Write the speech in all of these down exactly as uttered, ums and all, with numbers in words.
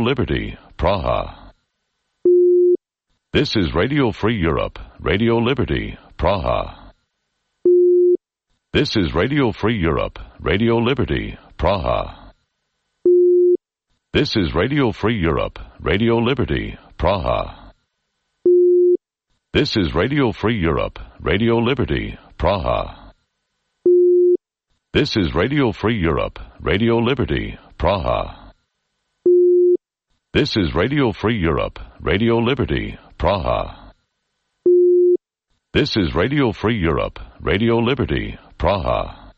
Liberty, Praha. This is Radio Free Europe, Radio Liberty, Praha. This is Radio Free Europe, Radio Liberty, Praha. This is Radio Free Europe, Radio Liberty, Praha. This is Radio Free Europe, Radio Liberty, Praha. This is Radio Free Europe, Radio Liberty, Praha. This is Radio Free Europe, Radio Liberty, Praha. This is Radio Free Europe, Radio Liberty, Praha.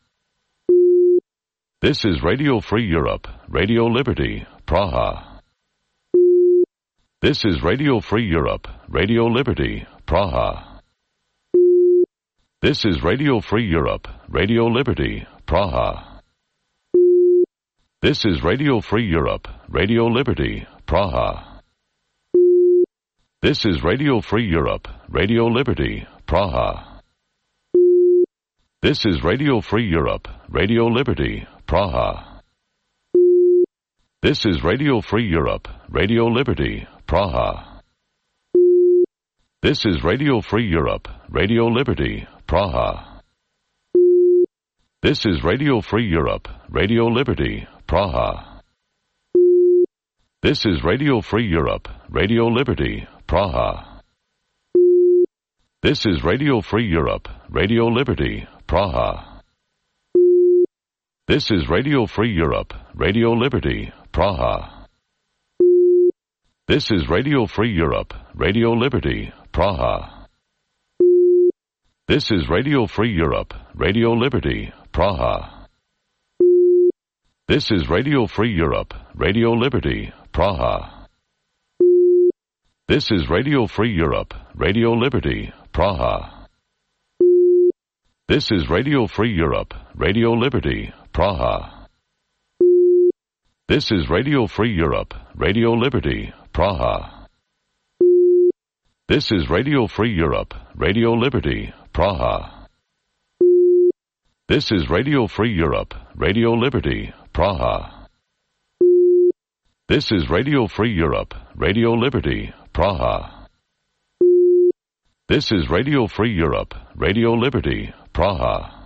This is Radio Free Europe, Radio Liberty, Praha. This is Radio Free Europe, Radio Liberty, Praha. This is Radio Free Europe, Radio Liberty, Praha. This is Radio Free Europe, Radio Liberty, Praha. This is Radio Free Europe, Radio Liberty, Praha. This is Radio Free Europe, Radio Liberty, Praha. This is Radio Free Europe, Radio Liberty, Praha. This is Radio Free Europe, Radio Liberty, Praha. This is Radio Free Europe, Radio Liberty, Praha. This is Radio Free Europe, Radio Liberty, Praha. This is Radio Free Europe, Radio Liberty, Praha. This is Radio Free Europe, Radio Liberty, Praha. This is Radio Free Europe, Radio Liberty, Praha. This is Radio Free Europe, Radio Liberty, Praha. This is Radio Free Europe, Radio Liberty, Praha. This is Radio Free Europe, Radio Liberty, Praha. This is Radio Free Europe, Radio Liberty, Praha. This is Radio Free Europe, Radio Liberty, Praha. This is Radio Free Europe, Radio Liberty, Praha. This is Radio Free Europe, Radio Liberty, Praha. This is Radio Free Europe, Radio Liberty, Praha. This is Radio Free Europe, Radio Liberty, Praha.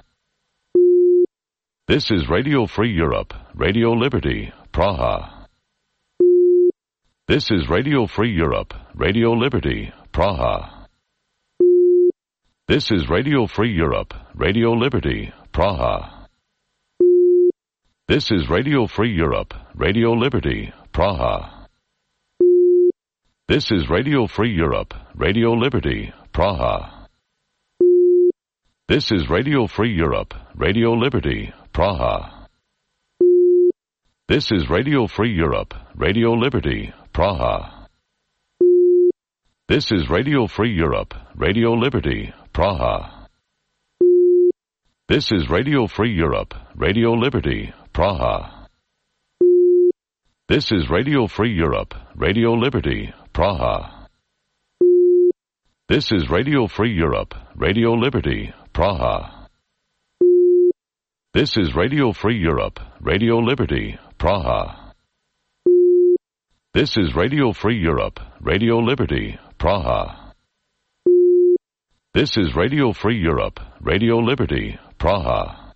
This is Radio Free Europe, Radio Liberty, Praha. This is Radio Free Europe, Radio Liberty, Praha. This is Radio Free Europe, Radio Liberty, Praha. This is Radio Free Europe, Radio Liberty, Praha. This is Radio Free Europe, Radio Liberty, Praha. This is Radio Free Europe, Radio Liberty, Praha. This is Radio Free Europe, Radio Liberty, Praha. This is Radio Free Europe, Radio Liberty, Praha. This is Radio Free Europe, Radio Liberty, Praha. This is Radio Free Europe, Radio Liberty, Praha. This is Radio Free Europe, Radio Liberty, Praha. This is Radio Free Europe, Radio Liberty, Praha. This is Radio Free Europe, Radio Liberty, Praha. This is Radio Free Europe, Radio Liberty, Praha.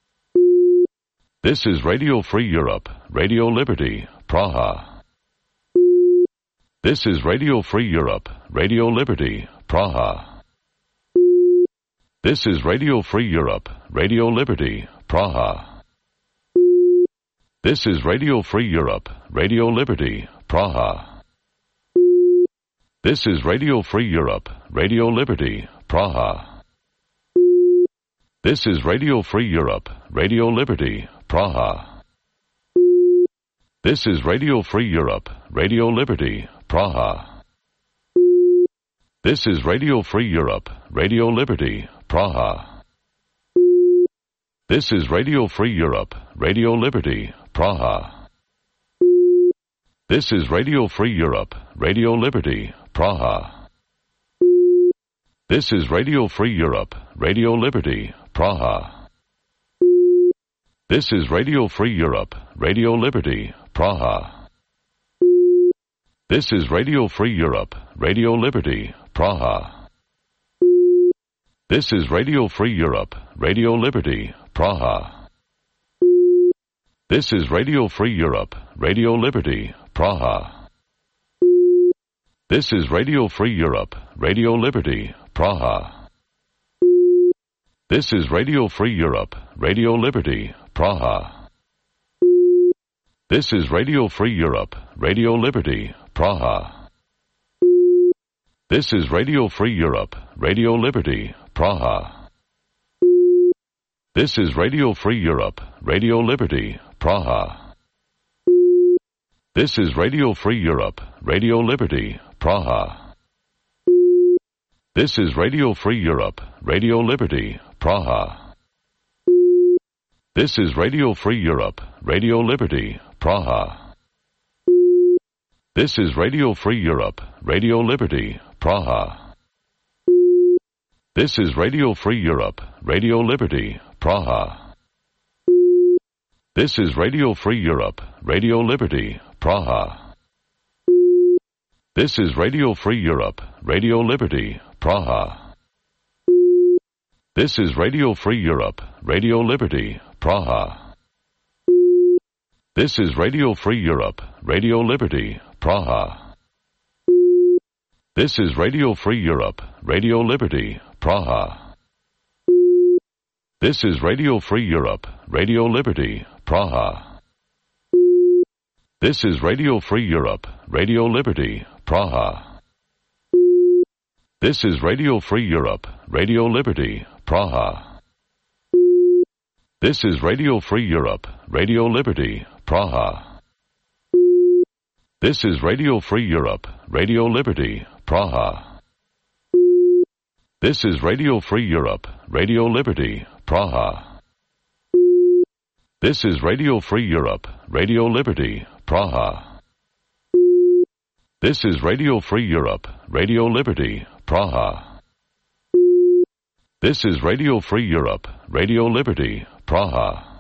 This is Radio Free Europe, Radio Liberty, Praha. This is Radio Free Europe, Radio Liberty, Praha. This is Radio Free Europe, Radio Liberty, Praha. This is Radio Free Europe, Radio Liberty, Praha. This is Radio Free Europe, Radio Liberty, Praha. This is Radio Free Europe, Radio Liberty, Praha. This is Radio Free Europe, Radio Liberty, Praha. This is Radio Free Europe, Radio Liberty, Praha. This is Radio Free Europe, Radio Liberty, Praha. This is Radio Free Europe, Radio Liberty, Praha. This is Radio Free Europe, Radio Liberty, Praha. This is Radio Free Europe, Radio Liberty, Praha. This is Radio Free Europe, Radio Liberty, Praha. This is Radio Free Europe, Radio Liberty, Praha. This is Radio Free Europe, Radio Liberty, Praha. This is Radio Free Europe, Radio Liberty, Praha. This is Radio Free Europe, Radio Liberty, Praha. This is Radio Free Europe, Radio Liberty, Praha. This is Radio Free Europe, Radio Liberty, Praha. This is Radio Free Europe, Radio Liberty, Praha. This is Radio Free Europe, Radio Liberty, Praha. This is Radio Free Europe, Radio Liberty, Praha. This is Radio Free Europe, Radio Liberty, Praha. This is Radio Free Europe, Radio Liberty, Praha. This is Radio Free Europe, Radio Liberty, Praha. This is Radio Free Europe, Radio Liberty, Praha. This is Radio Free Europe, Radio Liberty, Praha. This is Radio Free Europe, Radio Liberty, Praha. This is Radio Free Europe, Radio Liberty, Praha. This is Radio Free Europe, Radio Liberty, Praha. This is Radio Free Europe, Radio Liberty, Praha. This is Radio Free Europe, Radio Liberty, Praha. This is Radio Free Europe, Radio Liberty, Praha. This is Radio Free Europe, Radio Liberty, Praha. This is Radio Free Europe, Radio Liberty, Praha. This is Radio Free Europe, Radio Liberty, Praha. This is Radio Free Europe, Radio Liberty, Praha. This is Radio Free Europe, Radio Liberty, Praha. This is Radio Free Europe, Radio Liberty, Praha.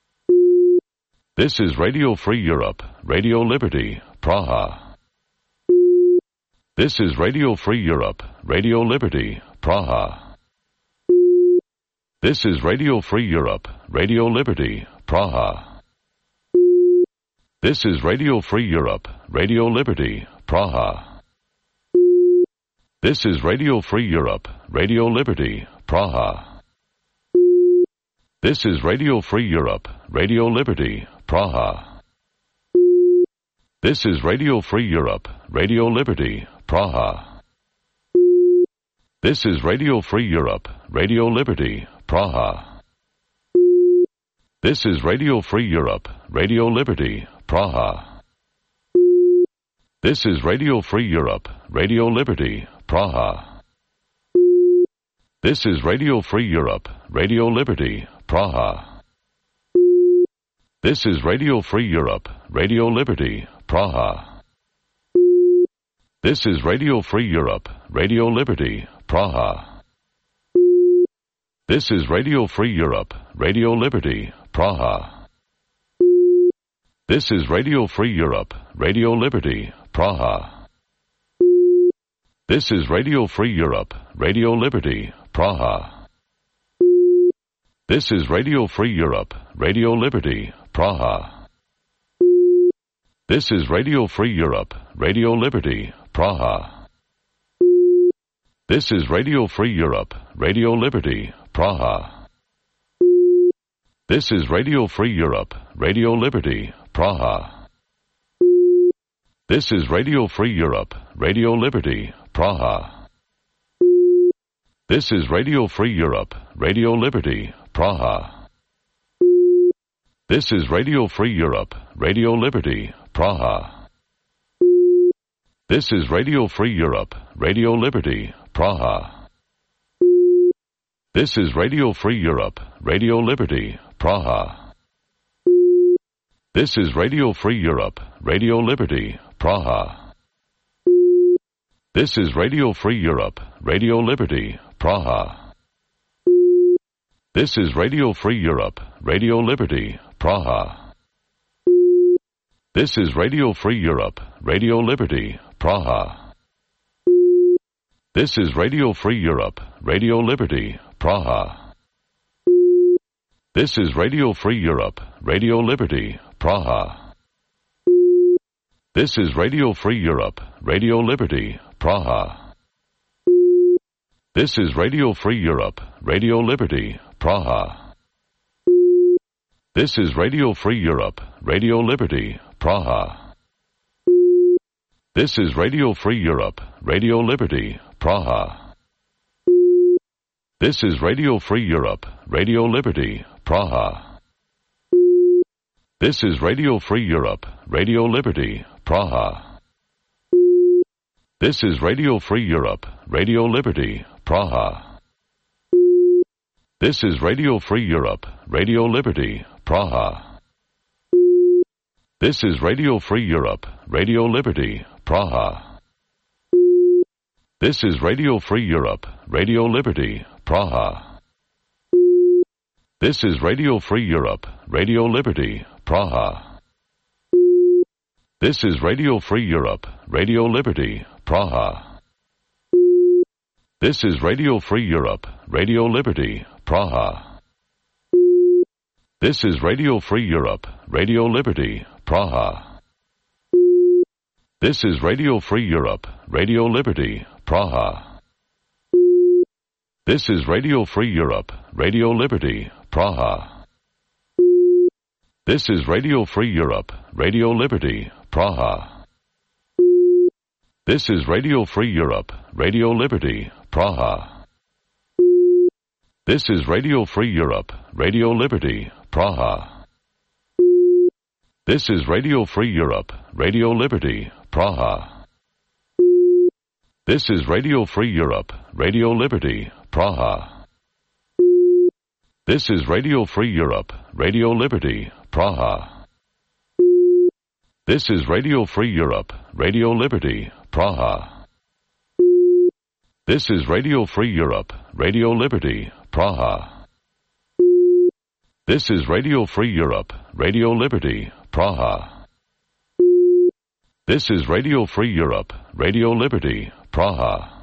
This is Radio Free Europe, Radio Liberty, Praha. This is Radio Free Europe, Radio Liberty, Praha. This is Radio Free Europe, Radio Liberty, Praha. This is Radio Free Europe, Radio Liberty, Praha. This is Radio Free Europe, Radio Liberty, Praha. This is Radio Free Europe, Radio Liberty, Praha. This is Radio Free Europe, Radio Liberty, Praha. This is Radio Free Europe, Radio Liberty, Praha. This is Radio Free Europe, Radio Liberty, Praha. This is Radio Free Europe, Radio Liberty, Praha. This is Radio Free Europe, Radio Liberty, Praha. This is Radio Free Europe, Radio Liberty, Praha. This is Radio Free Europe, Radio Liberty, Praha. This is Radio Free Europe, Radio Liberty, Praha. This is Radio Free Europe, Radio Liberty, Praha. This is Radio Free Europe, Radio Liberty, Praha. This is Radio Free Europe, Radio Liberty, Praha. This is Radio Free Europe, Radio Liberty, Praha. This is Radio Free Europe, Radio Liberty, Praha. This is Radio Free Europe, Radio Liberty, Praha. This is Radio Free Europe, Radio Liberty, Praha. This is Radio Free Europe, Radio Liberty, Praha. This is Radio Free Europe, Radio Liberty, Praha. This is Radio Free Europe, Radio Liberty, Praha. This is Radio Free Europe, Radio Liberty, Praha. This is Radio Free Europe, Radio Liberty, Praha. This is Radio Free Europe, Radio Liberty, Praha. This is Radio Free Europe, Radio Liberty, Praha. This is Radio Free Europe, Radio Liberty, Praha. This is Radio Free Europe, Radio Liberty, Praha. This is Radio Free Europe, Radio Liberty, Praha. This is Radio Free Europe, Radio Liberty, Praha. This is Radio Free Europe, Radio Liberty, Praha. This is Radio Free Europe, Radio Liberty, Praha. This is Radio Free Europe, Radio Liberty, Praha. This is Radio Free Europe, Radio Liberty, Praha. This is Radio Free Europe, Radio Liberty, Praha. This is Radio Free Europe, Radio Liberty, Praha. This is Radio Free Europe, Radio Liberty, Praha. This is Radio Free Europe, Radio Liberty, Praha. This is Radio Free Europe, Radio Liberty, Praha. This is Radio Free Europe, Radio Liberty, Praha. This is Radio Free Europe, Radio Liberty, Praha. This is Radio Free Europe, Radio Liberty, Praha. This is Radio Free Europe, Radio Liberty, Praha. This is Radio Free Europe, Radio Liberty, Praha. This is Radio Free Europe, Radio Liberty, Praha. This is Radio Free Europe, Radio Liberty, Praha. This is Radio Free Europe, Radio Liberty, Praha. This is Radio Free Europe, Radio Liberty, Praha. This is Radio Free Europe, Radio Liberty, Praha. This is Radio Free Europe, Radio Liberty, Praha. This is Radio Free Europe, Radio Liberty, Praha. This is Radio Free Europe, Radio Liberty, Praha. This is Radio Free Europe, Radio Liberty, Praha. This is Radio Free Europe, Radio Liberty, Praha. This is Radio Free Europe, Radio Liberty, Praha.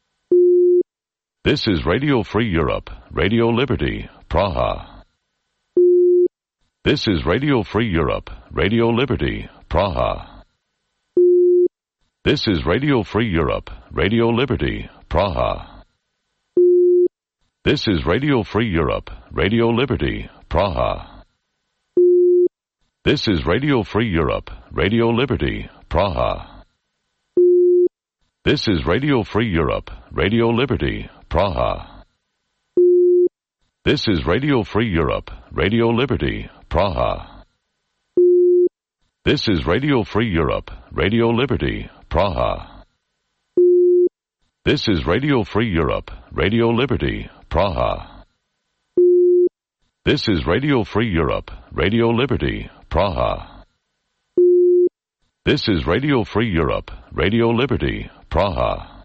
This is Radio Free Europe, Radio Liberty, Praha. This is Radio Free Europe, Radio Liberty, Praha. This is Radio Free Europe, Radio Liberty, Praha. This is Radio Free Europe, Radio Liberty, Praha. This is Radio Free Europe, Radio Liberty, Praha. This is Radio Free Europe, Radio Liberty, Praha. This is Radio Free Europe, Radio Liberty, Praha. This is Radio Free Europe, Radio Liberty, Praha. This is Radio Free Europe, Radio Liberty, Praha. This is Radio Free Europe, Radio Liberty, Praha. This is Radio Free Europe, Radio Liberty, Praha.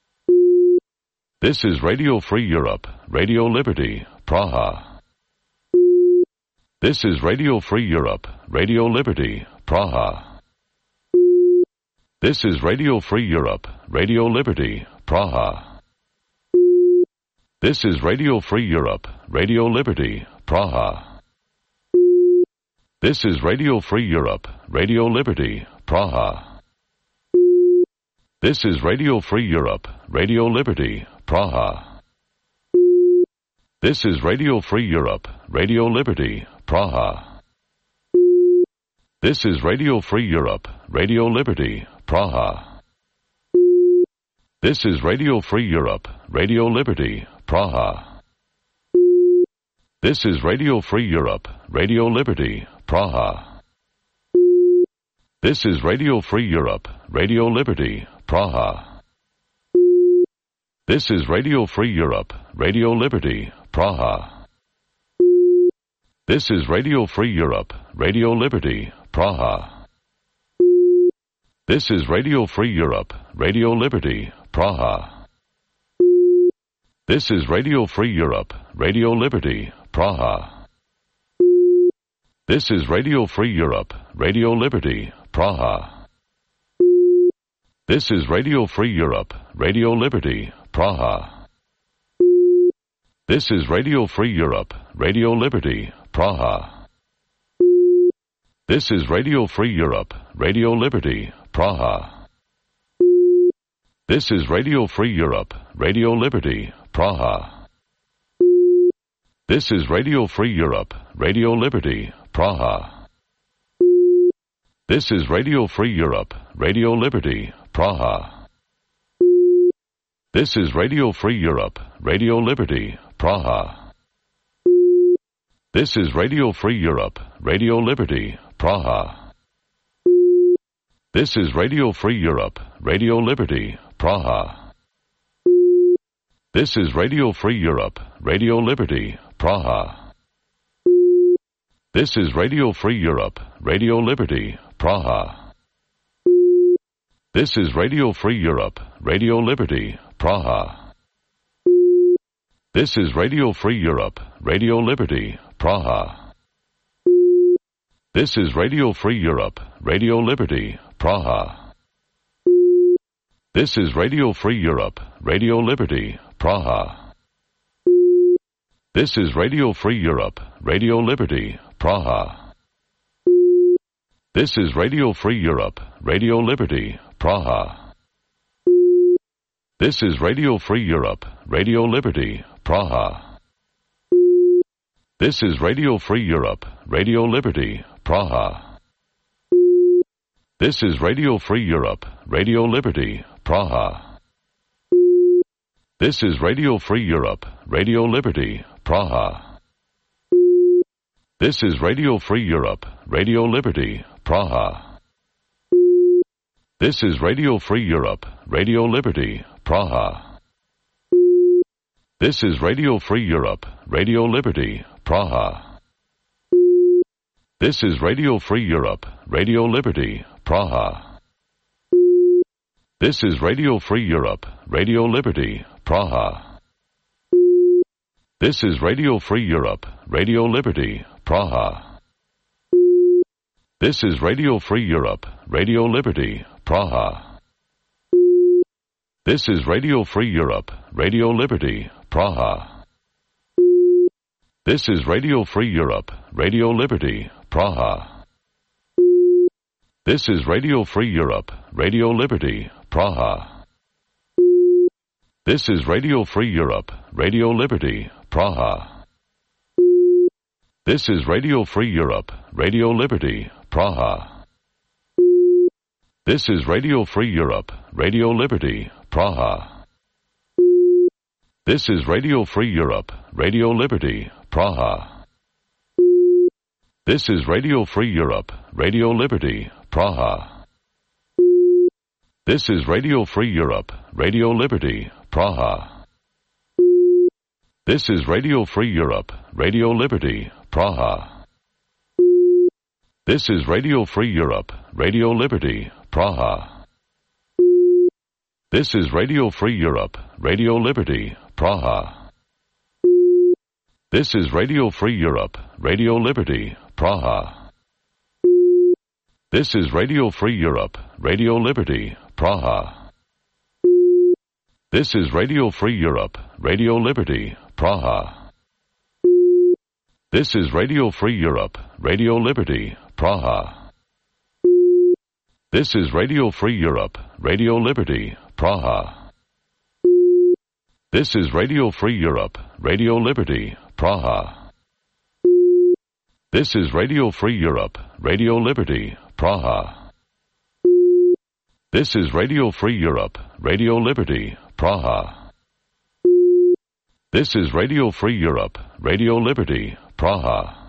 This is Radio Free Europe, Radio Liberty, Praha. This is Radio Free Europe, Radio Liberty, Praha. This is Radio Free Europe, Radio Liberty, Praha. This is Radio Free Europe, Radio Liberty, Praha. This is Radio Free Europe, Radio Liberty, Praha. This is Radio Free Europe, Radio Liberty, Praha. This is Radio Free Europe, Radio Liberty, Praha. This is Radio Free Europe, Radio Liberty, Praha. This is Radio Free Europe, Radio Liberty, Praha. This is Radio Free Europe, Radio Liberty, Praha. This is Radio Free Europe, Radio Liberty, Praha. This is Radio Free Europe, Radio Liberty, Praha. This is Radio Free Europe, Radio Liberty, Praha. This is Radio Free Europe, Radio Liberty, Praha. This is Radio Free Europe, Radio Liberty, Praha. This is Radio Free Europe, Radio Liberty, Praha. This is Radio Free Europe, Radio Liberty, Praha. This is Radio Free Europe, Radio Liberty, Praha. This is Radio Free Europe, Radio Liberty, Praha. This is Radio Free Europe, Radio Liberty, Praha. This is Radio Free Europe, Radio Liberty, Praha. This is Radio Free Europe, Radio Liberty, Praha. This is Radio Free Europe, Radio Liberty, Praha. This is Radio Free Europe, Radio Liberty, Praha. This is Radio Free Europe, Radio Liberty, Praha. This is Radio Free Europe, Radio Liberty, Praha. This is Radio Free Europe, Radio Liberty, Praha. This is Radio Free Europe, Radio Liberty, Praha. This is Radio Free Europe, Radio Liberty, Praha. This is Radio Free Europe, Radio Liberty, Praha. This is Radio Free Europe, Radio Liberty, Praha. This is Radio Free Europe, Radio Liberty, Praha. This is Radio Free Europe, Radio Liberty, Praha. This is Radio Free Europe, Radio Liberty, Praha. This is Radio Free Europe, Radio Liberty, Praha. This is Radio Free Europe, Radio Liberty, Praha. This is Radio Free Europe, Radio Liberty, Praha. This is Radio Free Europe, Radio Liberty, Praha. This is Radio Free Europe, Radio Liberty, Praha. This is Radio Free Europe, Radio Liberty, Praha. This is Radio Free Europe, Radio Liberty, Praha. This is Radio Free Europe, Radio Liberty, Praha. This is Radio Free Europe, Radio Liberty, Praha. This is Radio Free Europe, Radio Liberty, Praha. This is Radio Free Europe, Radio Liberty, Praha. This is Radio Free Europe, Radio Liberty, Praha. This is Radio Free Europe, Radio Liberty, Praha. This is Radio Free Europe, Radio Liberty, Praha. This is Radio Free Europe, Radio Liberty, Praha. This is Radio Free Europe, Radio Liberty, Praha. This is Radio Free Europe, Radio Liberty, Praha. This is Radio Free Europe, Radio Liberty, Praha. This is Radio Free Europe, Radio Liberty, Praha. This is Radio Free Europe, Radio Liberty, Praha. This is Radio Free Europe, Radio Liberty, Praha. This is Radio Free Europe, Radio Liberty, Praha. This is Radio Free Europe, Radio Liberty, Praha. This is Radio Free Europe, Radio Liberty, Praha. This is Radio Free Europe, Radio Liberty, Praha. This is Radio Free Europe, Radio Liberty, Praha. This is Radio Free Europe, Radio Liberty, Praha. This is Radio Free Europe, Radio Liberty, Praha. This is Radio Free Europe, Radio Liberty, Praha. This is Radio Free Europe, Radio Liberty, Praha. This is Radio Free Europe, Radio Liberty, Praha.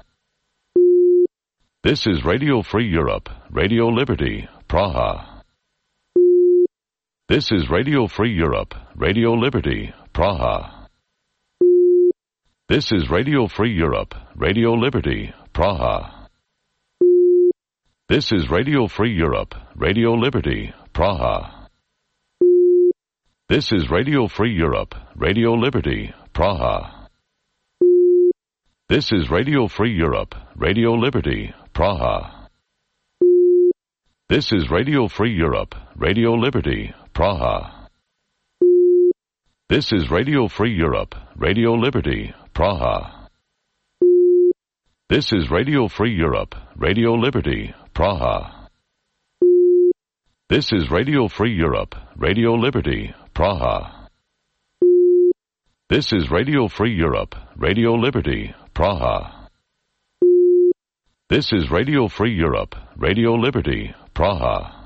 This is Radio Free Europe, Radio Liberty, Praha. This is Radio Free Europe, Radio Liberty, Praha. This is Radio Free Europe, Radio Liberty, Praha. This is Radio Free Europe, Radio Liberty, Praha. This is Radio Free Europe, Radio Liberty, Praha. This is Radio Free Europe, Radio Liberty, Praha. This is Radio Free Europe, Radio Liberty, Praha. This is Radio Free Europe, Radio Liberty, Praha. This is Radio Free Europe, Radio Liberty, Praha. This is Radio Free Europe, Radio Liberty, Praha. This is Radio Free Europe, Radio Liberty, Praha. This is Radio Free Europe, Radio Liberty, Praha.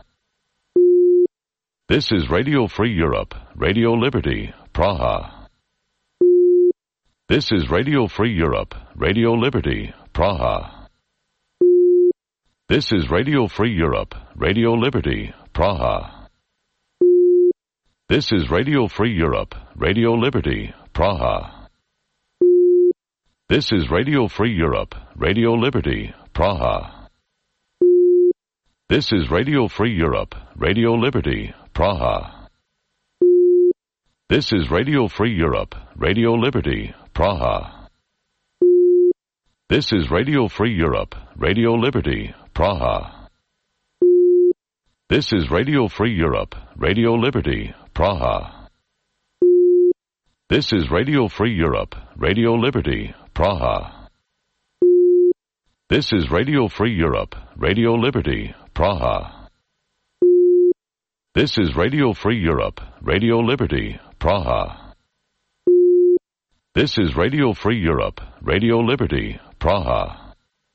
This is Radio Free Europe, Radio Liberty, Praha. This is Radio Free Europe, Radio Liberty, Praha. This is Radio Free Europe, Radio Liberty, Praha. This is Radio Free Europe, Radio Liberty, Praha. This is Radio Free Europe, Radio Liberty, Praha. This is Radio Free Europe, Radio Liberty, Praha. This is Radio Free Europe, Radio Liberty, Praha. This is Radio Free Europe, Radio Liberty, Praha. This is Radio Free Europe, Radio Liberty, Praha. This is Radio Free Europe, Radio Liberty, Praha. This is Radio Free Europe, Radio Liberty, Praha. This is Radio Free Europe, Radio Liberty, Praha. This is Radio Free Europe, Radio Liberty, Praha.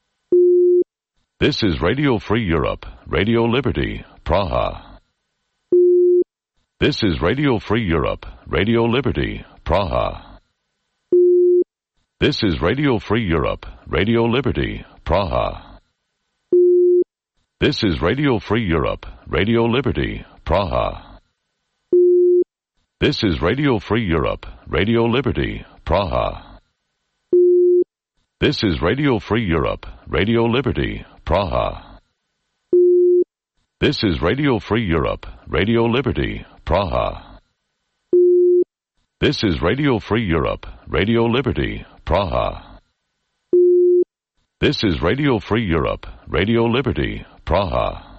This is Radio Free Europe, Radio Liberty, Praha. This is Radio Free Europe, Radio Liberty, Praha. This is Radio Free Europe, Radio Liberty, Praha. This is Radio Free Europe, Radio Liberty, Praha. This is Radio Free Europe, Radio Liberty, Praha. This is Radio Free Europe, Radio Liberty, Praha. This is Radio Free Europe, Radio Liberty, Praha. This is Radio Free Europe, Radio Liberty, Praha. This is Radio Free Europe, Radio Liberty, Praha.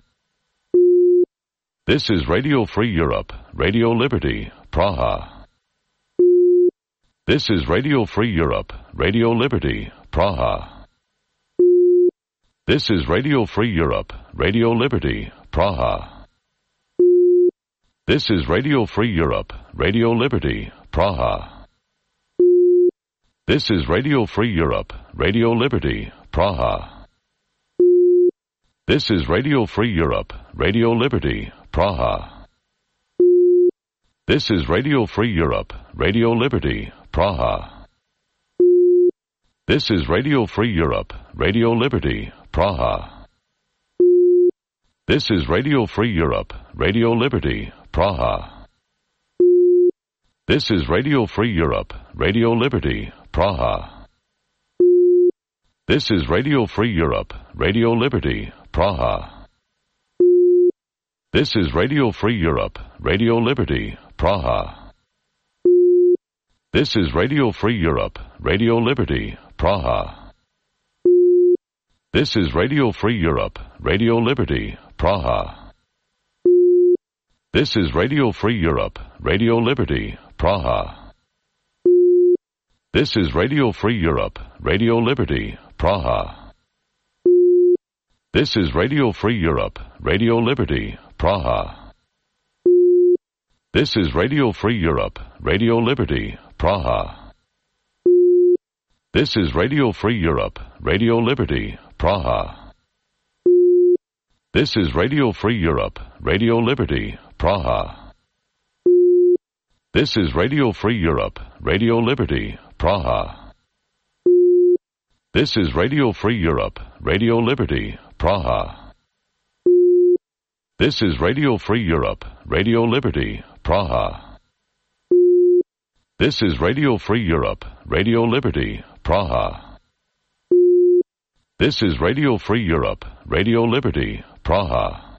This is Radio Free Europe, Radio Liberty, Praha. This is Radio Free Europe, Radio Liberty, Praha. This is Radio Free Europe, Radio Liberty, Praha. This is Radio Free Europe, Radio Liberty, Praha. This is Radio Free Europe, Radio Liberty, Praha. This is Radio Free Europe, Radio Liberty, Praha. This is Radio Free Europe, Radio Liberty, Praha. This is Radio Free Europe, Radio Liberty, Praha. This is Radio Free Europe, Radio Liberty, Praha. This is Radio Free Europe, Radio Liberty, Praha. This is Radio Free Europe, Radio Liberty, Praha. This is Radio Free Europe, Radio Liberty, Praha. This is Radio Free Europe, Radio Liberty, Praha. This is Radio Free Europe, Radio Liberty, Praha. This is Radio Free Europe, Radio Liberty, Praha. This is Radio Free Europe, Radio Liberty, Praha. This is Radio Free Europe, Radio Liberty, Praha. This is Radio Free Europe, Radio Liberty, Praha. This is Radio Free Europe, Radio Liberty, Praha. This is Radio Free Europe, Radio Liberty, Praha. This is Radio Free Europe, Radio Liberty, Praha. This is Radio Free Europe, Radio Liberty, Praha. This is Radio Free Europe, Radio Liberty, Praha. This is Radio Free Europe, Radio Liberty, Praha. This is Radio Free Europe, Radio Liberty, Praha.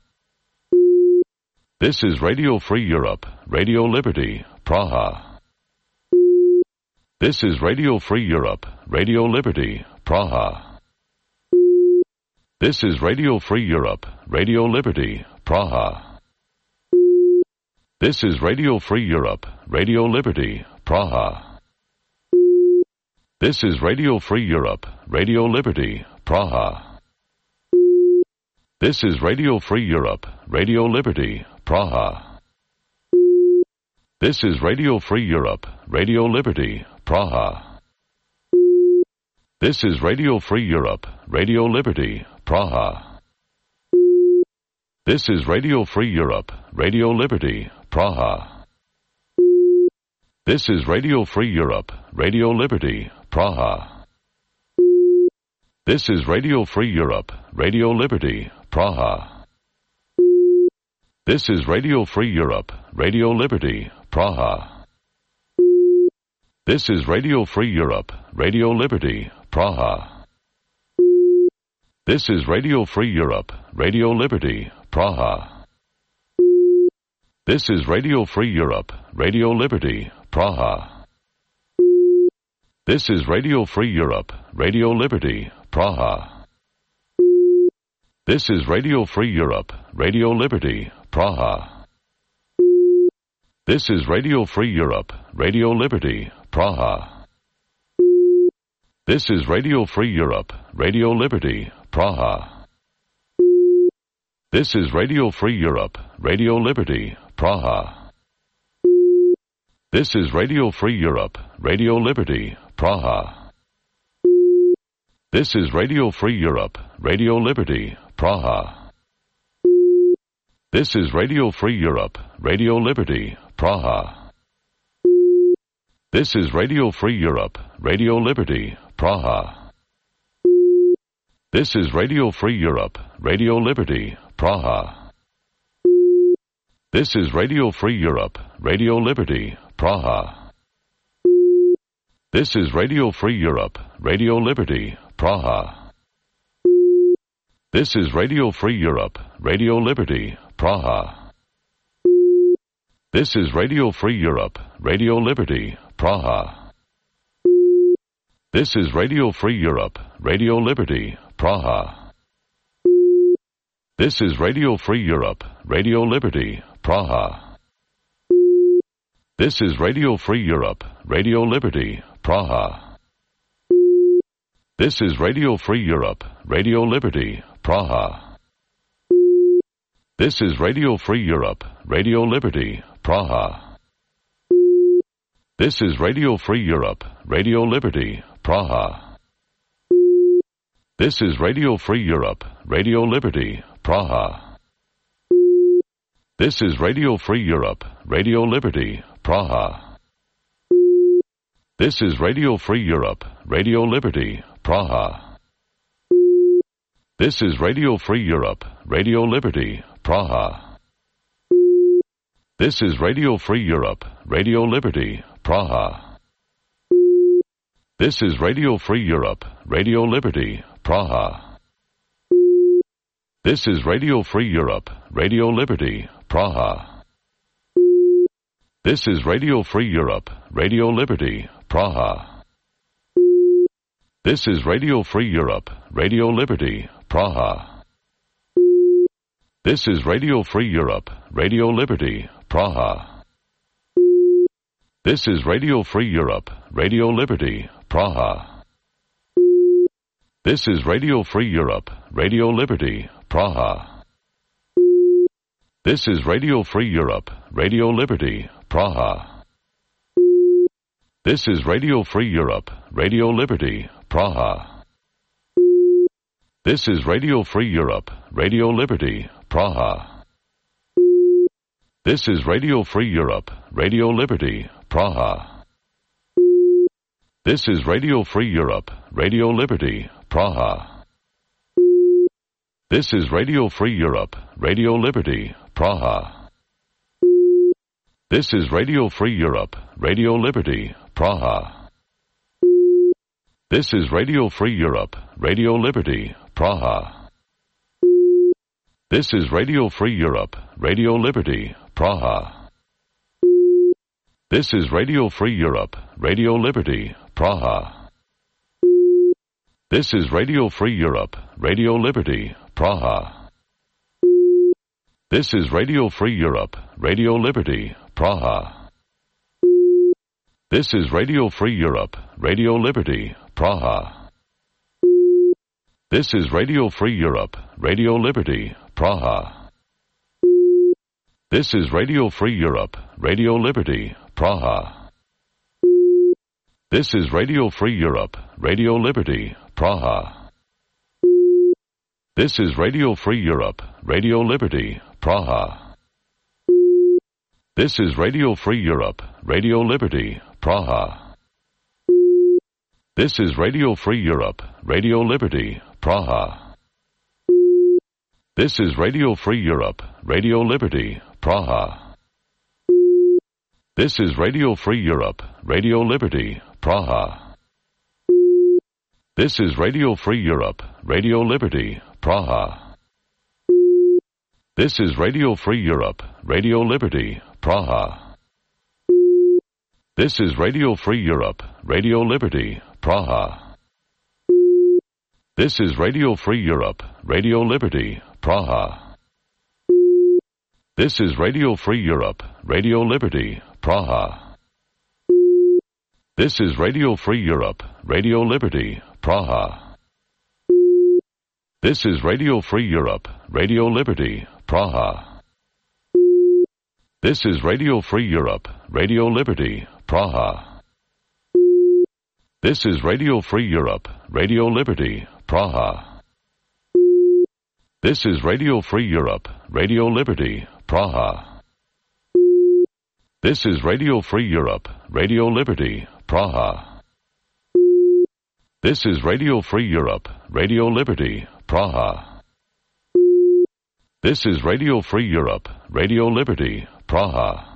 This is Radio Free Europe, Radio Liberty, Praha. This is Radio Free Europe, Radio Liberty, Praha. This is Radio Free Europe, Radio Liberty, Praha. This is Radio Free Europe, Radio Liberty, Praha. This is Radio Free Europe, Radio Liberty, Praha. This is Radio Free Europe, Radio Liberty, Praha. This is Radio Free Europe, Radio Liberty, Praha. This is Radio Free Europe, Radio Liberty, Praha. This is Radio Free Europe, Radio Liberty, Praha. This is Radio Free Europe, Radio Liberty, Praha. This is Radio Free Europe, Radio Liberty, Praha. This is Radio Free Europe, Radio Liberty, Praha. This is Radio Free Europe, Radio Liberty, Praha. This is Radio Free Europe, Radio Liberty, Praha. This is Radio Free Europe, Radio Liberty, Praha. This is Radio Free Europe, Radio Liberty, Praha. This is Radio Free Europe, Radio Liberty, Praha. This is Radio Free Europe, Radio Liberty, Praha. This is Radio Free Europe, Radio Liberty, Praha. This is Radio Free Europe, Radio Liberty, Praha. This is Radio Free Europe, Radio Liberty, Praha. This is Radio Free Europe, Radio Liberty, Praha. This is Radio Free Europe, Radio Liberty, Praha. This is Radio Free Europe, Radio Liberty, Praha. This is Radio Free Europe, Radio Liberty, Praha. This is Radio Free Europe, Radio Liberty, Praha. This is Radio Free Europe, Radio Liberty, Praha. This is Radio Free Europe, Radio Liberty, Praha. This is Radio Free Europe, Radio Liberty, Praha. This is Radio Free Europe, Radio Liberty, Praha. This is Radio Free Europe, Radio Liberty, Praha. This is Radio Free Europe, Radio Liberty, Praha. This is Radio Free Europe, Radio Liberty, Praha. This is Radio Free Europe, Radio Liberty, Praha. This is Radio Free Europe, Radio Liberty, Praha. This is Radio Free Europe, Radio Liberty, Praha. This is Radio Free Europe, Radio Liberty, Praha. This is Radio Free Europe, Radio Liberty, Praha. This is Radio Free Europe, Radio Liberty, Praha. This is Radio Free Europe, Radio Liberty, Praha. This is Radio Free Europe, Radio Liberty, Praha. This is Radio Free Europe, Radio Liberty, Praha. This is Radio Free Europe, Radio Liberty, Praha. This is Radio Free Europe, Radio Liberty, Praha. This is Radio Free Europe, Radio Liberty, Praha. This is Radio Free Europe, Radio Liberty, Praha. This is Radio Free Europe, Radio Liberty, Praha. This is Radio Free Europe, Radio Liberty, Praha. This is Radio Free Europe, Radio Liberty, Praha. This is Radio Free Europe, Radio Liberty, Praha. This is Radio Free Europe, Radio Liberty, Praha. This is Radio Free Europe, Radio Liberty, Praha. This is Radio Free Europe, Radio Liberty, Praha. This is Radio Free Europe, Radio Liberty, Praha. This is Radio Free Europe, Radio Liberty, Praha. This is Radio Free Europe, Radio Liberty, Praha. This is Radio Free Europe, Radio Liberty, Praha. This is Radio Free Europe, Radio Liberty, Praha. This is Radio Free Europe, Radio Liberty, Praha. This is Radio Free Europe, Radio Liberty, Praha. This is Radio Free Europe, Radio Liberty, Praha. This is Radio Free Europe, Radio Liberty, Praha. This is Radio Free Europe, Radio Liberty, Praha. This is Radio Free Europe, Radio Liberty, Praha. This is Radio Free Europe, Radio Liberty, Praha. This is Radio Free Europe, Radio Liberty, Praha. This is Radio Free Europe, Radio Liberty, Praha. This is Radio Free Europe, Radio Liberty, Praha. This is Radio Free Europe, Radio Liberty, Praha. This is Radio Free Europe, Radio Liberty, Praha. This is Radio Free Europe, Radio Liberty, Praha. This is Radio Free Europe, Radio Liberty, Praha. This is Radio Free Europe, Radio Liberty, Praha. This is Radio Free Europe, Radio Liberty, Praha. This is Radio Free Europe, Radio Liberty, Praha. This is Radio Free Europe, Radio Liberty, Praha. This is Radio Free Europe, Radio Liberty, Praha. This is Radio Free Europe, Radio Liberty, Praha. This is Radio Free Europe, Radio Liberty, Praha. This is Radio Free Europe, Radio Liberty, Praha. This is Radio Free Europe, Radio Liberty, Praha.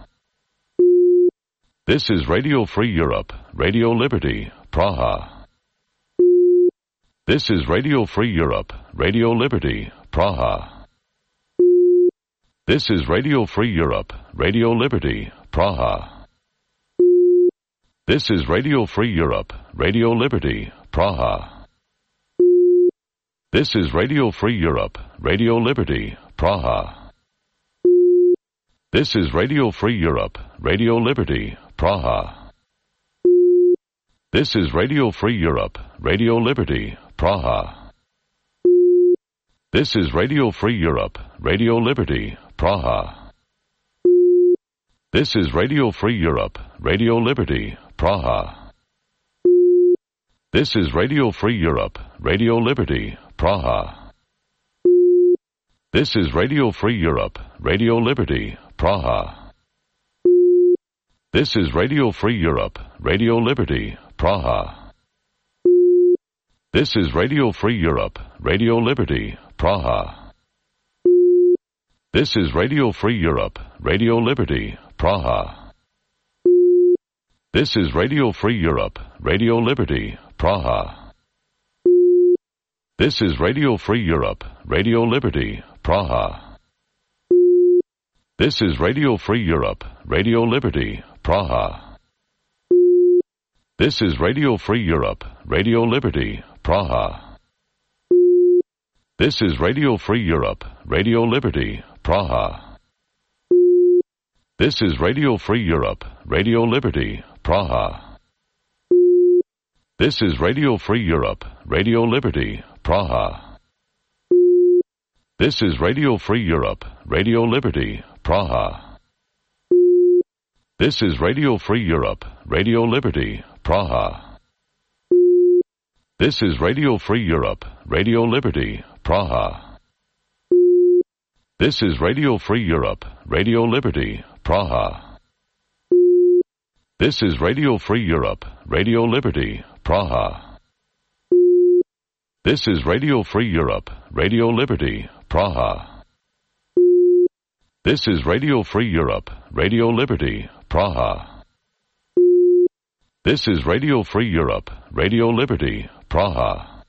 This is Radio Free Europe, Radio Liberty, Praha. This is Radio Free Europe, Radio Liberty, Praha. This is Radio Free Europe, Radio Liberty, Praha. This is Radio Free Europe, Radio Liberty, Praha. This is Radio Free Europe, Radio Liberty, Praha. This is Radio Free Europe, Radio Liberty, Praha. This is Radio Free Europe, Radio Liberty, Praha. This is Radio Free Europe, Radio Liberty, Praha. This is Radio Free Europe, Radio Liberty, Praha. This is Radio Free Europe, Radio Liberty, Praha. This is Radio Free Europe, Radio Liberty, Praha. This is Radio Free Europe, Radio Liberty, Praha. This is Radio Free Europe, Radio Liberty, Praha. This is Radio Free Europe, Radio Liberty, Praha. This is Radio Free Europe, Radio Liberty, Praha. This is Radio Free Europe, Radio Liberty, Praha. This is Radio Free Europe, Radio Liberty, Praha. This is Radio Free Europe, Radio Liberty, Praha. This is Radio Free Europe, Radio Liberty, Praha. This is Radio Free Europe, Radio Liberty, Praha. This is Radio Free Europe, Radio Liberty, Praha. This is Radio Free Europe, Radio Liberty, Praha. This is Radio Free Europe, Radio Liberty, Praha. This is Radio Free Europe, Radio Liberty, Praha. This is Radio Free Europe, Radio Liberty, Praha. This is Radio Free Europe, Radio Liberty, Praha. This is Radio Free Europe, Radio Liberty, Praha. This is Radio Free Europe, Radio Liberty, Praha. This is Radio Free Europe, Radio Liberty, Praha.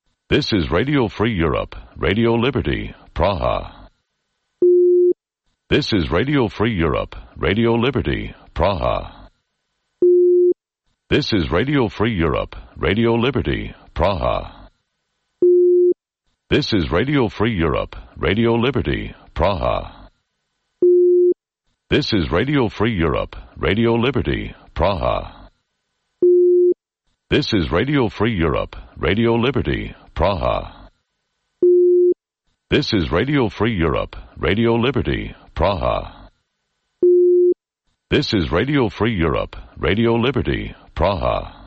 This is Radio Free Europe, Radio Liberty, Praha. This is Radio Free Europe, Radio Liberty, Praha. This is Radio Free Europe, Radio Liberty, Praha. This is Radio Free Europe, Radio Liberty, Praha. This is Radio Free Europe, Radio Liberty, Praha. This is Radio Free Europe, Radio Liberty, Praha. This is Radio Free Europe, Radio Liberty, Praha. This is Radio Free Europe, Radio Liberty, Praha.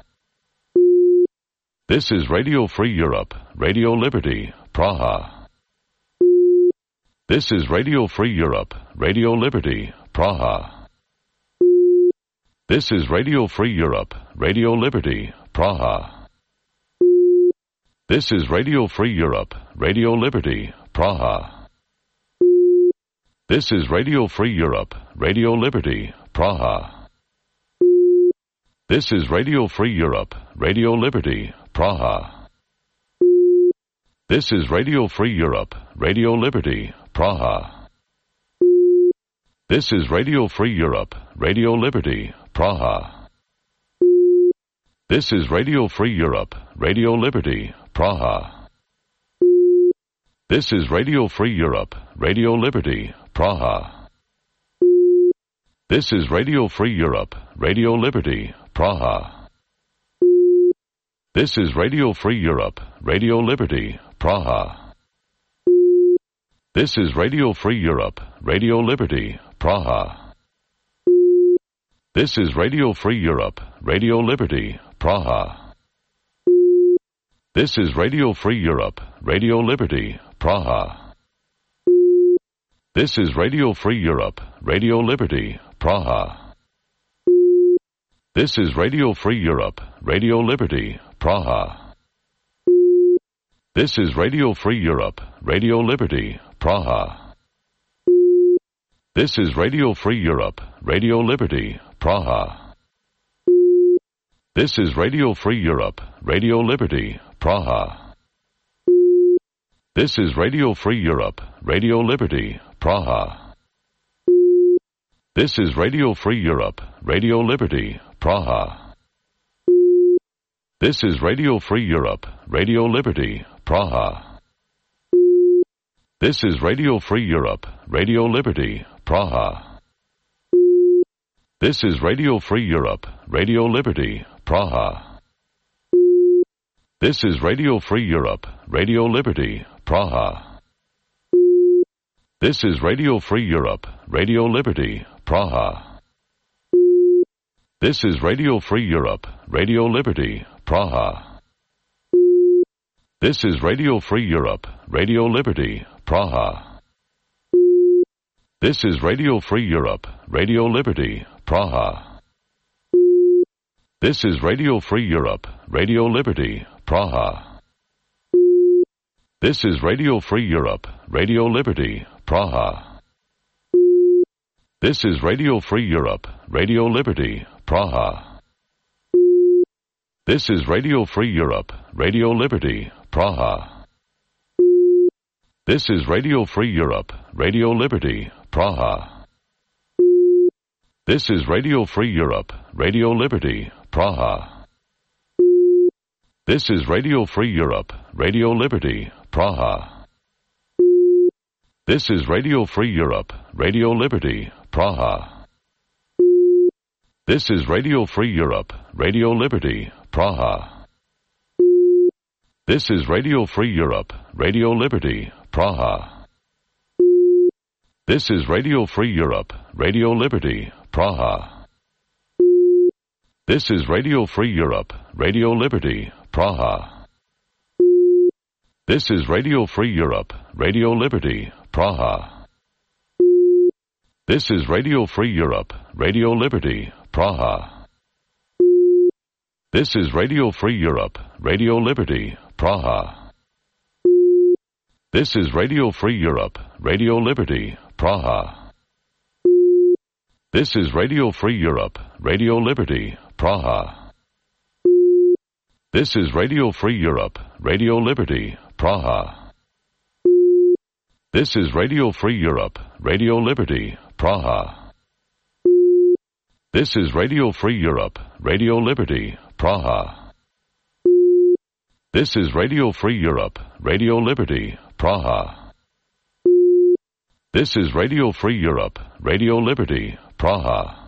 This is Radio Free Europe, Radio Liberty, Praha. This is Radio Free Europe, Radio Liberty, Praha. This is Radio Free Europe, Radio Liberty, Praha. This is Radio Free Europe, Radio Liberty, Praha. This is Radio Free Europe, Radio Liberty, Praha. This is Radio Free Europe, Radio Liberty, Praha. This is Radio Free Europe, Radio Liberty, Praha. This is Radio Free Europe, Radio Liberty, Praha. This is Radio Free Europe, Radio Liberty, Praha. This is Radio Free Europe, Radio Liberty, Praha. This is Radio Free Europe, Radio Liberty, Praha. This is Radio Free Europe, Radio Liberty, Praha. This is Radio Free Europe, Radio Liberty, Praha. This is Radio Free Europe, Radio Liberty, Praha. This is Radio Free Europe, Radio Liberty, Praha. This is Radio Free Europe, Radio Liberty, Praha. This is Radio Free Europe, Radio Liberty, Praha. This is Radio Free Europe, Radio Liberty, Praha. This is Radio Free Europe, Radio Liberty, Praha. This is Radio Free Europe, Radio Liberty, Praha. This is Radio Free Europe, Radio Liberty, Praha. This is Radio Free Europe, Radio Liberty, Praha. This is Radio Free Europe, Radio Liberty, Praha. This is Radio Free Europe, Radio Liberty, Praha. This is Radio Free Europe, Radio Liberty, Praha. This is Radio Free Europe, Radio Liberty, Praha. This is Radio Free Europe, Radio Liberty, Praha. This is Radio Free Europe, Radio Liberty, Praha. This is Radio Free Europe, Radio Liberty, Praha. This is Radio Free Europe, Radio Liberty, Praha. This is Radio Free Europe, Radio Liberty, Praha. This is Radio Free Europe, Radio Liberty, Praha. This is Radio Free Europe, Radio Liberty, Praha. This is Radio Free Europe, Radio Liberty, Praha. This is Radio Free Europe, Radio Liberty, Praha. This is Radio Free Europe, Radio Liberty, Praha. This is Radio Free Europe, Radio Liberty, Praha. This is Radio Free Europe, Radio Liberty, Praha. This is Radio Free Europe, Radio Liberty, Praha. This is Radio Free Europe, Radio Liberty, Praha. This is Radio Free Europe, Radio Liberty, Praha. This is Radio Free Europe, Radio Liberty, Praha. This is Radio Free Europe, Radio Liberty, Praha. This is Radio Free Europe, Radio Liberty, Praha. This is Radio Free Europe, Radio Liberty, Praha. This is Radio Free Europe, Radio Liberty, Praha. This is Radio Free Europe, Radio Liberty, Praha. This is Radio Free Europe, Radio Liberty, Praha. This is Radio Free Europe, Radio Liberty, Praha. This is Radio Free Europe, Radio Liberty, Praha. This is Radio Free Europe, Radio Liberty, Praha. This is Radio Free Europe, Radio Liberty, Praha.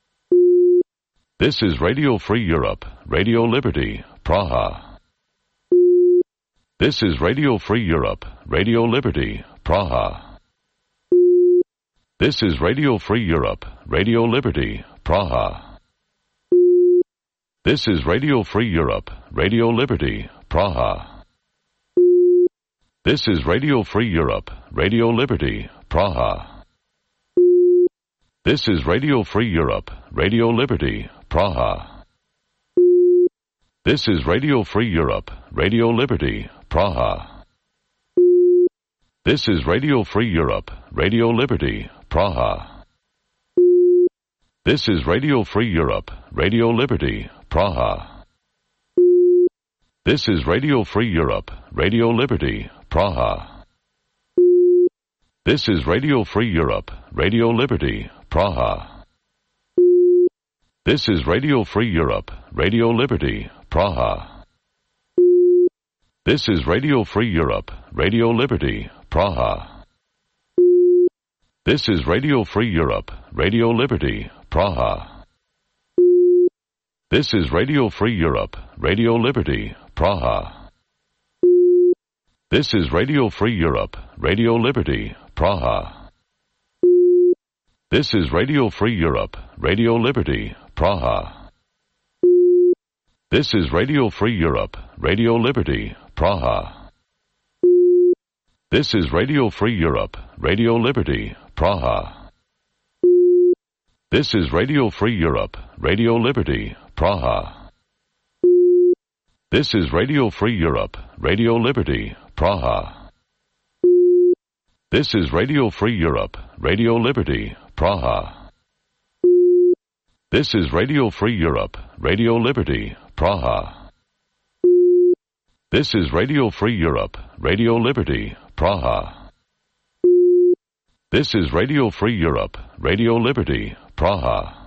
This is Radio Free Europe, Radio Liberty, Praha. This is Radio Free Europe, Radio Liberty, Praha. This is Radio Free Europe, Radio Liberty, Praha. This is Radio Free Europe, Radio Liberty, Praha. This is Radio Free Europe, Radio Liberty, Praha. This is Radio Free Europe, Radio Liberty, Praha. This is Radio Free Europe, Radio Liberty, Praha. This is Radio Free Europe, Radio Liberty, Praha. This is Radio Free Europe, Radio Liberty, Praha. This is Radio Free Europe, Radio Liberty, Praha. This is Radio Free Europe, Radio Liberty, Praha. This is Radio Free Europe, Radio Liberty, Praha. This is Radio Free Europe, Radio Liberty, Praha. This is Radio Free Europe, Radio Liberty, Praha. This is Radio Free Europe, Radio Liberty, Praha. This is Radio Free Europe, Radio Liberty, Praha. This is Radio Free Europe, Radio Liberty, Praha. This is Radio Free Europe, Radio Liberty, Praha. This is Radio Free Europe, Radio Liberty, Praha. This is Radio Free Europe, Radio Liberty, Praha. This is Radio Free Europe, Radio Liberty, Praha. This is Radio Free Europe, Radio Liberty, Praha. This is Radio Free Europe, Radio Liberty, Praha. This is Radio Free Europe, Radio Liberty, Praha. This is Radio Free Europe, Radio Liberty, Praha.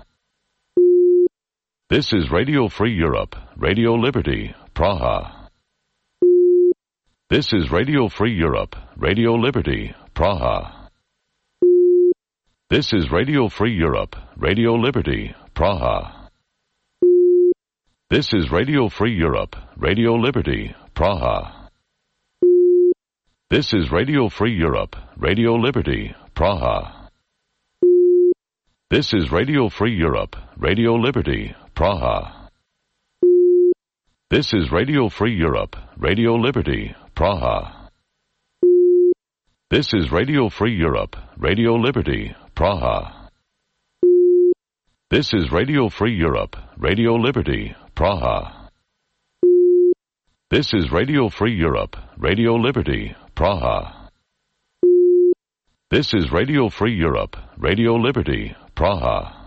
This is Radio Free Europe, Radio Liberty, Praha. This is Radio Free Europe, Radio Liberty, Praha. This is Radio Free Europe, Radio Liberty, Praha. This is Radio Free Europe, Radio Liberty, Praha. This is Radio Free Europe, Radio Liberty, Praha. This is Radio Free Europe, Radio Liberty, Praha. This is Radio Free Europe, Radio Liberty, Praha. This is Radio Free Europe, Radio Liberty, Praha. This is Radio Free Europe, Radio Liberty, Praha. This is Radio Free Europe, Radio Liberty, Praha. This is Radio Free Europe, Radio Liberty, Praha.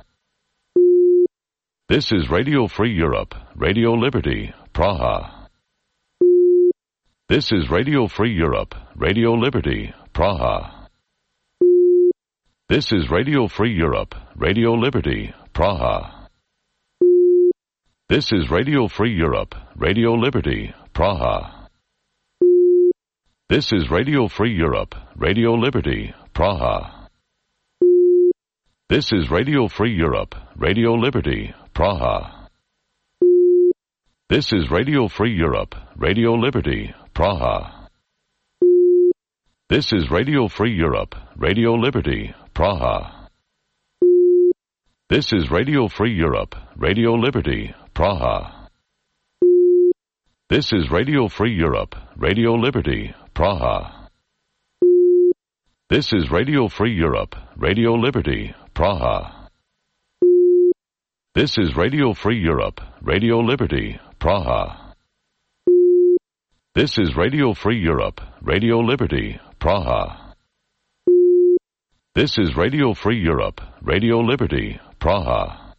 This is Radio Free Europe, Radio Liberty, Praha. This is Radio Free Europe, Radio Liberty, Praha. This is Radio Free Europe, Radio Liberty, Praha. This is Radio Free Europe, Radio Liberty, Praha. This is Radio Free Europe, Radio Liberty, Praha. This is Radio Free Europe, Radio Liberty, Praha. This is Radio Free Europe, Radio Liberty, Praha. This is Radio Free Europe, Radio Liberty, Praha. This is Radio Free Europe, Radio Liberty, Praha. This is Radio Free Europe, Radio Liberty, Praha. This is Radio Free Europe, Radio Liberty, Praha. This is Radio Free Europe, Radio Liberty, Praha. This is Radio Free Europe, Radio Liberty, Praha. This is Radio Free Europe, Radio Liberty, Praha.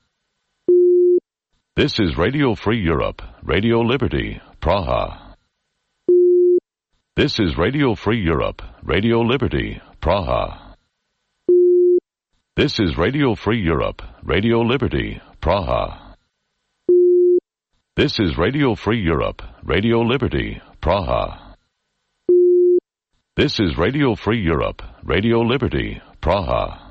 This is Radio Free Europe, Radio Liberty, Praha. This is Radio Free Europe, Radio Liberty, Praha. This is Radio Free Europe, Radio Liberty, Praha. This is Radio Free Europe, Radio Liberty, Praha. This is Radio Free Europe, Radio Liberty, Praha.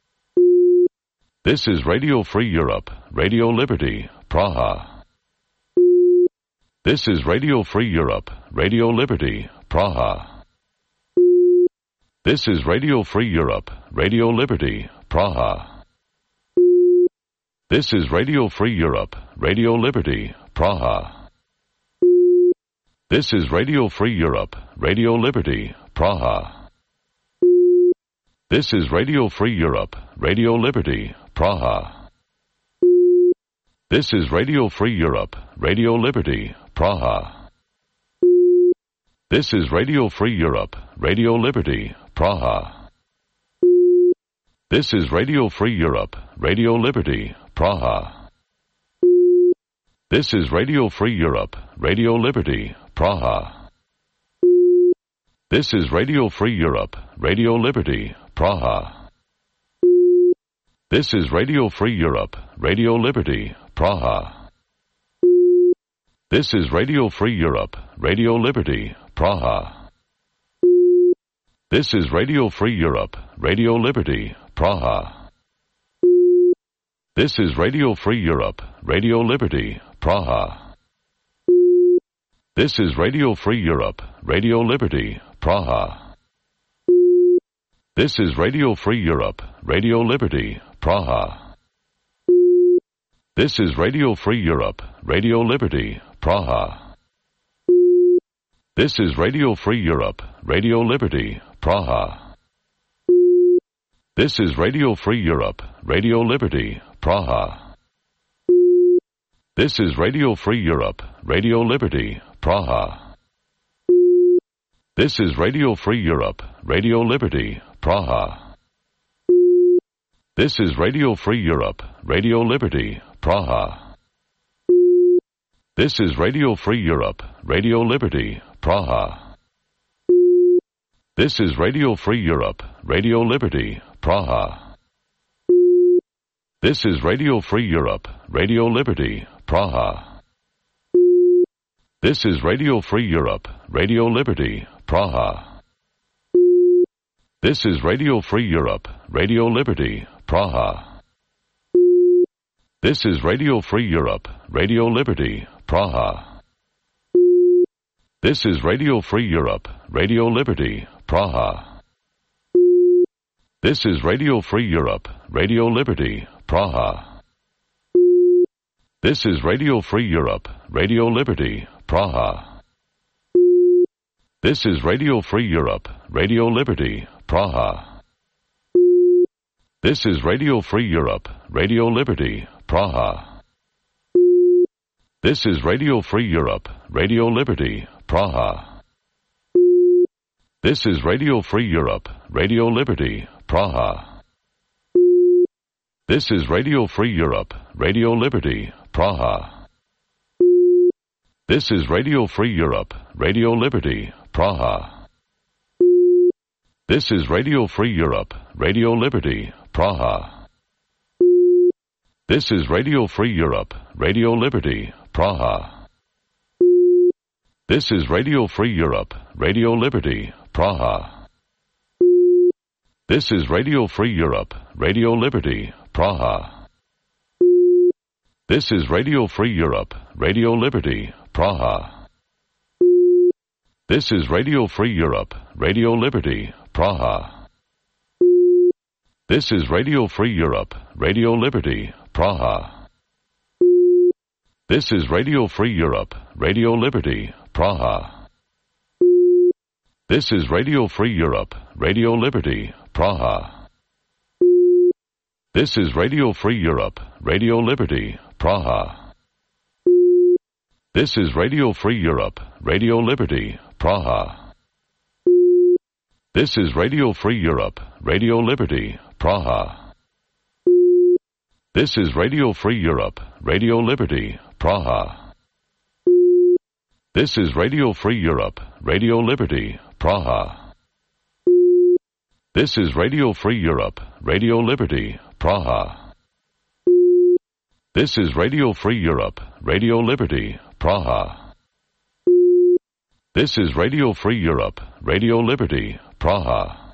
This is Radio Free Europe, Radio Liberty, Praha. This is Radio Free Europe, Radio Liberty, Praha. This is Radio Free Europe, Radio Liberty, Praha. This is Radio Free Europe, Radio Liberty, Praha. This is Radio Free Europe, Radio Liberty, Praha. This is Radio Free Europe, Radio Liberty, Praha. This is Radio Free Europe, Radio Liberty, Praha. This is Radio Free Europe, Radio Liberty, Praha. This is Radio Free Europe, Radio Liberty, Praha. This is Radio Free Europe, Radio Liberty, Praha. This is Radio Free Europe, Radio Liberty, Praha. This is Radio Free Europe, Radio Liberty, Praha. This is Radio Free Europe, Radio Liberty, Praha. This is Radio Free Europe, Radio Liberty, Praha. This is Radio Free Europe, Radio Liberty, Praha. This is Radio Free Europe, Radio Liberty, Praha. This is Radio Free Europe, Radio Liberty, Praha. This is Radio Free Europe, Radio Liberty, Praha. This is Radio Free Europe, Radio Liberty, Praha. This is Radio Free Europe, Radio Liberty, Praha. This is Radio Free Europe, Radio Liberty, Praha. This is Radio Free Europe, Radio Liberty, Praha. This is Radio Free Europe, Radio Liberty, Praha. This is Radio Free Europe, Radio Liberty, Praha. This is Radio Free Europe, Radio Liberty, Praha. This is Radio Free Europe, Radio Liberty, Praha. This is Radio Free Europe, Radio Liberty, Praha. This is Radio Free Europe, Radio Liberty, Praha. This is Radio Free Europe, Radio Liberty, Praha. This is Radio Free Europe, Radio Liberty, Praha. This is Radio Free Europe, Radio Liberty, Praha. This is Radio Free Europe, Radio Liberty, Praha. This is Radio Free Europe, Radio Liberty, Praha. This is Radio Free Europe, Radio Liberty, Praha. This is Radio Free Europe, Radio Liberty, Praha. This is Radio Free Europe, Radio Liberty, Praha. This is Radio Free Europe, Radio Liberty, Praha. This is Radio Free Europe, Radio Liberty, Praha. This is Radio Free Europe, Radio Liberty, Praha. This is Radio Free Europe, Radio Liberty, Praha. This is Radio Free Europe, Radio Liberty, Praha. This is Radio Free Europe, Radio Liberty, Praha. This is Radio Free Europe, Radio Liberty, Praha. This is Radio Free Europe, Radio Liberty, Praha. This is Radio Free Europe, Radio Liberty, Praha. This is Radio Free Europe, Radio Liberty, Praha. This is Radio Free Europe, Radio Liberty, Praha. This is Radio Free Europe, Radio Liberty, Praha. This is Radio Free Europe, Radio Liberty, Praha. This is Radio Free Europe, Radio Liberty, Praha. This is Radio Free Europe, Radio Liberty, Praha. This is Radio Free Europe, Radio Liberty, Praha. This is Radio Free Europe, Radio Liberty, Praha. This is Radio Free Europe, Radio Liberty, Praha. This is Radio Free Europe, Radio Liberty, Praha.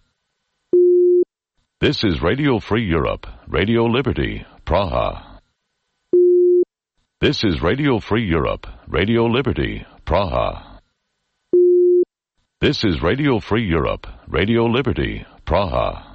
This is Radio Free Europe, Radio Liberty, Praha. This is Radio Free Europe, Radio Liberty, Praha. This is Radio Free Europe, Radio Liberty, Praha.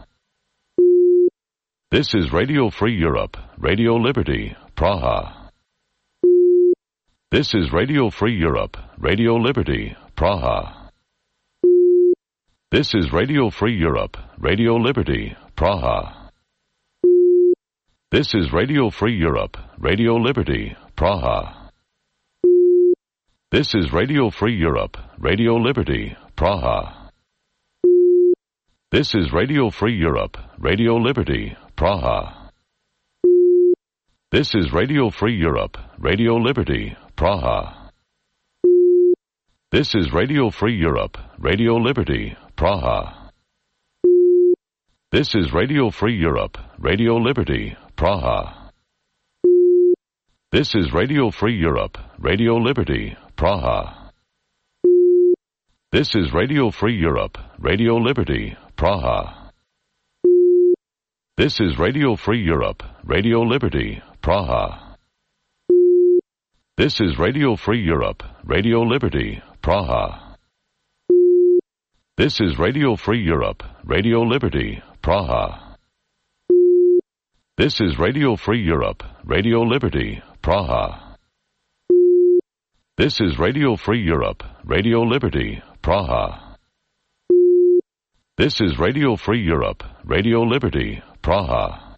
This is Radio Free Europe, Radio Liberty, Praha. This is Radio Free Europe, Radio Liberty, Praha. This is Radio Free Europe, Radio Liberty, Praha. This is Radio Free Europe, Radio Liberty, Praha. This is Radio Free Europe, Radio Liberty, Praha. This is Radio Free Europe, Radio Liberty, Praha. This is Radio Free Europe, Radio Liberty, Praha. This is Radio Free Europe, Radio Liberty, Praha. This is Radio Free Europe, Radio Liberty, Praha. This is Radio Free Europe, Radio Liberty, Praha. This is Radio Free Europe, Radio Liberty, Praha. This is Radio Free Europe, Radio Liberty, Praha. This is Radio Free Europe, Radio Liberty, Praha. This is Radio Free Europe, Radio Liberty, Praha. This is Radio Free Europe, Radio Liberty, Praha. This is Radio Free Europe, Radio Liberty, Praha. This is Radio Free Europe, Radio Liberty, Praha.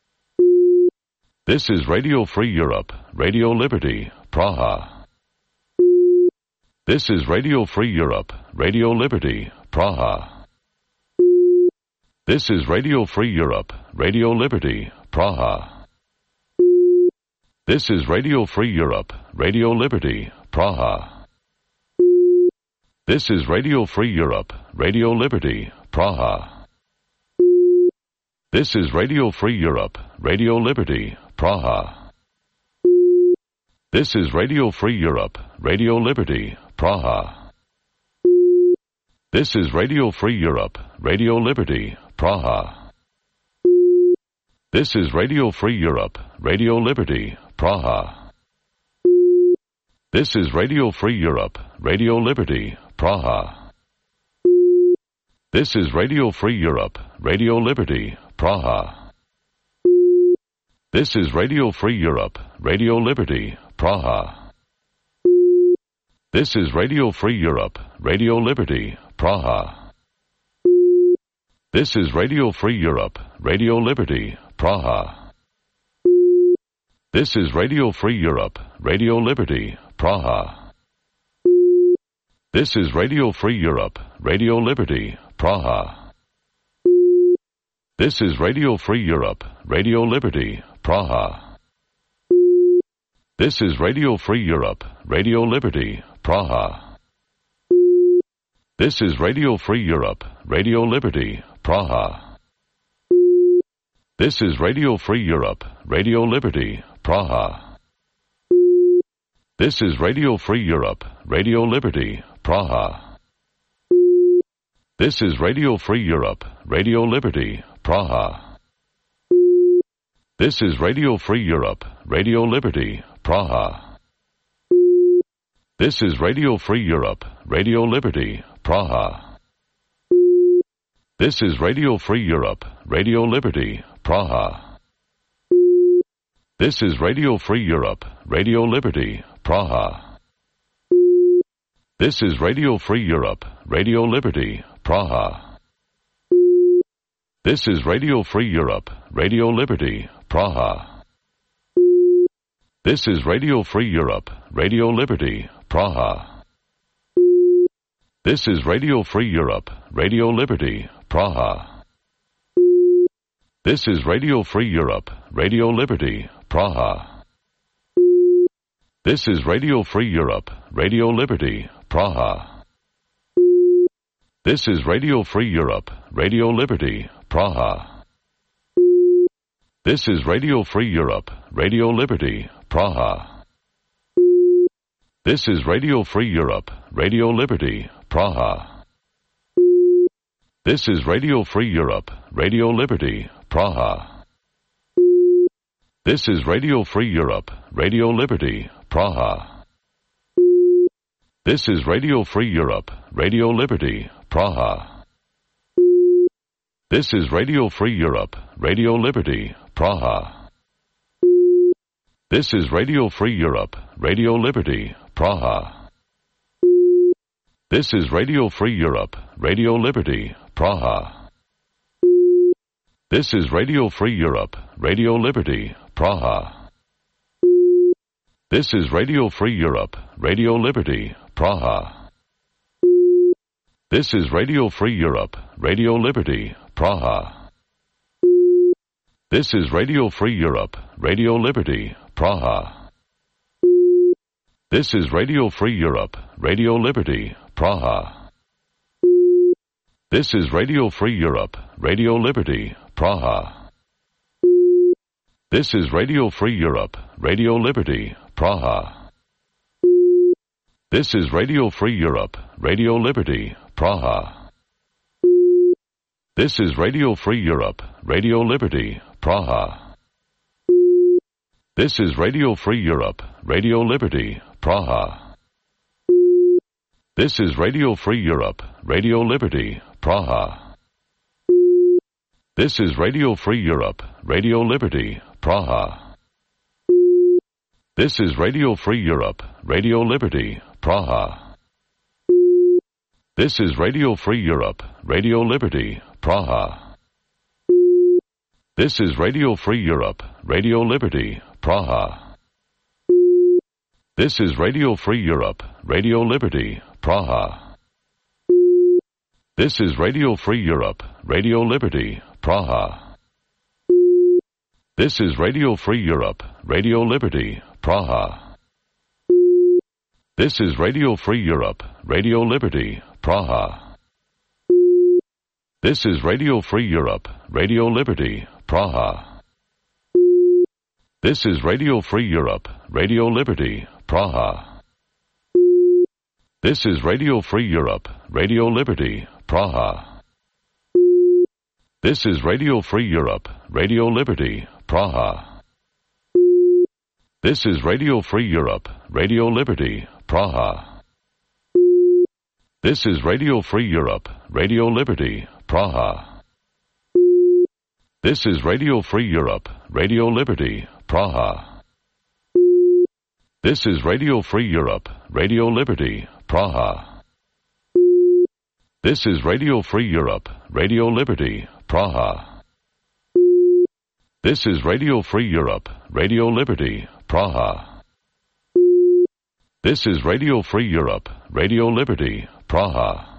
This is Radio Free Europe, Radio Liberty, Praha. This is Radio Free Europe, Radio Liberty, Praha. This is Radio Free Europe, Radio Liberty, Praha. This is Radio Free Europe, Radio Liberty, Praha. This is Radio Free Europe, Radio Liberty, Praha. This is Radio Free Europe, Radio Liberty, Praha. This is Radio Free Europe, Radio Liberty, Praha. This is Radio Free Europe, Radio Liberty, Praha. This is Radio Free Europe, Radio Liberty, Praha. This is Radio Free Europe, Radio Liberty, Praha. This is Radio Free Europe, Radio Liberty, Praha. This is Radio Free Europe, Radio Liberty, Praha. This is Radio Free Europe, Radio Liberty, Praha. This is Radio Free Europe, Radio Liberty, Praha. This is Radio Free Europe, Radio Liberty, Praha. This is Radio Free Europe, Radio Liberty, Praha. This is Radio Free Europe, Radio Liberty, Praha. This is Radio Free Europe, Radio Liberty, Praha. This is Radio Free Europe, Radio Liberty, Praha. This is Radio Free Europe, Radio Liberty, Praha. This is Radio Free Europe, Radio Liberty, Praha. This is Radio Free Europe, Radio Liberty, Praha. This is Radio Free Europe, Radio Liberty, Praha. This is Radio Free Europe, Radio Liberty, Praha. This is Radio Free Europe, Radio Liberty, Praha. This is Radio Free Europe, Radio Liberty, Praha. This is Radio Free Europe, Radio Liberty, Praha. This is Radio Free Europe, Radio Liberty, Praha. This is Radio Free Europe, Radio Liberty, Praha. This is Radio Free Europe, Radio Liberty, Praha. This is Radio Free Europe, Radio Liberty, Praha. This is Radio Free Europe, Radio Liberty, Praha. This is Radio Free Europe, Radio Liberty, Praha. This is Radio Free Europe, Radio Liberty, Praha. This is Radio Free Europe, Radio Liberty, Praha. This is Radio Free Europe, Radio Liberty, Praha. This is Radio Free Europe, Radio Liberty, Praha. This is Radio Free Europe, Radio Liberty, Praha. This is Radio Free Europe, Radio Liberty, Praha. This is Radio Free Europe, Radio Liberty, Praha. This is Radio Free Europe, Radio Liberty, Praha. This is Radio Free Europe, Radio Liberty, Praha. This is Radio Free Europe, Radio Liberty, Praha. This is Radio Free Europe, Radio Liberty, Praha. This is Radio Free Europe, Radio Liberty, Praha. This is Radio Free Europe, Radio Liberty, Praha. This is Radio Free Europe, Radio Liberty, Praha. This is Radio Free Europe, Radio Liberty, Praha. This is Radio Free Europe, Radio Liberty, Praha. This is Radio Free Europe, Radio Liberty, Praha. This is Radio Free Europe, Radio Liberty, Praha. This is Radio Free Europe, Radio Liberty, Praha. This is Radio Free Europe, Radio Liberty, Praha. This is Radio Free Europe, Radio Liberty, Praha. This is Radio Free Europe, Radio Liberty, Praha. This is Radio Free Europe, Radio Liberty, Praha. This is Radio Free Europe, Radio Liberty, Praha. This is Radio Free Europe, Radio Liberty, Praha. This is Radio Free Europe, Radio Liberty, Praha. This is Radio Free Europe, Radio Liberty, Praha. This is Radio Free Europe, Radio Liberty, Praha. This is Radio Free Europe, Radio Liberty, Praha. This is Radio Free Europe, Radio Liberty, Praha. This is Radio Free Europe, Radio Liberty, Praha. This is Radio Free Europe, Radio Liberty, Praha. This is Radio Free Europe, Radio Liberty, Praha. This is Radio Free Europe, Radio Liberty, Praha. This is Radio Free Europe, Radio Liberty, Praha. This is Radio Free Europe, Radio Liberty, Praha. This is Radio Free Europe, Radio Liberty, Praha. This is Radio Free Europe, Radio Liberty, Praha.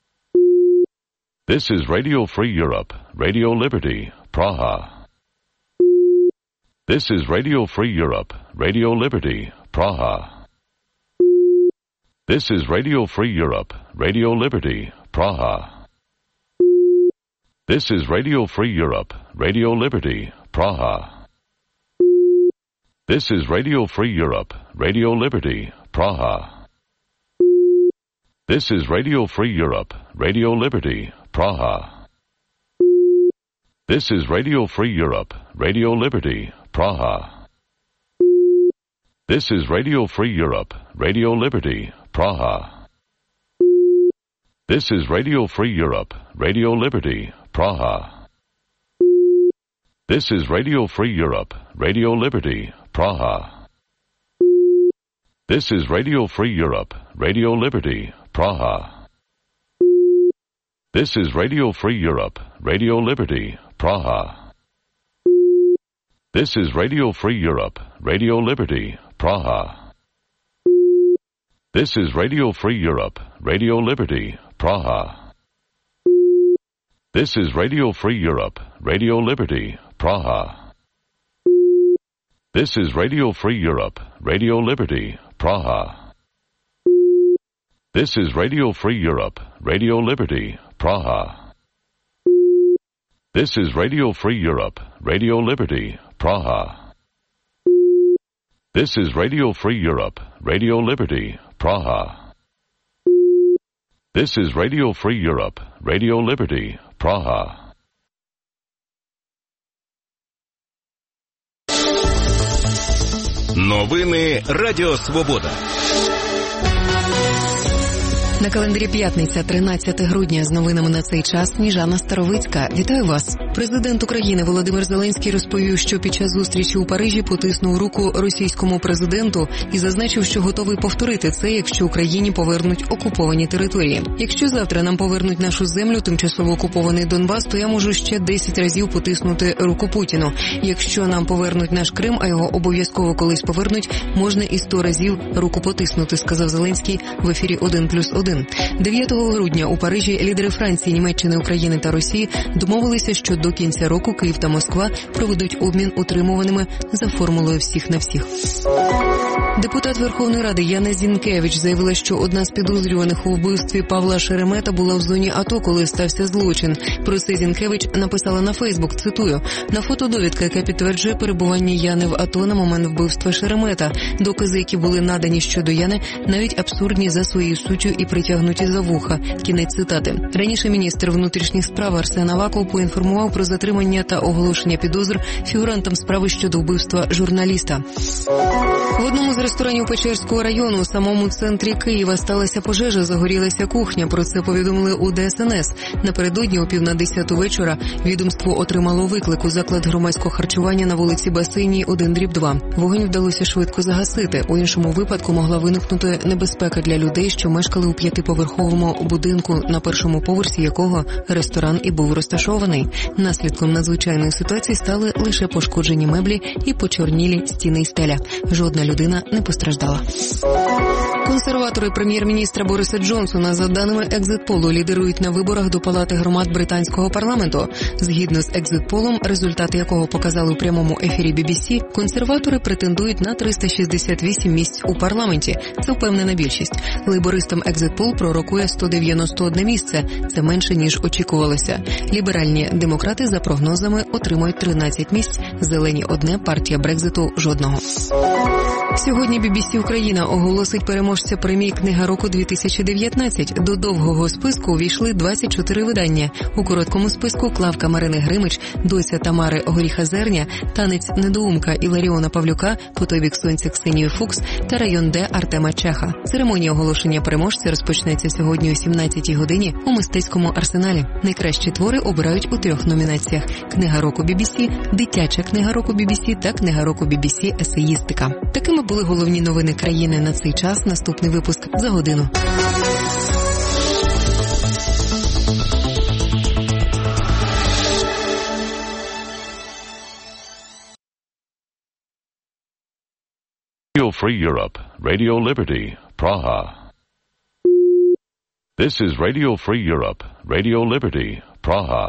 This is Radio Free Europe, Radio Liberty, Praha. This is Radio Free Europe, Radio Liberty, Praha. This is Radio Free Europe, Radio Liberty, Praha. This is Radio Free Europe, Radio Liberty, Praha. This is Radio Free Europe, Radio Liberty, Praha. This is Radio Free Europe, Radio Liberty, Praha. This is Radio Free Europe, Radio Liberty, Praha. This is Radio Free Europe, Radio Liberty, Praha. This is Radio Free Europe, Radio Liberty, Praha. This is Radio Free Europe, Radio Liberty, Praha. This is Radio Free Europe, Radio Liberty, Praha. This is Radio Free Europe, Radio Liberty, Praha. This is Radio Free Europe, Radio Liberty, Praha. This is Radio Free Europe, Radio Liberty, Praha. This is Radio Free Europe, Radio Liberty, Praha. This is Radio Free Europe, Radio Liberty, Praha. This is Radio Free Europe, Radio Liberty, Praha. This is Radio Free Europe, Radio Liberty, Praha. This is Radio Free Europe, Radio Liberty, Praha. This is Radio Free Europe, Radio Liberty, Praha. Новини Радіо Свобода. На календарі п'ятниця, тринадцяте грудня. З новинами на цей час Сніжана Старовицька. Вітаю вас. Президент України Володимир Зеленський розповів, що під час зустрічі у Парижі потиснув руку російському президенту і зазначив, що готовий повторити це, якщо Україні повернуть окуповані території. Якщо завтра нам повернуть нашу землю, тимчасово окупований Донбас, то я можу ще десять разів потиснути руку Путіну. Якщо нам повернуть наш Крим, а його обов'язково колись повернуть, можна і сто разів руку потиснути, сказав Зеленський в ефірі один плюс один. дев'ятого грудня у Парижі лідери Франції, Німеччини, України та Росії домовилися, що до кінця року Київ та Москва проведуть обмін утримуваними за формулою всіх на всіх. Депутат Верховної Ради Яна Зінкевич заявила, що одна з підозрюваних у вбивстві Павла Шеремета була в зоні АТО, коли стався злочин. Про це Зінкевич написала на Фейсбук, цитую: «На фото довідка, яка підтверджує перебування Яни в АТО на момент вбивства Шеремета. Докази, які були надані щодо Яни, навіть абсурдні за своєю суттю і притягнуті за вуха». Кінець цитати. Раніше міністр внутрішніх справ Арсен Аваков поінформував про затримання та оголошення підозр фігурантам справи щодо вбивства журналіста. В одному з ресторанів Печерського району у самому центрі Києва сталася пожежа, загорілася кухня. Про це повідомили у Де Ес Ен Ес. Напередодні о пів на десяту вечора відомство отримало виклик у заклад громадського харчування на вулиці Басейній один дріб два. Вогонь вдалося швидко загасити. У іншому випадку могла виникнути небезпека для людей, що мешкали у п'ятиповерховому будинку, на першому поверсі якого ресторан і був розташований. Наслідком надзвичайної ситуації стали лише пошкоджені меблі і почорнілі стіни й стеля. Жодна людина не постраждала. Консерватори прем'єр-міністра Бориса Джонсона, за даними екзит-полу, лідирують на виборах до Палати громад британського парламенту. Згідно з екзит-полом, результати якого показали у прямому ефірі бі бі сі, консерватори претендують на триста шістдесят вісім місць у парламенті. Це впевнена більшість. Лейбористам екзит-пол пророкує сто дев'яносто одне місце. Це менше, ніж очікувалося. Ліберальні демократи, за прогнозами, отримують тринадцять місць, зелені – одне, партія Брекзиту – жодного. Сьогодні бі бі сі Україна оголосить переможця премії «Книга року дві тисячі дев'ятнадцять». До довгого списку увійшли двадцять чотири видання. У короткому списку «Клавка» Марини Гримич, «Доця» Тамари Горіха-Зерня, «Танець недоумка» Іларіона Павлюка, «По той бік сонця» Ксенії Фукс та «Район Д» Артема Чеха. Церемонія оголошення переможця розпочнеться сьогодні о сімнадцятій годині у мистецькому арсеналі. Найкращі твори обирають у трьох номінаціях: «Книга року бі бі сі», «Дитяча книга року бі бі сі» та «Книга року бі бі сі. Есеїстика». Такими були головні новини країни на цей час. Наступний випуск за годину. Radio Free Europe, Radio Liberty, Praha. This is Radio Free Europe, Radio Liberty, Praha.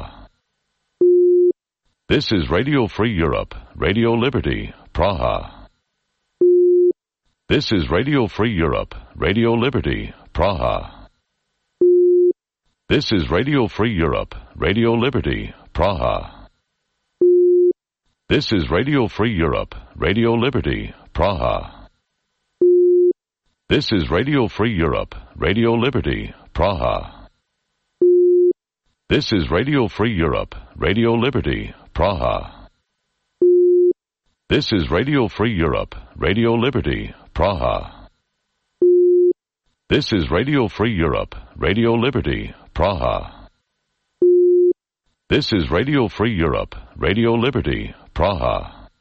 This is Radio Free Europe, Radio Liberty, Praha. This is Radio Free Europe, Radio Liberty, Praha. This is Radio Free Europe, Radio Liberty, Praha. This is Radio Free Europe, Radio Liberty, Praha. This is Radio Free Europe, Radio Liberty, Praha. This is Radio Free Europe, Radio Liberty, Praha. This is Radio Free Europe, Radio Liberty, Praha. This is Radio Free Europe, Radio Liberty, Praha. This is Radio Free Europe, Radio Liberty, Praha.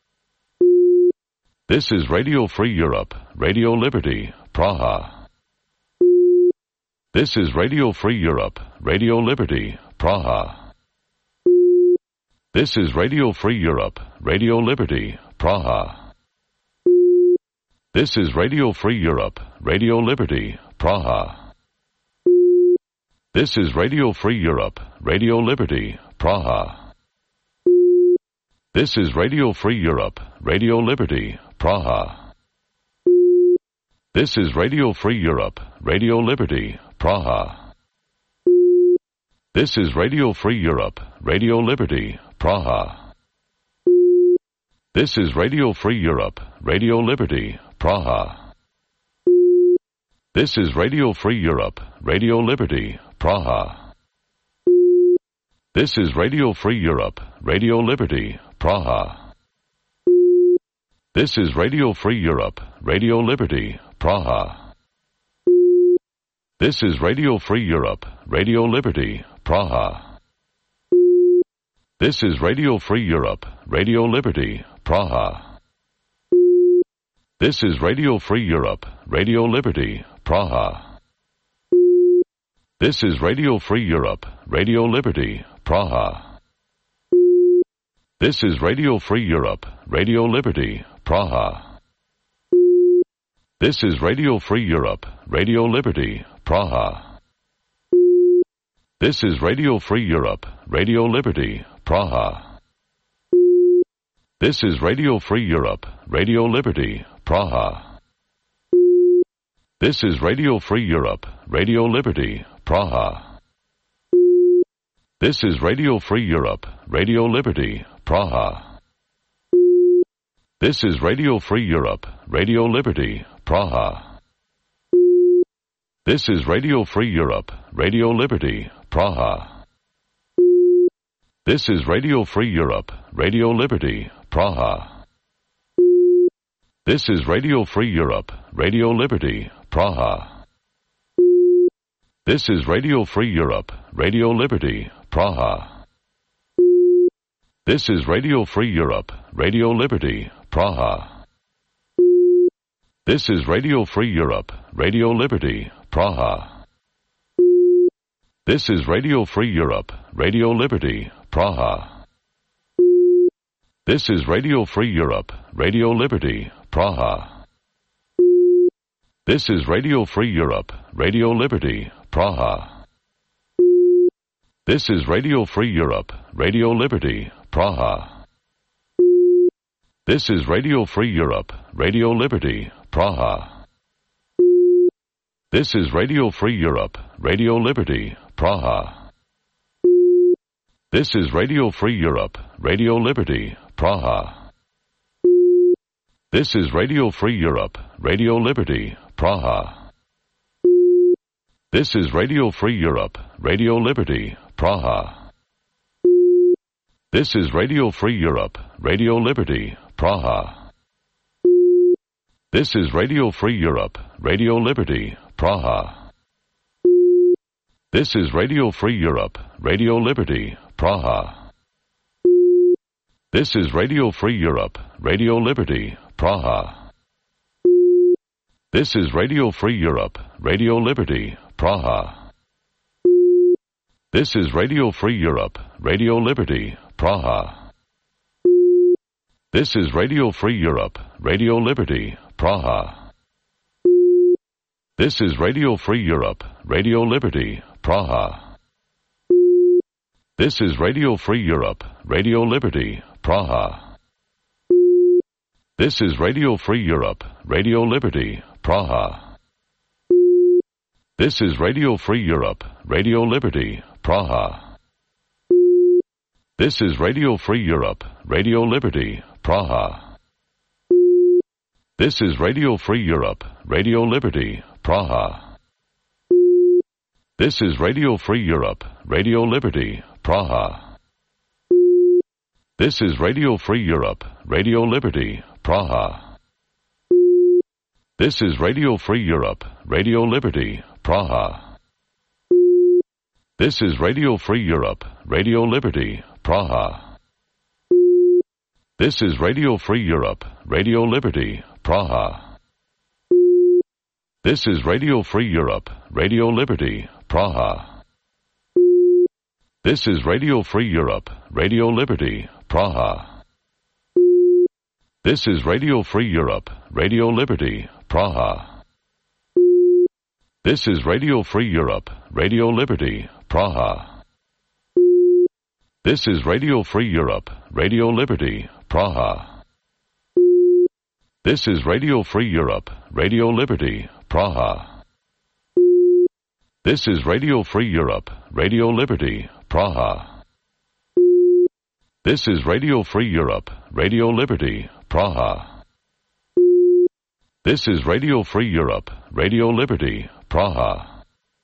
This is Radio Free Europe, Radio Liberty, Praha. This is Radio Free Europe, Radio Liberty, Praha. This is Radio Free Europe, Radio Liberty, Praha. This is Radio Free Europe, Radio Liberty, Praha. This is Radio Free Europe, Radio Liberty, Praha. This is Radio Free Europe, Radio Liberty, Praha. This is Radio Free Europe, Radio Liberty, Praha. This is Radio Free Europe, Radio Liberty, Praha. This is Radio Free Europe, Radio Liberty, Praha. This is Radio Free Europe, Radio Liberty, Praha. This is Radio Free Europe, Radio Liberty, Praha. This is Radio Free Europe, Radio Liberty, Praha. This is Radio Free Europe, Radio Liberty, Praha. This is Radio Free Europe, Radio Liberty, Praha. This is Radio Free Europe, Radio Liberty, Praha. This is Radio Free Europe, Radio Liberty, Praha. This is Radio Free Europe, Radio Liberty, Praha. This is Radio Free Europe, Radio Liberty, Praha. This is Radio Free Europe, Radio Liberty, Praha. This is Radio Free Europe, Radio Liberty, Praha. This is Radio Free Europe, Radio Liberty, Praha. This is Radio Free Europe, Radio Liberty, Praha. This is Radio Free Europe, Radio Liberty, Praha. This is Radio Free Europe, Radio Liberty, Praha. This is Radio Free Europe, Radio Liberty, Praha. This is Radio Free Europe, Radio Liberty, Praha. This is Radio Free Europe, Radio Liberty, Praha. This is Radio Free Europe, Radio Liberty, Praha. This is Radio Free Europe, Radio Liberty, Praha. This is Radio Free Europe, Radio Liberty, Praha. This is Radio Free Europe, Radio Liberty, Praha. This is Radio Free Europe, Radio Liberty, Praha. This is Radio Free Europe, Radio Liberty, Praha. This is Radio Free Europe, Radio Liberty, Praha. This is Radio Free Europe, Radio Liberty, Praha. This is Radio Free Europe, Radio Liberty, Praha. This is Radio Free Europe, Radio Liberty, Praha. This is Radio Free Europe, Radio Liberty, Praha. This is Radio Free Europe, Radio Liberty, Praha. This is Radio Free Europe, Radio Liberty, Praha. This is Radio Free Europe, Radio Liberty, Praha. This is Radio Free Europe, Radio Liberty, Praha. This is Radio Free Europe, Radio Liberty, Praha. This is Radio Free Europe, Radio Liberty, Praha. This is Radio Free Europe, Radio Liberty, Praha. This is Radio Free Europe, Radio Liberty, Praha. This is Radio Free Europe, Radio Liberty, Praha. This is Radio Free Europe, Radio Liberty, Praha. This is Radio Free Europe, Radio Liberty, Praha. This is Radio Free Europe, Radio Liberty, Praha. This is Radio Free Europe, Radio Liberty, Praha. This is Radio Free Europe, Radio Liberty, Praha. This is Radio Free Europe, Radio Liberty, Praha. This is Radio Free Europe, Radio Liberty, Praha. This is Radio Free Europe, Radio Liberty, Praha. This is Radio Free Europe, Radio Liberty, Praha. This is Radio Free Europe, Radio Liberty, Praha. This is Radio Free Europe, Radio Liberty, Praha. This is Radio Free Europe, Radio Liberty, Praha. This is Radio Free Europe, Radio Liberty, Praha. This is Radio Free Europe, Radio Liberty, Praha. This is Radio Free Europe, Radio Liberty, Praha. This is Radio Free Europe, Radio Liberty, Praha. This is Radio Free Europe, Radio Liberty, Praha. This is Radio Free Europe, Radio Liberty, Praha.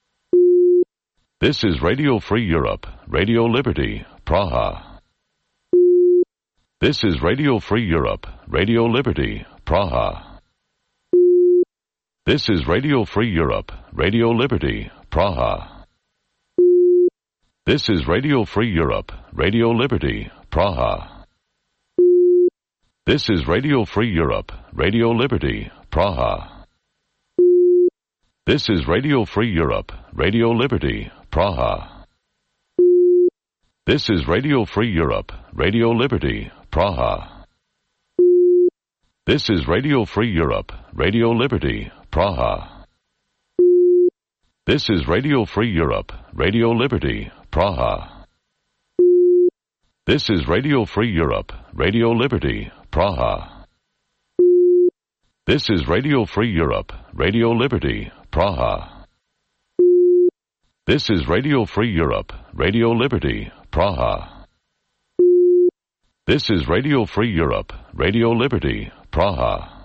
This is Radio Free Europe, Radio Liberty, Praha. This is Radio Free Europe, Radio Liberty, Praha. This is Radio Free Europe, Radio Liberty, Praha. This is Radio Free Europe, Radio Liberty, Praha. This is Radio Free Europe, Radio Liberty, Praha. This is Radio Free Europe, Radio Liberty, Praha. This is Radio Free Europe, Radio Liberty, Praha. This is Radio Free Europe, Radio Liberty, Praha. This is Radio Free Europe, Radio Liberty, Praha. This is Radio Free Europe, Radio Liberty, Praha. This is Radio Free Europe, Radio Liberty, Praha. This is Radio Free Europe, Radio Liberty, Praha. This is Radio Free Europe, Radio Liberty, Praha.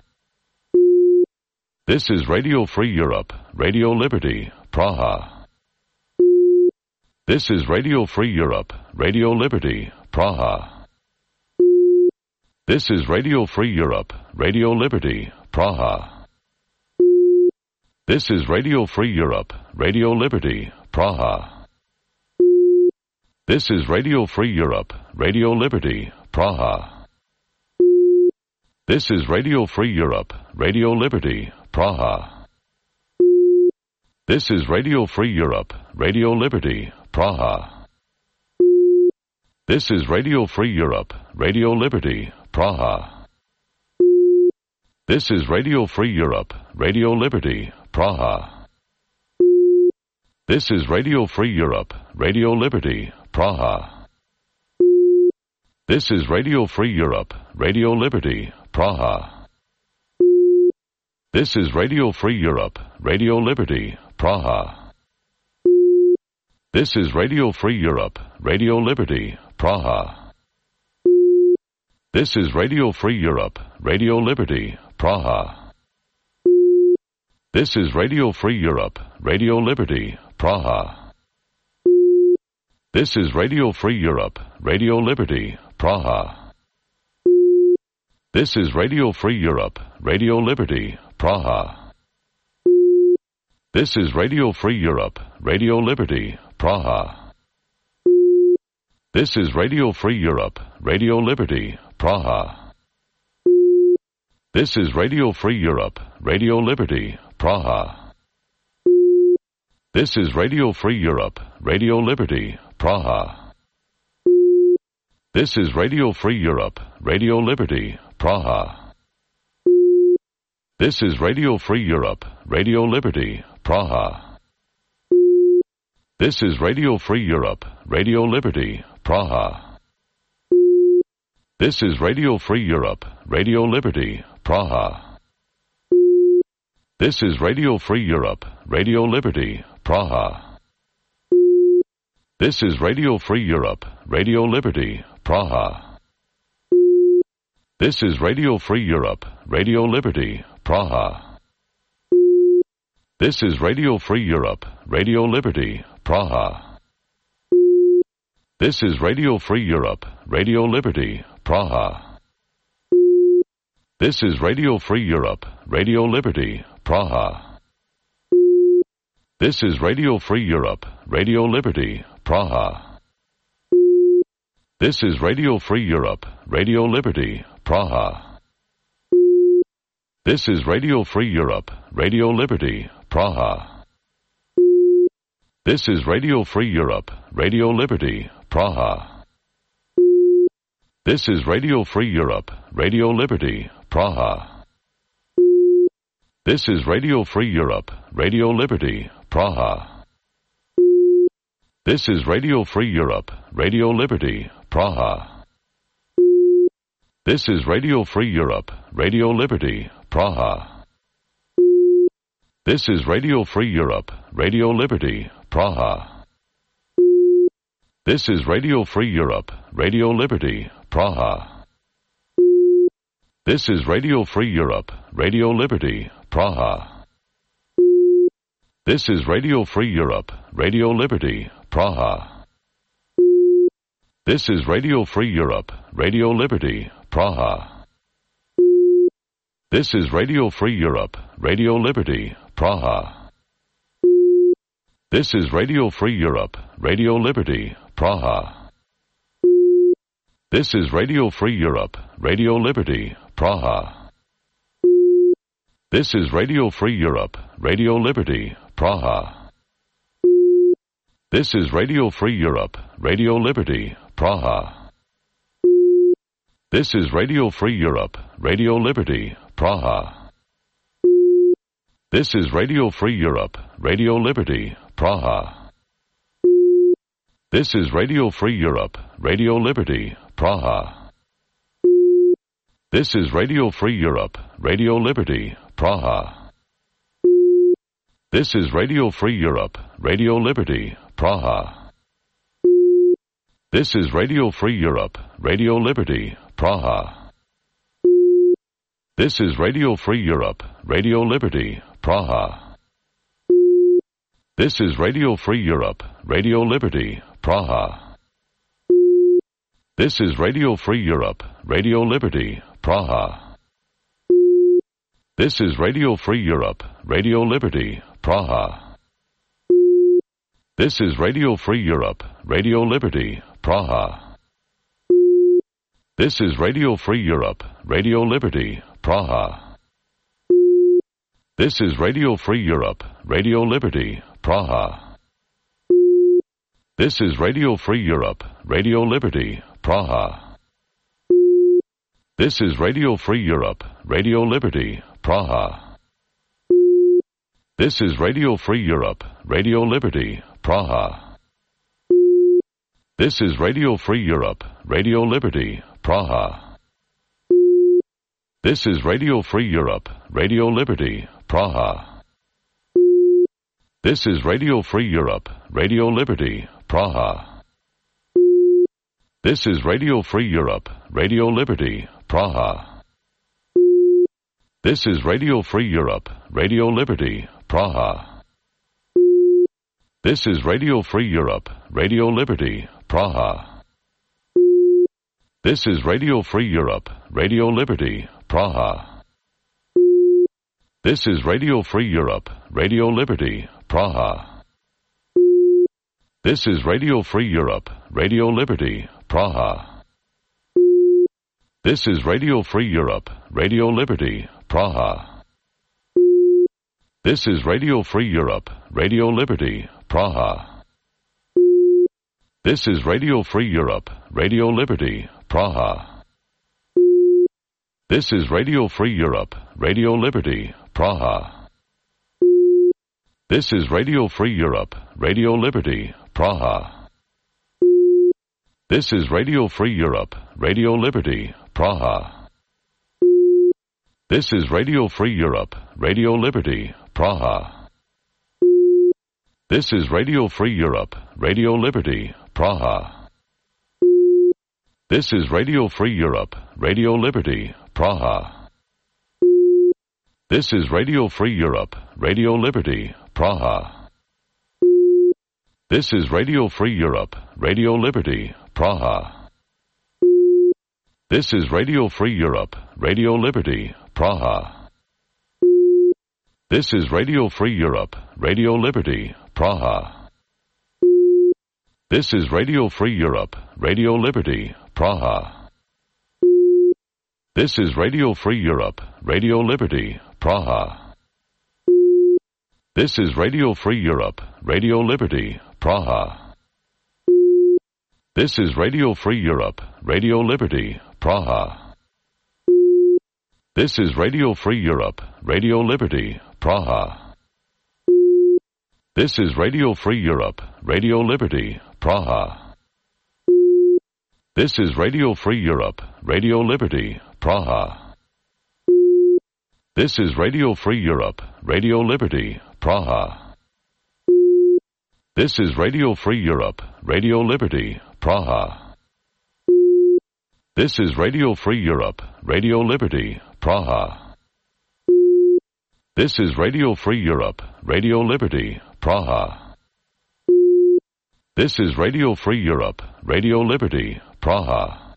This is Radio Free Europe, Radio Liberty, Praha. This is Radio Free Europe, Radio Liberty, Praha. This is Radio Free Europe, Radio Liberty, Praha. This is Radio Free Europe, Radio Liberty, Praha. This is Radio Free Europe, Radio Liberty, Praha. This is Radio Free Europe, Radio Liberty, Praha. This is Radio Free Europe, Radio Liberty, Praha. This is Radio Free Europe, Radio Liberty, Praha. This is Radio Free Europe, Radio Liberty, Praha. This is Radio Free Europe, Radio Liberty, Praha. This is Radio Free Europe, Radio Liberty, Praha. This is Radio Free Europe, Radio Liberty, Praha. This is Radio Free Europe, Radio Liberty, Praha. This is Radio Free Europe, Radio Liberty, Praha. This is Radio Free Europe, Radio Liberty, Praha. This is Radio Free Europe, Radio Liberty, Praha. This is Radio Free Europe, Radio Liberty, Praha. This is Radio Free Europe, Radio Liberty, Praha. This is Radio Free Europe, Radio Liberty, Praha. This is Radio Free Europe, Radio Liberty, Praha. This is Radio Free Europe, Radio Liberty, Praha. This is Radio Free Europe, Radio Liberty, Praha. This is Radio Free Europe, Radio Liberty, Praha. This is Radio Free Europe, Radio Liberty, Praha. This is Radio Free Europe, Radio Liberty, Praha. This is Radio Free Europe, Radio Liberty, Praha. This is Radio Free Europe, Radio Liberty, Praha. This is Radio Free Europe, Radio Liberty, Praha. This is Radio Free Europe, Radio Liberty, Praha. This is Radio Free Europe, Radio Liberty, Praha. This is Radio Free Europe, Radio Liberty, Praha. This is Radio Free Europe, Radio Liberty, Praha. This is Radio Free Europe, Radio Liberty, Praha. This is Radio Free Europe, Radio Liberty, Praha. This is Radio Free Europe, Radio Liberty, Praha. This is Radio Free Europe, Radio Liberty, Praha. This is Radio Free Europe, Radio Liberty, Praha. This is Radio Free Europe, Radio Liberty, Praha. This is Radio Free Europe, Radio Liberty, Praha. This is Radio Free Europe, Radio Liberty, Praha. This is Radio Free Europe, Radio Liberty, Praha. This is Radio Free Europe, Radio Liberty, Praha. This is Radio Free Europe, Radio Liberty, Praha. This is Radio Free Europe, Radio Liberty, Praha. This is Radio Free Europe, Radio Liberty, Praha. This is Radio Free Europe, Radio Liberty, Praha. This is Radio Free Europe, Radio Liberty, Praha. This is Radio Free Europe, Radio Liberty, Praha. This is Radio Free Europe, Radio Liberty, Praha. This is Radio Free Europe, Radio Liberty, Praha. This is Radio Free Europe, Radio Liberty, Praha. This is Radio Free Europe, Radio Liberty, Praha. This is Radio Free Europe, Radio Liberty, Praha. This is Radio Free Europe, Radio Liberty, Praha. This is Radio Free Europe, Radio Liberty, Praha. This is Radio Free Europe, Radio Liberty, Praha. This is Radio Free Europe, Radio Liberty, Praha. This is Radio Free Europe, Radio Liberty, Praha. This is Radio Free Europe, Radio Liberty, Praha. This is Radio Free Europe, Radio Liberty, Praha. This is Radio Free Europe, Radio Liberty, Praha. This is Radio Free Europe, Radio Liberty, Praha. This is Radio Free Europe, Radio Liberty, Praha. This is Radio Free Europe, Radio Liberty, Praha. This is Radio Free Europe, Radio Liberty, Praha. This is Radio Free Europe, Radio Liberty, Praha. This is Radio Free Europe, Radio Liberty, Praha. This is Radio Free Europe, Radio Liberty, Praha. This is Radio Free Europe, Radio Liberty, Praha. This is Radio Free Europe, Radio Liberty, Praha. This is Radio Free Europe, Radio Liberty, Praha. This is Radio Free Europe, Radio Liberty, Praha. This is Radio Free Europe, Radio Liberty, Praha. This is Radio Free Europe, Radio Liberty, Praha. This is Radio Free Europe, Radio Liberty, Praha. This is Radio Free Europe, Radio Liberty, Praha. This is Radio Free Europe, Radio Liberty, Praha. This is Radio Free Europe, Radio Liberty, Praha. This is Radio Free Europe, Radio Liberty, Praha. This is Radio Free Europe, Radio Liberty, Praha. This is Radio Free Europe, Radio Liberty, Praha. This is Radio Free Europe, Radio Liberty, Praha. This is Radio Free Europe, Radio Liberty, Praha. This is Radio Free Europe, Radio Liberty, Praha. This is Radio Free Europe, Radio Liberty, Praha. This is Radio Free Europe, Radio Liberty, Praha. This is Radio Free Europe, Radio Liberty, Praha. This is Radio Free Europe, Radio Liberty, Praha. This is Radio Free Europe, Radio Liberty, Praha. This is Radio Free Europe, Radio Liberty, Praha. This is Radio Free Europe, Radio Liberty, Praha. This is Radio Free Europe, Radio Liberty, Praha. This is Radio Free Europe, Radio Liberty, Praha. This is Radio Free Europe, Radio Liberty, Praha. This is Radio Free Europe, Radio Liberty, Praha. This is Radio Free Europe, Radio Liberty, Praha. This is Radio Free Europe, Radio Liberty, Praha. This is Radio Free Europe, Radio Liberty, Praha. This is Radio Free Europe, Radio Liberty, Praha.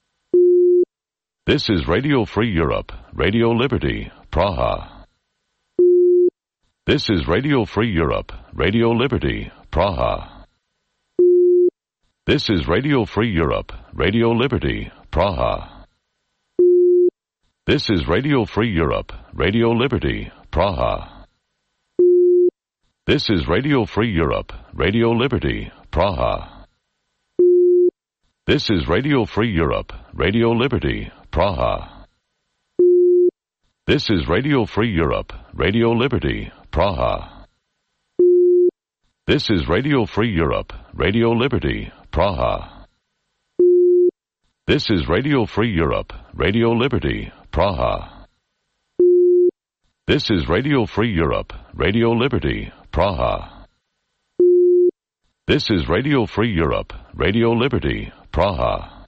This is Radio Free Europe, Radio Liberty, Praha. This is Radio Free Europe, Radio Liberty, Praha. This is Radio Free Europe, Radio Liberty, Praha. This is Radio Free Europe, Radio Liberty, Praha. This is Radio Free Europe, Radio Liberty, Praha. This is Radio Free Europe, Radio Liberty, Praha. This is Radio Free Europe, Radio Liberty, Praha. This is Radio Free Europe, Radio Liberty, Praha. This is Radio Free Europe, Radio Liberty, Praha. This is Radio Free Europe, Radio Liberty, Praha. This is Radio Free Europe, Radio Liberty, Praha.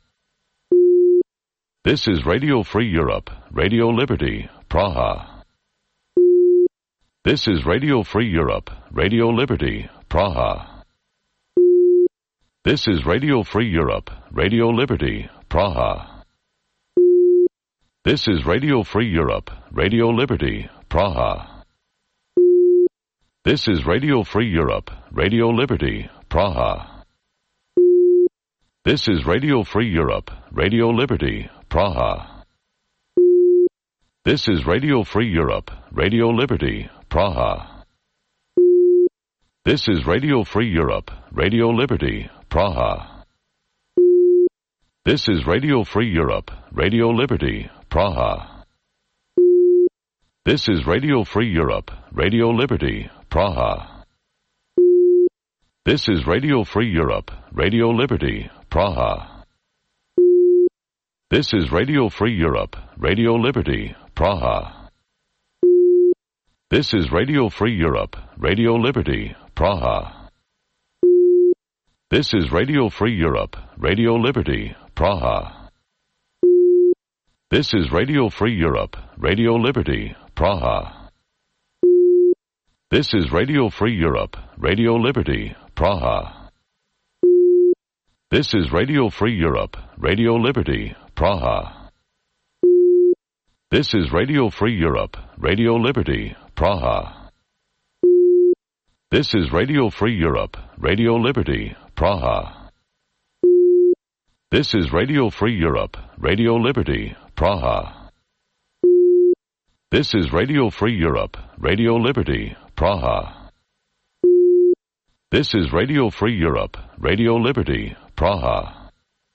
This is Radio Free Europe, Radio Liberty, Praha. This is Radio Free Europe, Radio Liberty, Praha. This is Radio Free Europe, Radio Liberty, Praha. This is Radio Free Europe, Radio Liberty, Praha. This is Radio Free Europe, Radio Liberty, Praha. This is Radio Free Europe, Radio Liberty, Praha. This is Radio Free Europe, Radio Liberty, Praha. This is Radio Free Europe, Radio Liberty, Praha. This is Radio Free Europe, Radio Liberty, Praha. This is Radio Free Europe, Radio Liberty, Praha. This is Radio Free Europe, Radio Liberty, Praha. This is Radio Free Europe, Radio Liberty, Praha. This is Radio Free Europe, Radio Liberty, Praha. This is Radio Free Europe, Radio Liberty, Praha. This is Radio Free Europe, Radio Liberty, Praha. This is Radio Free Europe, Radio Liberty, Praha. This is Radio Free Europe, Radio Liberty, Praha. This is Radio Free Europe, Radio Liberty, Praha. This is Radio Free Europe, Radio Liberty, Praha. This is Radio Free Europe, Radio Liberty, Praha. This is Radio Free Europe, Radio Liberty, Praha. This is Radio Free Europe, Radio Liberty, Praha.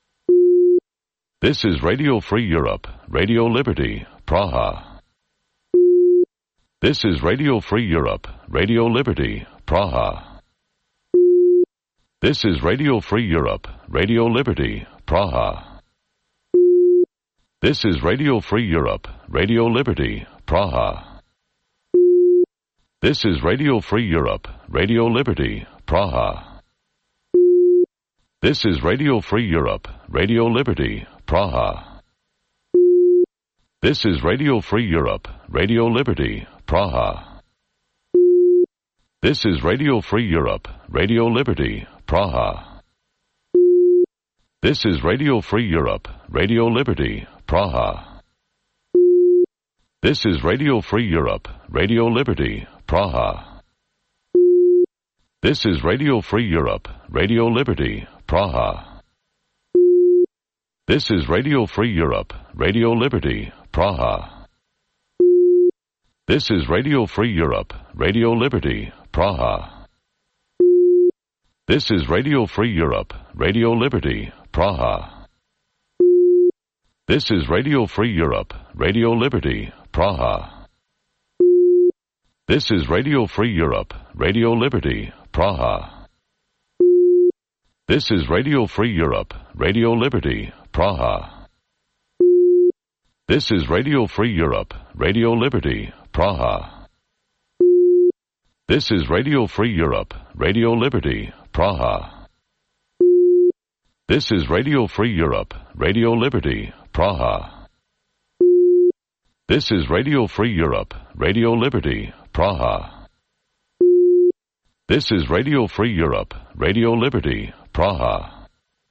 This is Radio Free Europe, Radio Liberty, Praha. This is Radio Free Europe, Radio Liberty, Praha. This is Radio Free Europe, Radio Liberty, Praha. This is Radio Free Europe, Radio Liberty, Praha. This is Radio Free Europe, Radio Liberty, Praha. This is Radio Free Europe, Radio Liberty, Praha. This is Radio Free Europe, Radio Liberty, Praha. This is Radio Free Europe, Radio Liberty, Praha. This is Radio Free Europe, Radio Liberty, Praha. This is Radio Free Europe, Radio Liberty, Praha. This is Radio Free Europe, Radio Liberty, Praha. This is Radio Free Europe, Radio Liberty, Praha. This is Radio Free Europe, Radio Liberty, Praha. This is Radio Free Europe, Radio Liberty, Praha. This is Radio Free Europe, Radio Liberty, Praha. This is Radio Free Europe, Radio Liberty, Praha. This is Radio Free Europe, Radio Liberty, Praha. This is Radio Free Europe, Radio Liberty, Praha. This is Radio Free Europe, Radio Liberty, Praha. This is Radio Free Europe, Radio Liberty, Praha. This is Radio Free Europe, Radio Liberty, Praha. This is Radio Free Europe, Radio Liberty, Praha.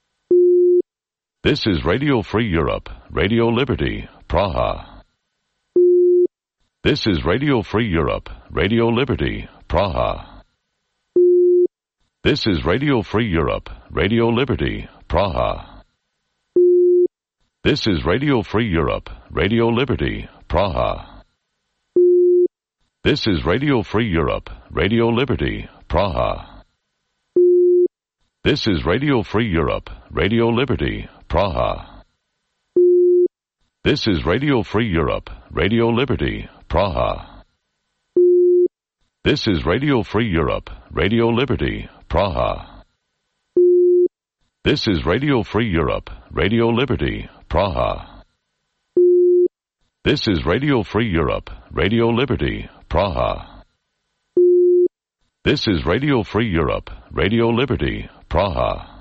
This is Radio Free Europe, Radio Liberty, Praha. This is Radio Free Europe, Radio Liberty, Praha. This is Radio Free Europe, Radio Liberty, Praha. This is Radio Free Europe, Radio Liberty, Praha. This is Radio Free Europe, Radio Liberty, Praha. This is Radio Free Europe, Radio Liberty, Praha. This is Radio Free Europe, Radio Liberty, Praha. This is Radio Free Europe, Radio Liberty, Praha. This is Radio Free Europe, Radio Liberty, Praha. This is Radio Free Europe, Radio Liberty, Praha. This is Radio Free Europe, Radio Liberty, Praha.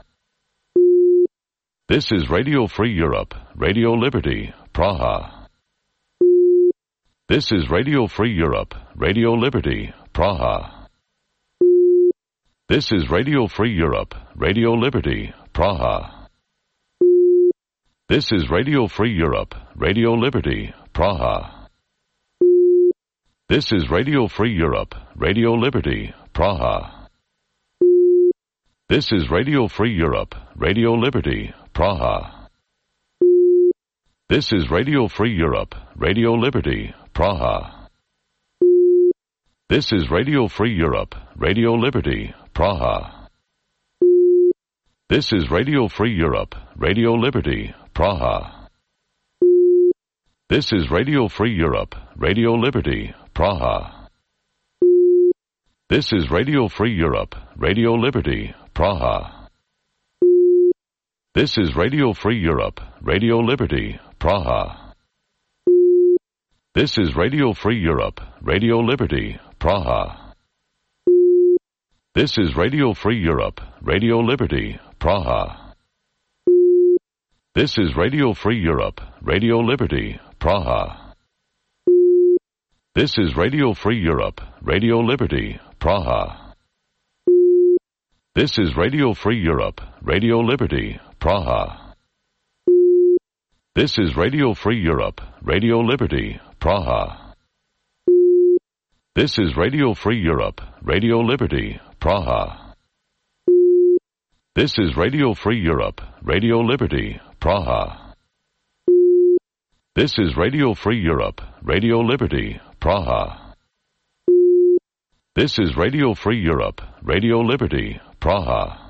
This is Radio Free Europe, Radio Liberty, Praha. This is Radio Free Europe, Radio Liberty, Praha. This is Radio Free Europe, Radio Liberty, Praha. This is Radio Free Europe, Radio Liberty, Praha. This is Radio Free Europe, Radio Liberty, Praha. This is Radio Free Europe, Radio Liberty, Praha. This is Radio Free Europe, Radio Liberty, Praha. This is Radio Free Europe, Radio Liberty, Praha. This is Radio Free Europe, Radio Liberty, Praha. This is Radio Free Europe, Radio Liberty, Praha. This is Radio Free Europe, Radio Liberty, Praha. This is Radio Free Europe, Radio Liberty, Praha. This is Radio Free Europe, Radio Liberty, Praha. This is Radio Free Europe, Radio Liberty, Praha. This is Radio Free Europe, Radio Liberty, Praha. This is Radio Free Europe, Radio Liberty, Praha. This is Radio Free Europe, Radio Liberty, Praha. This is Radio Free Europe, Radio Liberty, Praha. This is Radio Free Europe, Radio Liberty, Praha. This is Radio Free Europe, Radio Liberty, Praha. This is Radio Free Europe, Radio Liberty, Praha. This is Radio Free Europe, Radio Liberty, Praha.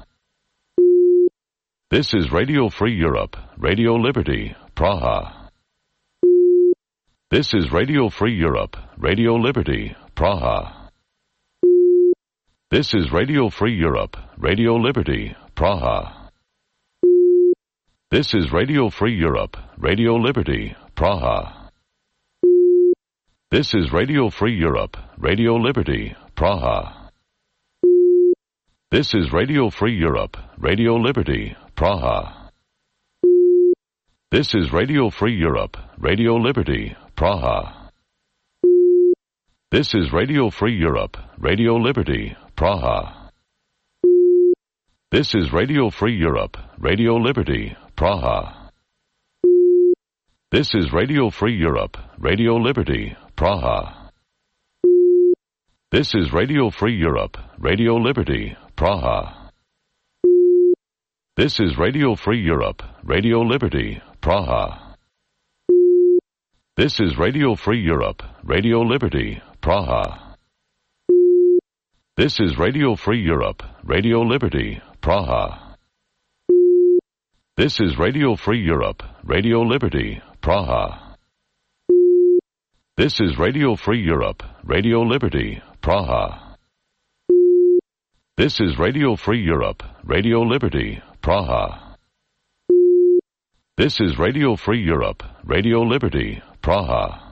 This is Radio Free Europe, Radio Liberty, Praha. This is Radio Free Europe, Radio Liberty, Praha. This is Radio Free Europe, Radio Liberty, Praha. This is Radio Free Europe, Radio Liberty, Praha. This is Radio Free Europe, Radio Liberty, Praha. This is Radio Free Europe, Radio Liberty, Praha. This is Radio Free Europe, Radio Liberty, Praha. This is Radio Free Europe, Radio Liberty, Praha. This is Radio Free Europe, Radio Liberty, Praha. This is Radio Free Europe, Radio Liberty, Praha. This is Radio Free Europe, Radio Liberty, Praha. This is Radio Free Europe, Radio Liberty, Praha. This is Radio Free Europe, Radio Liberty, Praha. This is Radio Free Europe, Radio Liberty, Praha. This is Radio Free Europe, Radio Liberty, Praha. This is Radio Free Europe, Radio Liberty, Praha. This is Radio Free Europe, Radio Liberty, Praha. This is Radio Free Europe, Radio Liberty, Praha.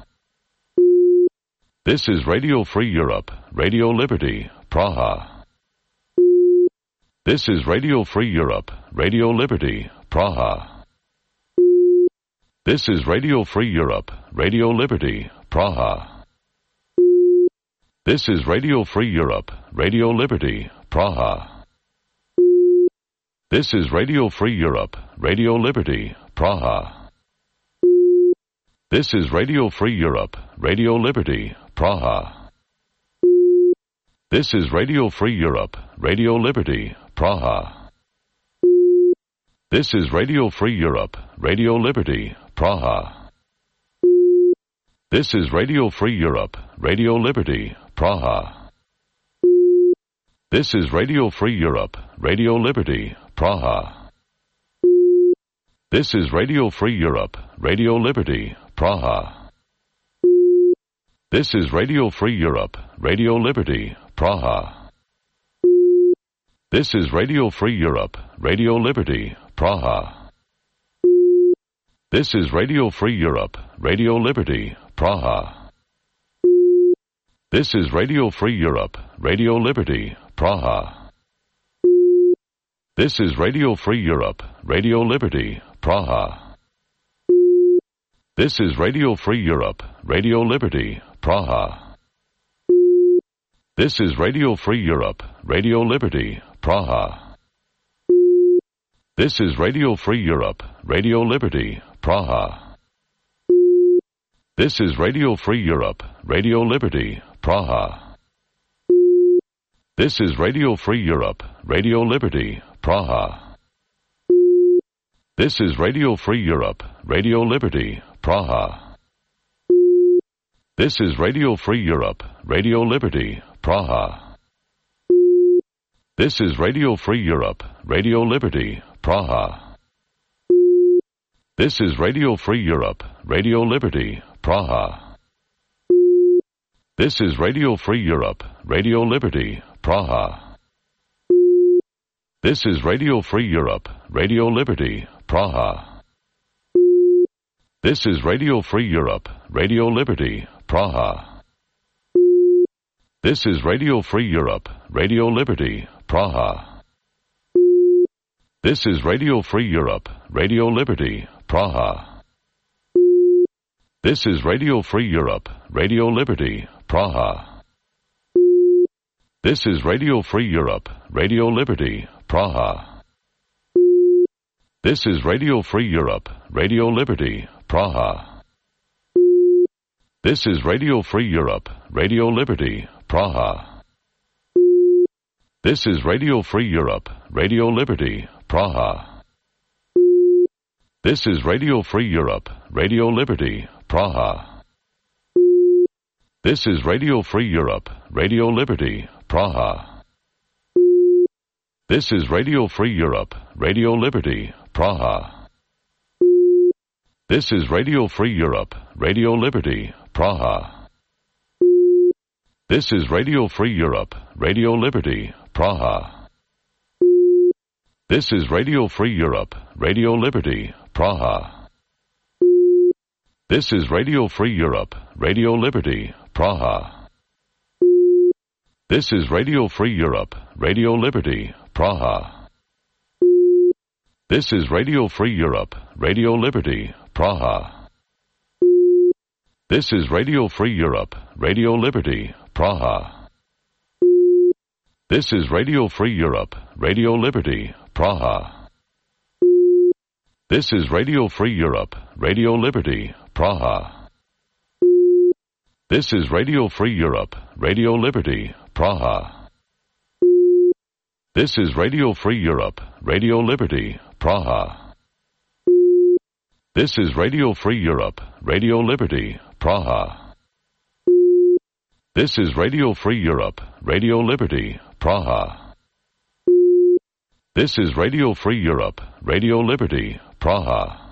This is Radio Free Europe, Radio Liberty, Praha. This is Radio Free Europe, Radio Liberty, Praha. This is Radio Free Europe, Radio Liberty, Praha. This is Radio Free Europe, Radio Liberty, Praha. This is Radio Free Europe, Radio Liberty, Praha. This is Radio Free Europe, Radio Liberty, Praha. This is Radio Free Europe, Radio Liberty, Praha. This is Radio Free Europe, Radio Liberty, Praha. This is Radio Free Europe, Radio Liberty, Praha. This is Radio Free Europe, Radio Liberty, Praha. This is Radio Free Europe, Radio Liberty, Praha. This is Radio Free Europe, Radio Liberty, Praha. This is Radio Free Europe, Radio Liberty, Praha. This is Radio Free Europe, Radio Liberty, Praha. This is Radio Free Europe, Radio Liberty, Praha. This is Radio Free Europe, Radio Liberty, Praha. This is Radio Free Europe, Radio Liberty, Praha. This is Radio Free Europe, Radio Liberty, Praha. This is Radio Free Europe, Radio Liberty, Praha. This is Radio Free Europe, Radio Liberty, Praha. This is Radio Free Europe, Radio Liberty, Praha. This is Radio Free Europe, Radio Liberty, Praha. This is Radio Free Europe, Radio Liberty, Praha. This is Radio Free Europe, Radio Liberty, Praha. This is Radio Free Europe, Radio Liberty, Praha. This is Radio Free Europe, Radio Liberty, Praha. This is Radio Free Europe, Radio Liberty, Praha. This is Radio Free Europe, Radio Liberty, Praha. This is Radio Free Europe, Radio Liberty, Praha. This is Radio Free Europe, Radio Liberty, Praha. This is Radio Free Europe, Radio Liberty, Praha. This is Radio Free Europe, Radio Liberty, Praha. This is Radio Free Europe, Radio Liberty, Praha. This is Radio Free Europe, Radio Liberty, Praha. This is Radio Free Europe, Radio Liberty, Praha. This is Radio Free Europe, Radio Liberty, Praha. This is Radio Free Europe, Radio Liberty, Praha. This is Radio Free Europe, Radio Liberty, Praha. This is Radio Free Europe, Radio Liberty, Praha. This is Radio Free Europe, Radio Liberty, Praha. This is Radio Free Europe, Radio Liberty, Praha. This is Radio Free Europe, Radio Liberty, Praha. This is Radio Free Europe, Radio Liberty, Praha. This is Radio Free Europe, Radio Liberty, Praha. This is Radio Free Europe, Radio Liberty, Praha. This is Radio Free Europe, Radio Liberty, Praha. This is Radio Free Europe, Radio Liberty, Praha. This is Radio Free Europe, Radio Liberty, Praha. This is Radio Free Europe, Radio Liberty, Praha. This is Radio Free Europe, Radio Liberty, Praha. This is Radio Free Europe, Radio Liberty, Praha. This is Radio Free Europe, Radio Liberty, Praha.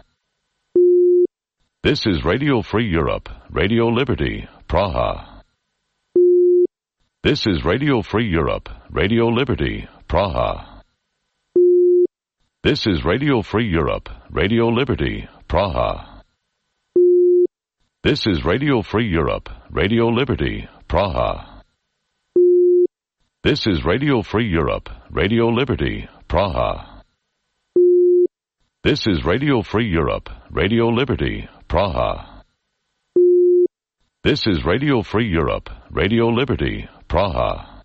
This is Radio Free Europe, Radio Liberty, Praha. This is Radio Free Europe, Radio Liberty, Praha. This is Radio Free Europe, Radio Liberty, Praha. This is Radio Free Europe, Radio Liberty, Praha. This is Radio Free Europe, Radio Liberty, Praha. This is Radio Free Europe, Radio Liberty, Praha. This is Radio Free Europe, Radio Liberty, Praha.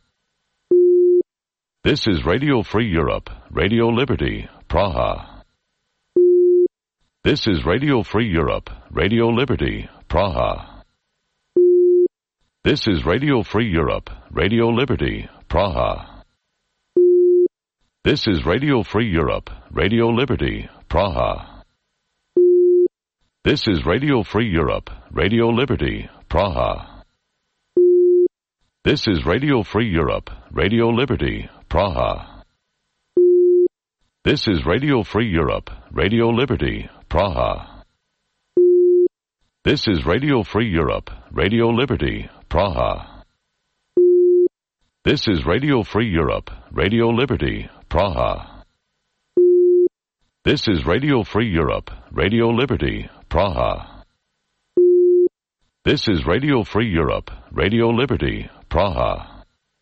This is Radio Free Europe, Radio Liberty, Praha. This is Radio Free Europe, Radio Liberty, Praha. This is Radio Free Europe, Radio Liberty, Praha. This is Radio Free Europe, Radio Liberty, Praha. This is Radio Free Europe, Radio Liberty, Praha. This is Radio Free Europe, Radio Liberty, Praha. This is Radio Free Europe, Radio Liberty, Praha. This is Radio Free Europe, Radio Liberty, Praha. This is Radio Free Europe, Radio Liberty, Praha. This is Radio Free Europe, Radio Liberty, Praha. This is Radio Free Europe, Radio Liberty, Praha.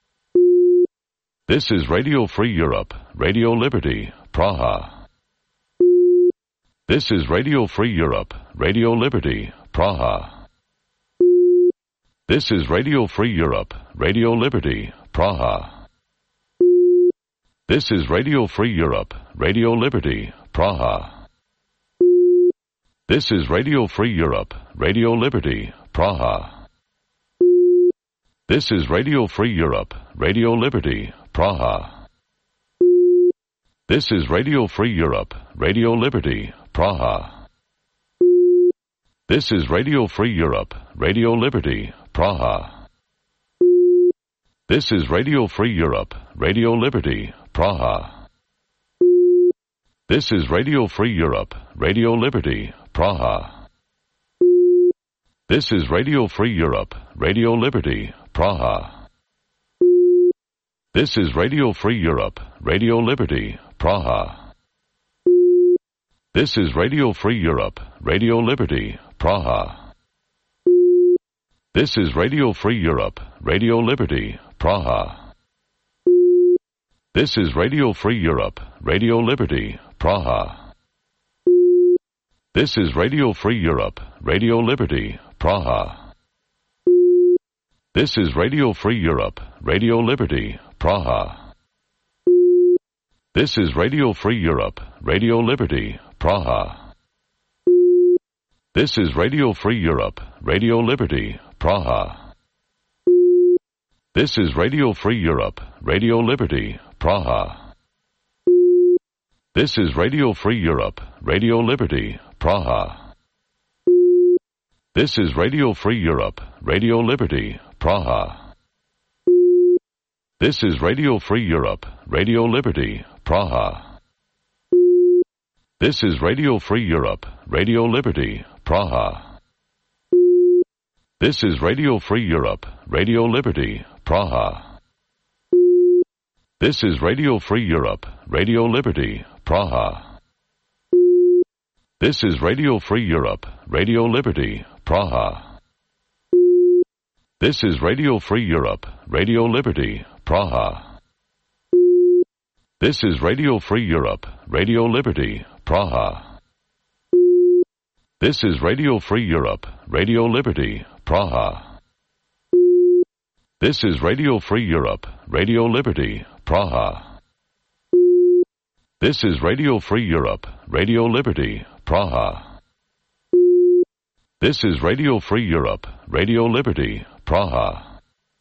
This is Radio Free Europe, Radio Liberty, Praha. This is Radio Free Europe, Radio Liberty, Praha. This is Radio Free Europe, Radio Liberty, Praha. This is Radio Free Europe, Radio Liberty, Praha. This is Radio Free Europe, Radio Liberty, Praha. This is Radio Free Europe, Radio Liberty, Praha. This is Radio Free Europe, Radio Liberty, Praha. This is Radio Free Europe, Radio Liberty, Praha. This is Radio Free Europe, Radio Liberty, Praha. This is Radio Free Europe, Radio Liberty, Praha. This is Radio Free Europe, Radio Liberty, Praha. This is Radio Free Europe, Radio Liberty, Praha. This is Radio Free Europe, Radio Liberty, Praha. This is Radio Free Europe, Radio Liberty, Praha. This is Radio Free Europe, Radio Liberty, Praha. This is Radio Free Europe, Radio Liberty, Praha. This is Radio Free Europe, Radio Liberty, Praha. This is Radio Free Europe, Radio Liberty, Praha. This is Radio Free Europe, Radio Liberty, Praha. This is Radio Free Europe, Radio Liberty, Praha. This is Radio Free Europe, Radio Liberty, Praha. This is Radio Free Europe, Radio Liberty, Praha. This is Radio Free Europe, Radio Liberty, Praha. This is Radio Free Europe, Radio Liberty, Praha. This is Radio Free Europe, Radio Liberty, Praha. This is Radio Free Europe, Radio Liberty, Praha. This is Radio Free Europe, Radio Liberty, Praha. This is Radio Free Europe, Radio Liberty, Praha. This is Radio Free Europe, Radio Liberty, Praha. This is Radio Free Europe, Radio Liberty, Praha. This is Radio Free Europe, Radio Liberty, Praha. This is Radio Free Europe, Radio Liberty, Praha. This is Radio Free Europe, Radio Liberty, Praha.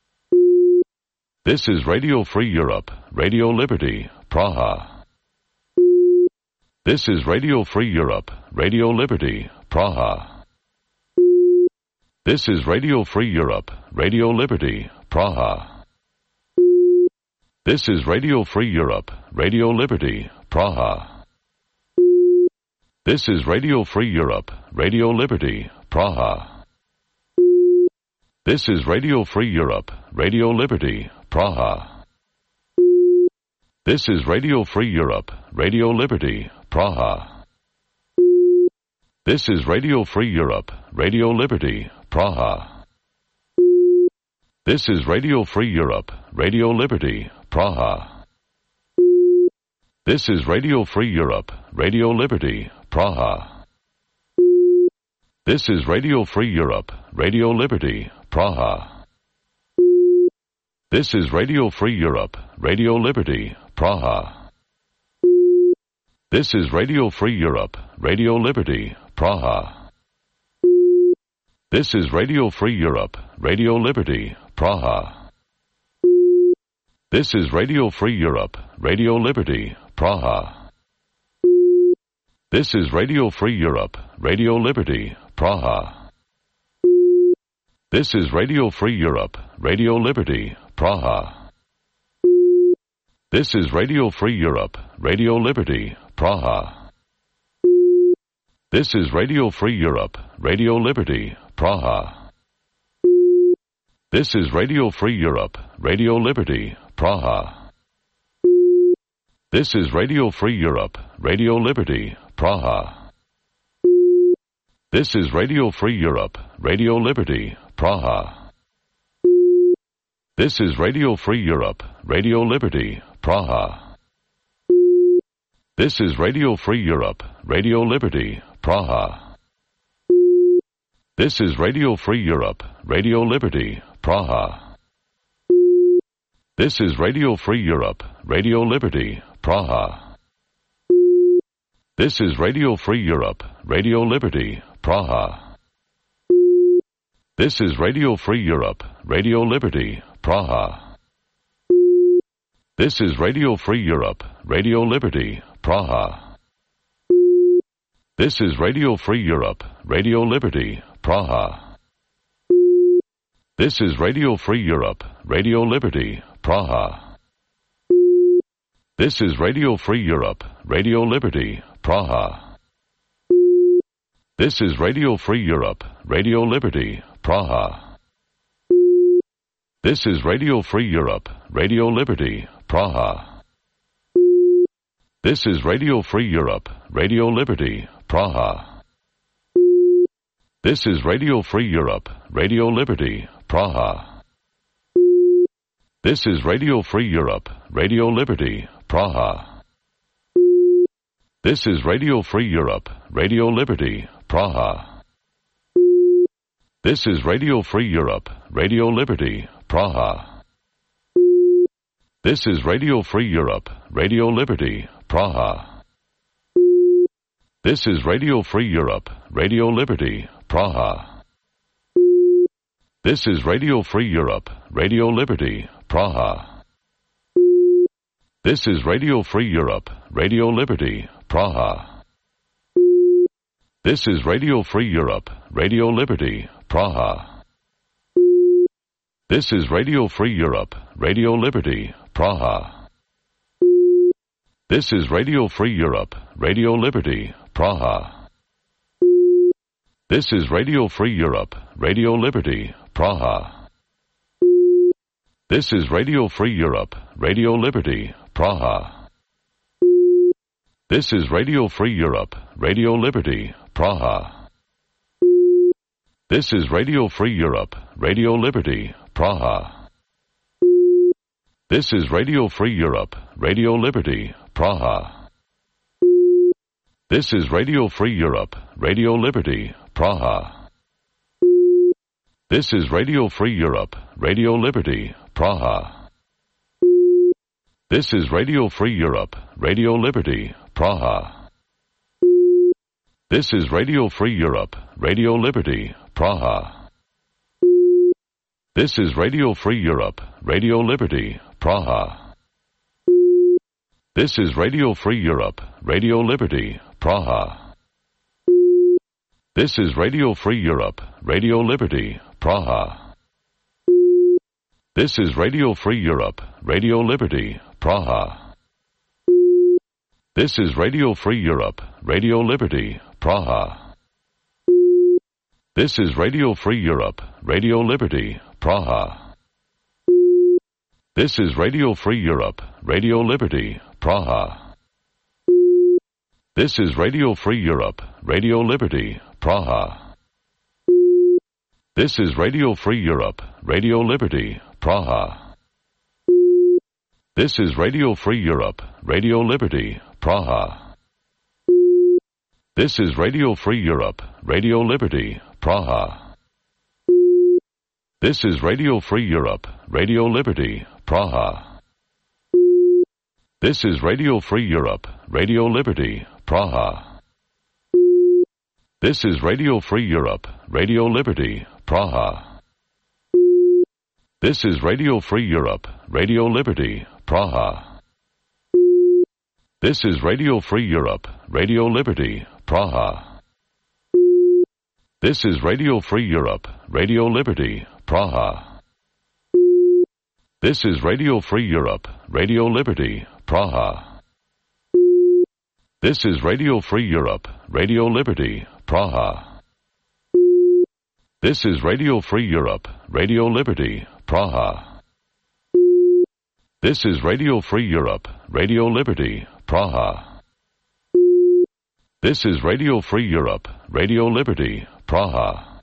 This is Radio Free Europe, Radio Liberty, Praha. This is Radio Free Europe, Radio Liberty, Praha. This is Radio Free Europe, Radio Liberty, Praha. This is Radio Free Europe, Radio Liberty, Praha. This is Radio Free Europe, Radio Liberty, Praha. This is Radio Free Europe, Radio Liberty, Praha. This is Radio Free Europe, Radio Liberty, Praha. This is Radio Free Europe, Radio Liberty, Praha. This is Radio Free Europe, Radio Liberty, Praha. This is Radio Free Europe, Radio Liberty, Praha. This is Radio Free Europe, Radio Liberty, Praha. This is Radio Free Europe, Radio Liberty, Praha. This is Radio Free Europe, Radio Liberty, Praha. This is Radio Free Europe, Radio Liberty, Praha. This is Radio Free Europe, Radio Liberty, Praha. This is Radio Free Europe, Radio Liberty, Praha. This is Radio Free Europe, Radio Liberty, Praha. This is Radio Free Europe, Radio Liberty, Praha. This is Radio Free Europe, Radio Liberty, Praha. This is Radio Free Europe, Radio Liberty, Praha. This is Radio Free Europe, Radio Liberty, Praha. This is Radio Free Europe, Radio Liberty, Praha. This is Radio Free Europe, Radio Liberty, Praha. This is Radio Free Europe, Radio Liberty, Praha. This is Radio Free Europe, Radio Liberty, Praha. This is Radio Free Europe, Radio Liberty, Praha. This is Radio Free Europe, Radio Liberty, Praha. This is Radio Free Europe, Radio Liberty, Praha. This is Radio Free Europe, Radio Liberty, Praha. This is Radio Free Europe, Radio Liberty, Praha. This is Radio Free Europe, Radio Liberty, Praha. This is Radio Free Europe, Radio Liberty, Praha. This is Radio Free Europe, Radio Liberty, Praha. This is Radio Free Europe, Radio Liberty, Praha. This is Radio Free Europe, Radio Liberty, Praha. This is Radio Free Europe, Radio Liberty, Praha. This is Radio Free Europe, Radio Liberty, Praha. This is Radio Free Europe, Radio Liberty, Praha. This is Radio Free Europe, Radio Liberty, Praha. This is Radio Free Europe, Radio Liberty, Praha. This is Radio Free Europe, Radio Liberty, Praha. This is Radio Free Europe, Radio Liberty, Praha. This is Radio Free Europe, Radio Liberty, Praha. This is Radio Free Europe, Radio Liberty, Praha. This is Radio Free Europe, Radio Liberty, Praha. This is Radio Free Europe, Radio Liberty, Praha. This is Radio Free Europe, Radio Liberty, Praha. This is Radio Free Europe, Radio Liberty, Praha. This is Radio Free Europe, Radio Liberty, Praha. This is Radio Free Europe, Radio Liberty, Praha. This is Radio Free Europe, Radio Liberty, Praha. This is Radio Free Europe, Radio Liberty, Praha. This is Radio Free Europe, Radio Liberty, Praha. This is Radio Free Europe, Radio Liberty, Praha. This is Radio Free Europe, Radio Liberty, Praha. This is Radio Free Europe, Radio Liberty, Praha. This is Radio Free Europe, Radio Liberty, Praha. This is Radio Free Europe, Radio Liberty, Praha. This is Radio Free Europe, Radio Liberty, Praha. This is Radio Free Europe, Radio Liberty, Praha. This is Radio Free Europe, Radio Liberty, Praha. This is Radio Free Europe, Radio Liberty, Praha. This is Radio Free Europe, Radio Liberty, Praha. This is Radio Free Europe, Radio Liberty, Praha. This is Radio Free Europe, Radio Liberty, Praha. This is Radio Free Europe, Radio Liberty, Praha. This is Radio Free Europe, Radio Liberty, Praha. This is Radio Free Europe, Radio Liberty, Praha. This is Radio Free Europe, Radio Liberty, Praha. This is Radio Free Europe, Radio Liberty, Praha. This is Radio Free Europe, Radio Liberty, Praha. This is Radio Free Europe, Radio Liberty, Praha. This is Radio Free Europe, Radio Liberty, Praha. This is Radio Free Europe, Radio Liberty, Praha. This is Radio Free Europe, Radio Liberty, Praha. This is Radio Free Europe, Radio Liberty, Praha. This is Radio Free Europe, Radio Liberty, Praha.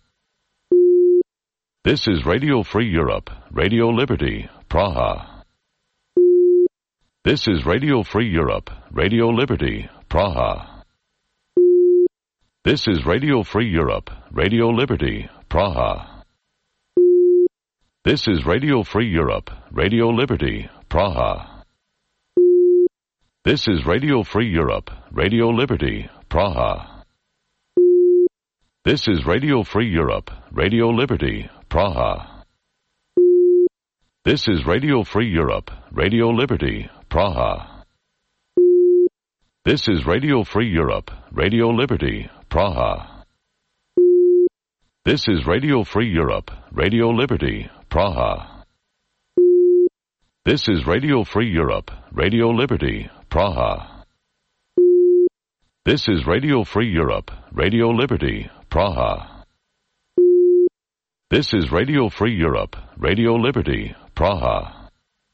This is Radio Free Europe, Radio Liberty, Praha. This is Radio Free Europe, Radio Liberty, Praha. This is Radio Free Europe, Radio Liberty, Praha. This is Radio Free Europe, Radio Liberty, Praha. This is Radio Free Europe, Radio Liberty, Praha. This is Radio Free Europe, Radio Liberty, Praha. This is Radio Free Europe, Radio Liberty, Praha. This is Radio Free Europe, Radio Liberty, Praha. This is Radio Free Europe, Radio Liberty, Praha. This is Radio Free Europe, Radio Liberty, Praha. This is Radio Free Europe, Radio Liberty, Praha. This is Radio Free Europe, Radio Liberty, Praha.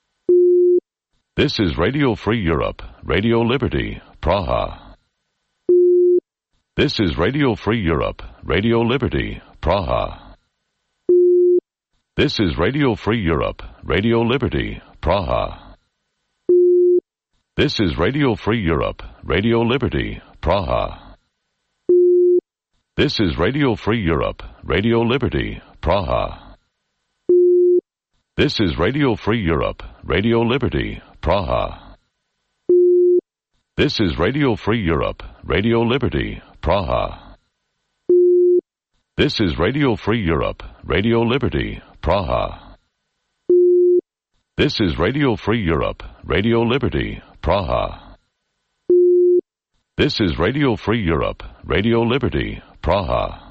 This is Radio Free Europe, Radio Liberty, Praha. This is Radio Free Europe, Radio Liberty, Praha. This is Radio Free Europe, Radio Liberty, Praha. This is Radio Free Europe, Radio Liberty, Praha. This is Radio Free Europe, Radio Liberty, Praha. This is Radio Free Europe, Radio Liberty, Praha. This is Radio Free Europe, Radio Liberty, Praha. This is Radio Free Europe, Radio Liberty, Praha. This is Radio Free Europe, Radio Liberty, Praha. This is Radio Free Europe, Radio Liberty, Praha.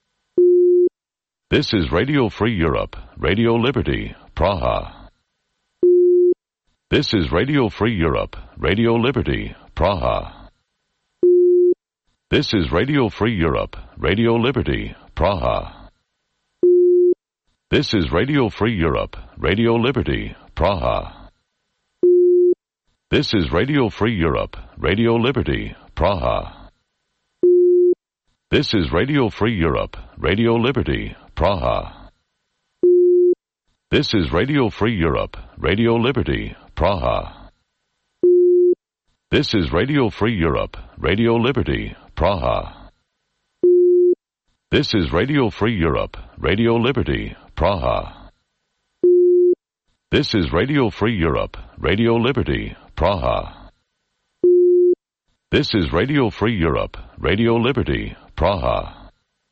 This is Radio Free Europe, Radio Liberty, Praha. This is Radio Free Europe, Radio Liberty, Praha. This is Radio Free Europe, Radio Liberty, Praha. This is Radio Free Europe, Radio Liberty, Praha. This is Radio Free Europe, Radio Liberty, Praha. This is Radio Free Europe, Radio Liberty, Praha. This is Radio Free Europe, Radio Liberty, Praha. This is Radio Free Europe, Radio Liberty, Praha. This is Radio Free Europe, Radio Liberty, Praha. This is Radio Free Europe, Radio Liberty, Praha. This is Radio Free Europe, Radio Liberty, Praha.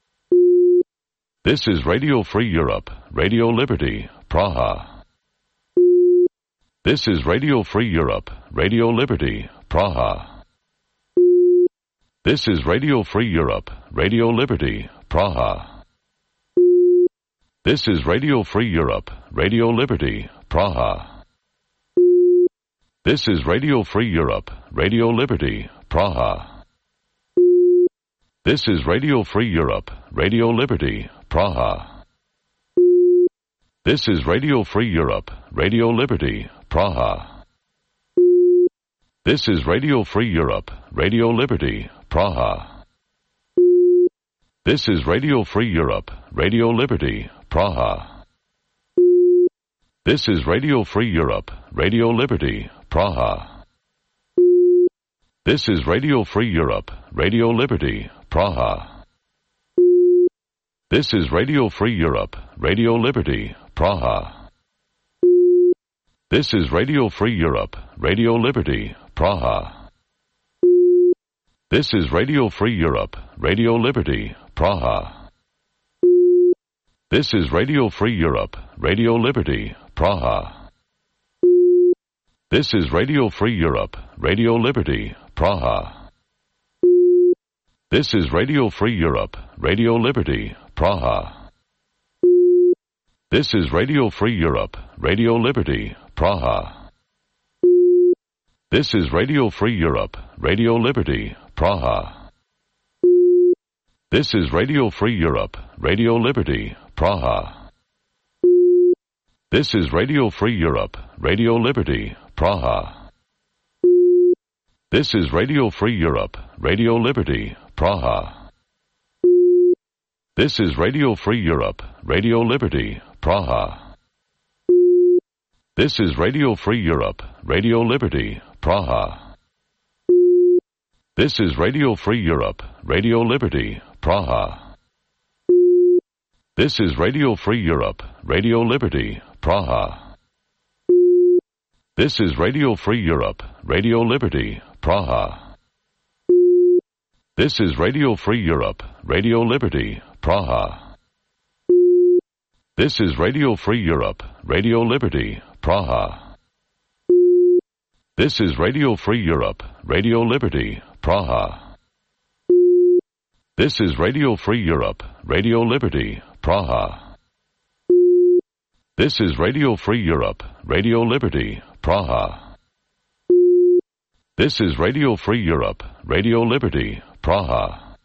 This is Radio Free Europe, Radio Liberty, Praha. This is Radio Free Europe, Radio Liberty, Praha. This is Radio Free Europe, Radio Liberty, Praha. This is Radio Free Europe, Radio Liberty, Praha. This is Radio Free Europe, Radio Liberty, Praha. This is Radio Free Europe, Radio Liberty, Praha. This is Radio Free Europe, Radio Liberty, Praha. This is Radio Free Europe, Radio Liberty, Praha. This is Radio Free Europe, Radio Liberty, Praha. This is Radio Free Europe, Radio Liberty, Praha. This is Radio Free Europe, Radio Liberty, Praha. This is Radio Free Europe, Radio Liberty, Praha. This is Radio Free Europe, Radio Liberty, Praha. This is Radio Free Europe, Radio Liberty, Praha. This is Radio Free Europe, Radio Liberty, Praha. This is Radio Free Europe, Radio Liberty, Praha. This is Radio Free Europe, Radio Liberty, Praha. This is Radio Free Europe, Radio Liberty, Praha. This is Radio Free Europe, Radio Liberty, Praha. This is Radio Free Europe, Radio Liberty, Praha. This is Radio Free Europe, Radio Liberty, Praha. This is Radio Free Europe, Radio Liberty, Praha. This is Radio Free Europe, Radio Liberty, Praha. This is Radio Free Europe, Radio Liberty, Praha. This is Radio Free Europe, Radio Liberty, Praha. This is Radio Free Europe, Radio Liberty, Praha. This is Radio Free Europe, Radio Liberty, Praha. This is Radio Free Europe, Radio Liberty, Praha. This is Radio Free Europe, Radio Liberty, Praha. This is Radio Free Europe, Radio Liberty, Praha. This is Radio Free Europe, Radio Liberty, Praha. This is Radio Free Europe, Radio Liberty, Praha. This is Radio Free Europe, Radio Liberty, Praha.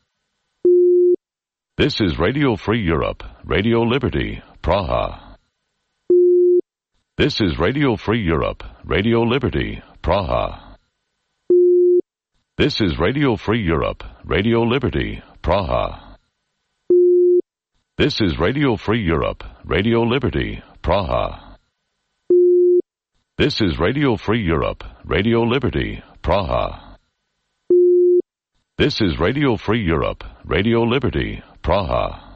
This is Radio Free Europe, Radio Liberty, Praha. This is Radio Free Europe, Radio Liberty, Praha. This is Radio Free Europe, Radio Liberty, Praha. This is Radio Free Europe, Radio Liberty, Praha. This is Radio Free Europe, Radio Liberty, Praha. This is Radio Free Europe, Radio Liberty, Praha.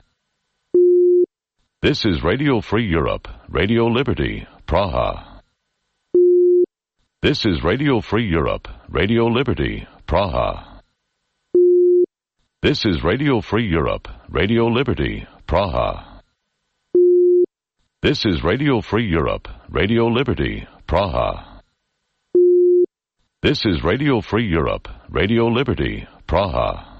This is Radio Free Europe, Radio Liberty, Praha. This is Radio Free Europe, Radio Liberty, Praha. This is Radio Free Europe, Radio Liberty, Praha. This is Radio Free Europe, Radio Liberty, Praha. This is Radio Free Europe, Radio Liberty, Praha.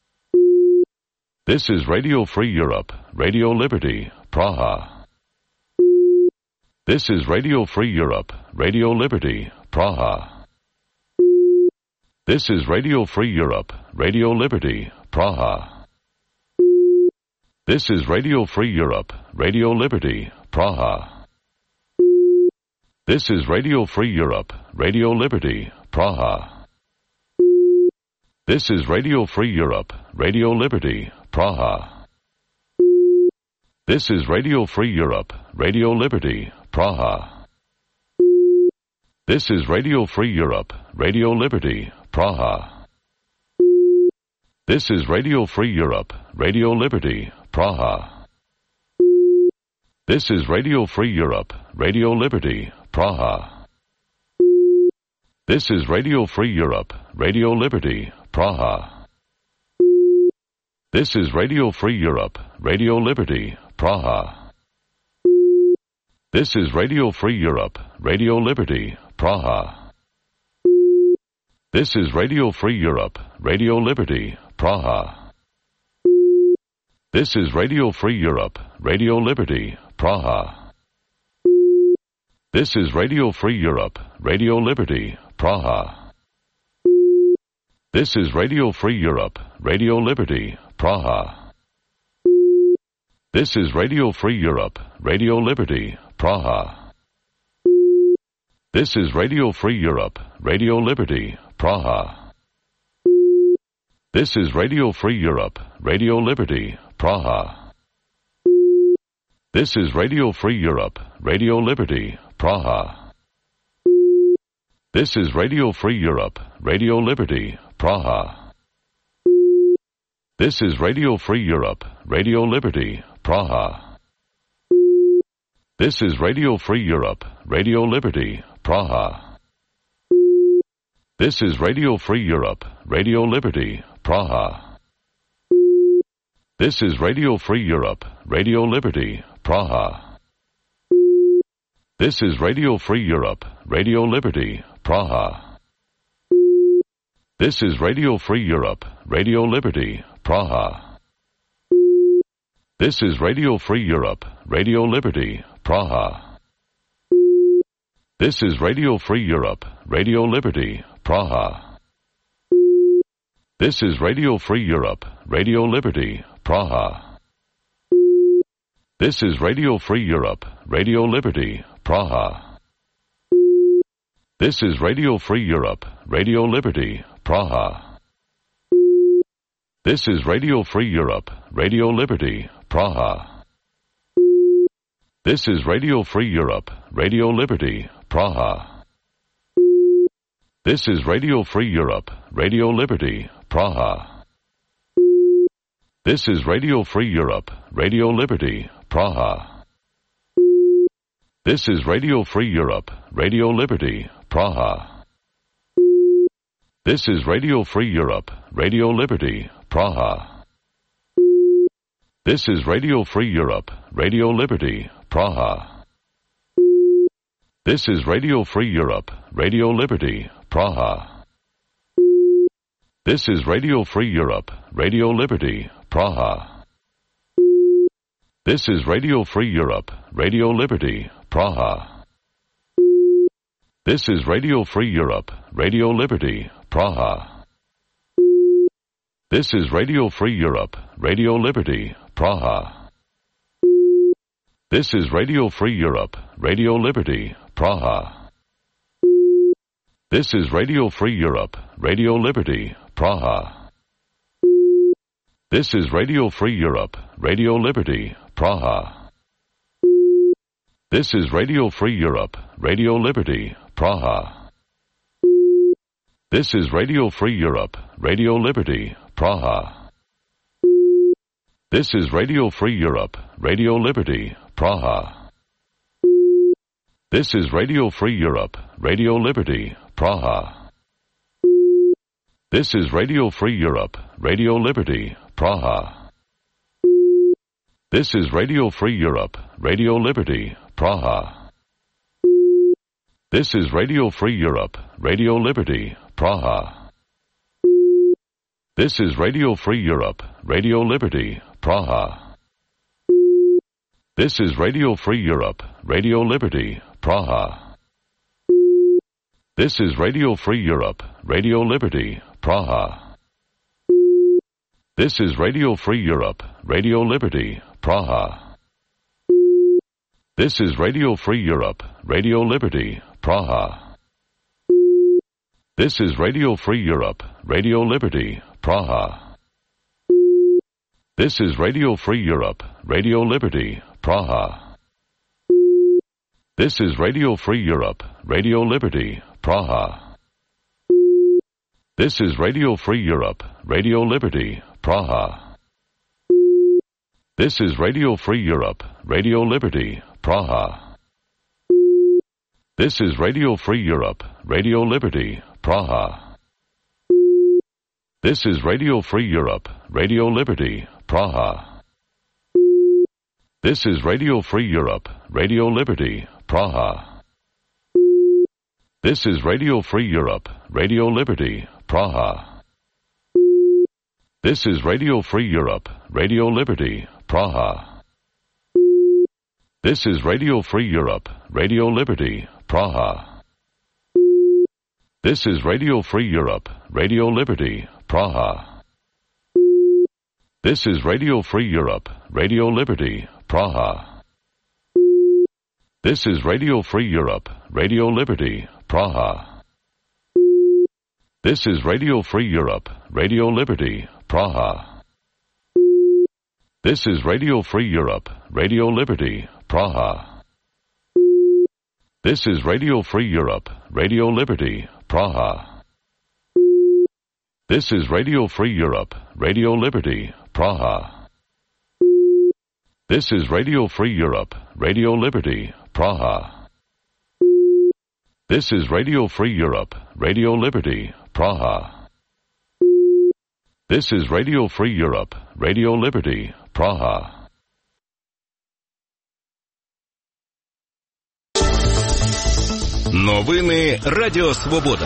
This is Radio Free Europe, Radio Liberty, Praha. This is Radio Free Europe, Radio Liberty, Praha. This is Radio Free Europe, Radio Liberty, Praha. This is Radio Free Europe, Radio Liberty, Praha. This is Radio Free Europe, Radio Liberty, Praha. This is Radio Free Europe, Radio Liberty, Praha. This is Radio Free Europe, Radio Liberty, Praha. This is Radio Free Europe, Radio Liberty, Praha. This is Radio Free Europe, Radio Liberty, Praha. This is Radio Free Europe, Radio Liberty, Praha. This is Radio Free Europe, Radio Liberty, Praha. This is Radio Free Europe, Radio Liberty, Praha. This is Radio Free Europe, Radio Liberty, Praha. This is Radio Free Europe, Radio Liberty, Praha. This is Radio Free Europe, Radio Liberty, Praha. This is Radio Free Europe, Radio Liberty, Praha. This is Radio Free Europe, Radio Liberty, Praha. This is Radio Free Europe, Radio Liberty, Praha. This is Radio Free Europe, Radio Liberty, Praha. This is Radio Free Europe, Radio Liberty, Praha. This is Radio Free Europe, Radio Liberty, Praha. This is Radio Free Europe, Radio Liberty, Praha. This is Radio Free Europe, Radio Liberty, Praha. This is Radio Free Europe, Radio Liberty, Praha. This is Radio Free Europe, Radio Liberty, Praha. This is Radio Free Europe, Radio Liberty, Praha. This is Radio Free Europe, Radio Liberty, Praha. This is Radio Free Europe, Radio Liberty, Praha. This is Radio Free Europe, Radio Liberty, Praha. This is Radio Free Europe, Radio Liberty, Praha. This is Radio Free Europe, Radio Liberty, Praha. This is Radio Free Europe, Radio Liberty, Praha. This is Radio Free Europe, Radio Liberty, Praha. This is Radio Free Europe, Radio Liberty, Praha. This is Radio Free Europe, Radio Liberty, Praha. This is Radio Free Europe, Radio Liberty, Praha. This is Radio Free Europe, Radio Liberty, Praha. This is Radio Free Europe, Radio Liberty, Praha. This is Radio Free Europe, Radio Liberty, Praha. This is Radio Free Europe, Radio Liberty, Praha. This is Radio Free Europe, Radio Liberty, Praha. This is Radio Free Europe, Radio Liberty, Praha. This is Radio Free Europe, Radio Liberty, Praha. This is Radio Free Europe, Radio Liberty, Praha. This is Radio Free Europe, Radio Liberty, Praha. This is Radio Free Europe, Radio Liberty, Praha. This is Radio Free Europe, Radio Liberty, Praha. This is Radio Free Europe, Radio Liberty, Praha. This is Radio Free Europe, Radio Liberty, Praha. This is Radio Free Europe, Radio Liberty, Praha. This is Radio Free Europe, Radio Liberty, Praha. This is Radio Free Europe, Radio Liberty, Praha. This is Radio Free Europe, Radio Liberty, Praha. This is Radio Free Europe, Radio Liberty, Praha. This is Radio Free Europe, Radio Liberty, Praha. This is Radio Free Europe, Radio Liberty, Praha. This is Radio Free Europe, Radio Liberty, Praha. This is Radio Free Europe, Radio Liberty, Praha. This is Radio Free Europe, Radio Liberty, Praha. This is Radio Free Europe, Radio Liberty, Praha. This is Radio Free Europe, Radio Liberty, Praha. This is Radio Free Europe, Radio Liberty, Praha. This is Radio Free Europe, Radio Liberty, Praha. This is Radio Free Europe, Radio Liberty, Praha. This is Radio Free Europe, Radio Liberty, Praha. This is Radio Free Europe, Radio Liberty, Praha. This is Radio Free Europe, Radio Liberty, Praha. This is Radio Free Europe, Radio Liberty, Praha. This is Radio Free Europe, Radio Liberty, Praha. This is Radio Free Europe, Radio Liberty, Praha. This is Radio Free Europe, Radio Liberty, Praha. This is Radio Free Europe, Radio Liberty, Praha. This is Radio Free Europe, Radio Liberty, Praha. This is Radio Free Europe, Radio Liberty, Praha. This is Radio Free Europe, Radio Liberty, Praha. This is Radio Free Europe, Radio Liberty, Praha. This is Radio Free Europe, Radio Liberty, Praha. This is Radio Free Europe, Radio Liberty, Praha. This is Radio Free Europe, Radio Liberty, Praha. This is Radio Free Europe, Radio Liberty, Praha. This is Radio Free Europe, Radio Liberty, Praha. Новини Радіо Свобода.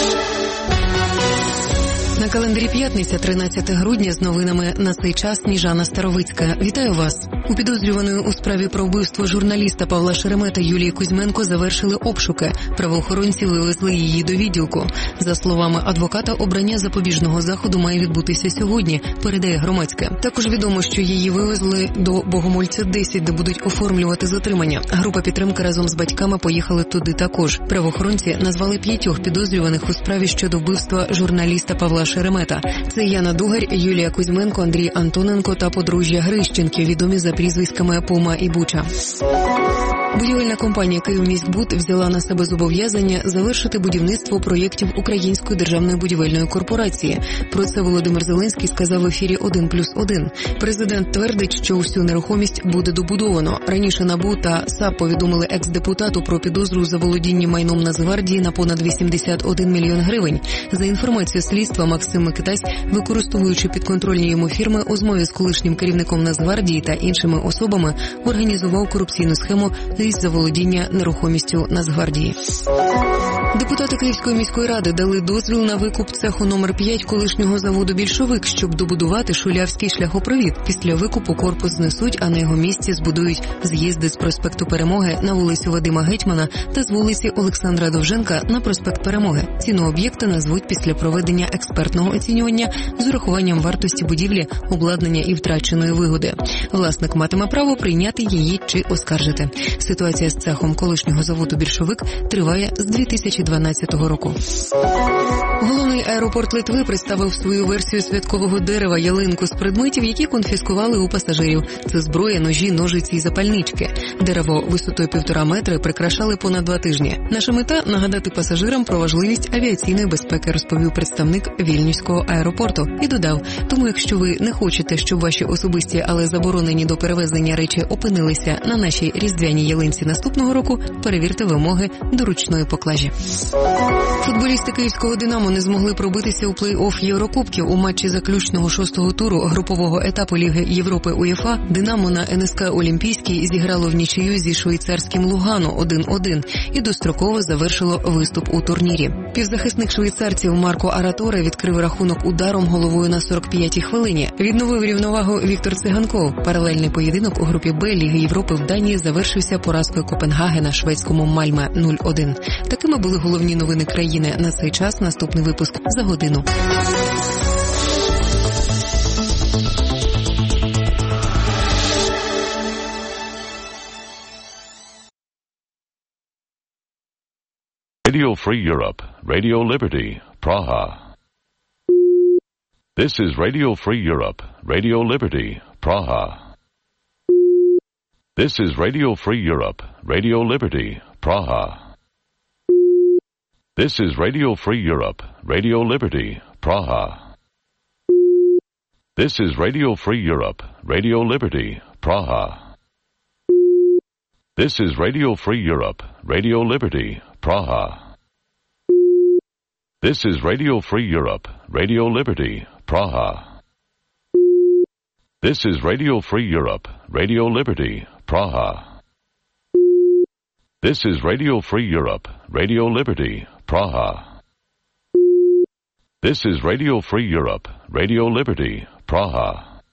На календарі п'ятниця, тринадцяте грудня, з новинами на цей час Сніжана Старовицька. Вітаю вас. У підозрюваної у справі про вбивство журналіста Павла Шеремета Юлії Кузьменко завершили обшуки. Правоохоронці вивезли її до відділку. За словами адвоката, обрання запобіжного заходу має відбутися сьогодні, передає Громадське. Також відомо, що її вивезли до Богомольця десять, де будуть оформлювати затримання. Група підтримки разом з батьками поїхали туди також. Правоохоронці назвали п'ятьох підозрюваних у справі щодо вбивства журналіста Павла Шеремета. Це Яна Дугар, Юлія Кузьменко, Андрій Антоненко та подружжя Грищенки, відомі за прізвиськами Пума і Буча. Будівельна компанія «Київміськбуд» взяла на себе зобов'язання завершити будівництво проєктів Української державної будівельної корпорації. Про це Володимир Зеленський сказав в ефірі один плюс один. Президент твердить, що всю нерухомість буде добудовано. Раніше НАБУ та САП повідомили екс-депутату про підозру за володіння майном Нацгвардії на понад вісімдесят один мільйон гривень. За інформацією слідства, Максим Микитась, використовуючи підконтрольні йому фірми, у змові з колишнім керівником Нацгвардії та іншими особами, організував корупційну схему із заволодіння нерухомістю Нацгвардії. Депутати Київської міської ради дали дозвіл на викуп цеху номер п'ять колишнього заводу «Більшовик», щоб добудувати Шулявський шляхопровід. Після викупу корпус знесуть, а на його місці збудують з'їзди з проспекту Перемоги на вулицю Вадима Гетьмана та з вулиці Олександра Довженка на проспект Перемоги. Ціну об'єкта назвуть після проведення експертного оцінювання з урахуванням вартості будівлі, обладнання і втраченої вигоди. Власник матиме право прийняти її чи оскаржити. Ситуація з цехом колишнього заводу «Більшовик» триває з дві тисячі дванадцятого року. Головний аеропорт Литви представив свою версію святкового дерева – ялинку з предметів, які конфіскували у пасажирів. Це зброя, ножі, ножиці і запальнички. Дерево висотою півтора метри прикрашали понад два тижні. Наша мета – нагадати пасажирам про важливість авіаційної безпеки, розповів представник Вільнюського аеропорту. І додав, тому якщо ви не хочете, щоб ваші особисті, але заборонені до перевезення речі опинилися на нашій різдвяній ялинці наступного року, перевірте вимоги до ручної поклажі. Футболісти київського «Динамо» не змогли пробитися у плей-офф Єврокубків. У матчі заключного шостого туру групового етапу Ліги Європи УЄФА «Динамо» на ен ес ка Олімпійський зіграло в нічию зі швейцарським «Лугано» один один і достроково завершило виступ у турнірі. Півзахисник швейцарців Марко Араторе відкрив рахунок ударом головою на сорок п'ятій хвилині. Відновив рівновагу Віктор Циганков. Паралельний поєдинок у групі Б Ліги Європи в Данії завершився поразкою Копенгагена шведському Мальме нуль один. Такими були головні новини країни на цей час. Наступний випуск за годину. Radio Free Europe, Radio Liberty, Praha. This is Radio Free Europe, Radio Liberty, Praha. This is Radio Free Europe, Radio Liberty, Praha. This is Radio Free Europe, Radio Liberty, Praha. This is Radio Free Europe, Radio Liberty, Praha. This is Radio Free Europe, Radio Liberty, Praha. This is Radio Free Europe, Radio Liberty, Praha. This is Radio Free Europe, Radio Liberty, Praha. This is Radio Free Europe, Radio Liberty, Praha. This is Radio Free Europe, Radio Liberty, Praha.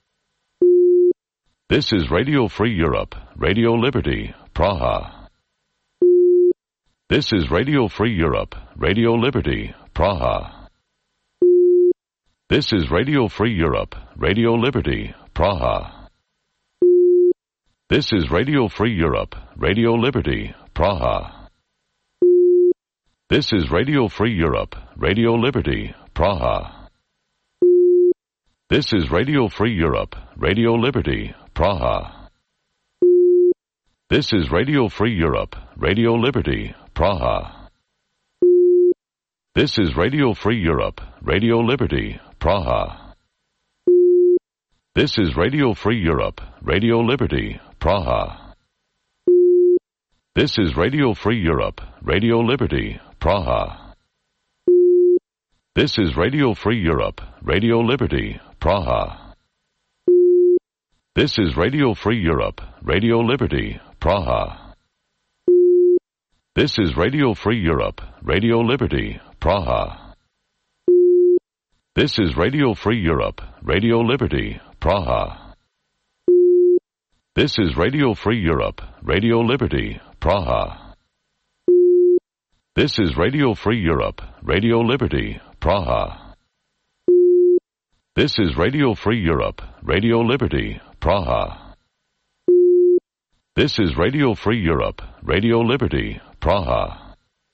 This is Radio Free Europe, Radio Liberty, Praha. This is Radio Free Europe, Radio Liberty, Praha. This is Radio Free Europe, Radio Liberty, Praha. This is Radio Free Europe, Radio Liberty, Praha. This is Radio Free Europe, Radio Liberty, Praha. This is Radio Free Europe, Radio Liberty, Praha. This is Radio Free Europe, Radio Liberty, Praha. This is Radio Free Europe, Radio Liberty, Praha. This is Radio Free Europe, Radio Liberty, Praha. This is Radio Free Europe, Radio Liberty, Praha. This is Radio Free Europe, Radio Liberty, Praha. This is Radio Free Europe, Radio Liberty, Praha. This is Radio Free Europe, Radio Liberty, Praha. This is Radio Free Europe, Radio Liberty, Praha. This is Radio Free Europe, Radio Liberty, Praha. This is Radio Free Europe, Radio Liberty, Praha. This is Radio Free Europe, Radio Liberty, Praha. This is Radio Free Europe, Radio Liberty, Praha.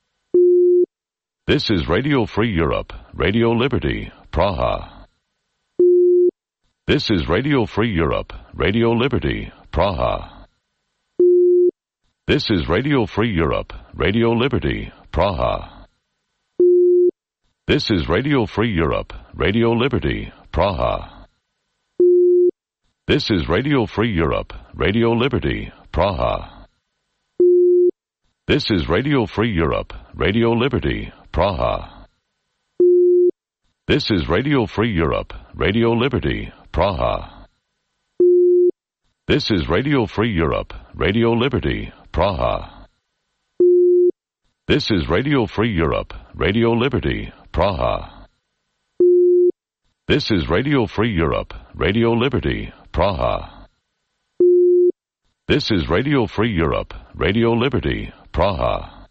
This is Radio Free Europe, Radio Liberty, Praha. This is Radio Free Europe, Radio Liberty, Praha. This is Radio Free Europe, Radio Liberty, Praha. This is Radio Free Europe, Radio Liberty, Praha. This is Radio Free Europe, Radio Liberty, Praha. This is Radio Free Europe, Radio Liberty, Praha. This is Radio Free Europe, Radio Liberty, Praha. This is Radio Free Europe, Radio Liberty, Praha. This is Radio Free Europe, Radio Liberty, Praha. This is Radio Free Europe, Radio Liberty, Praha. This is Radio Free Europe, Radio Liberty, Praha.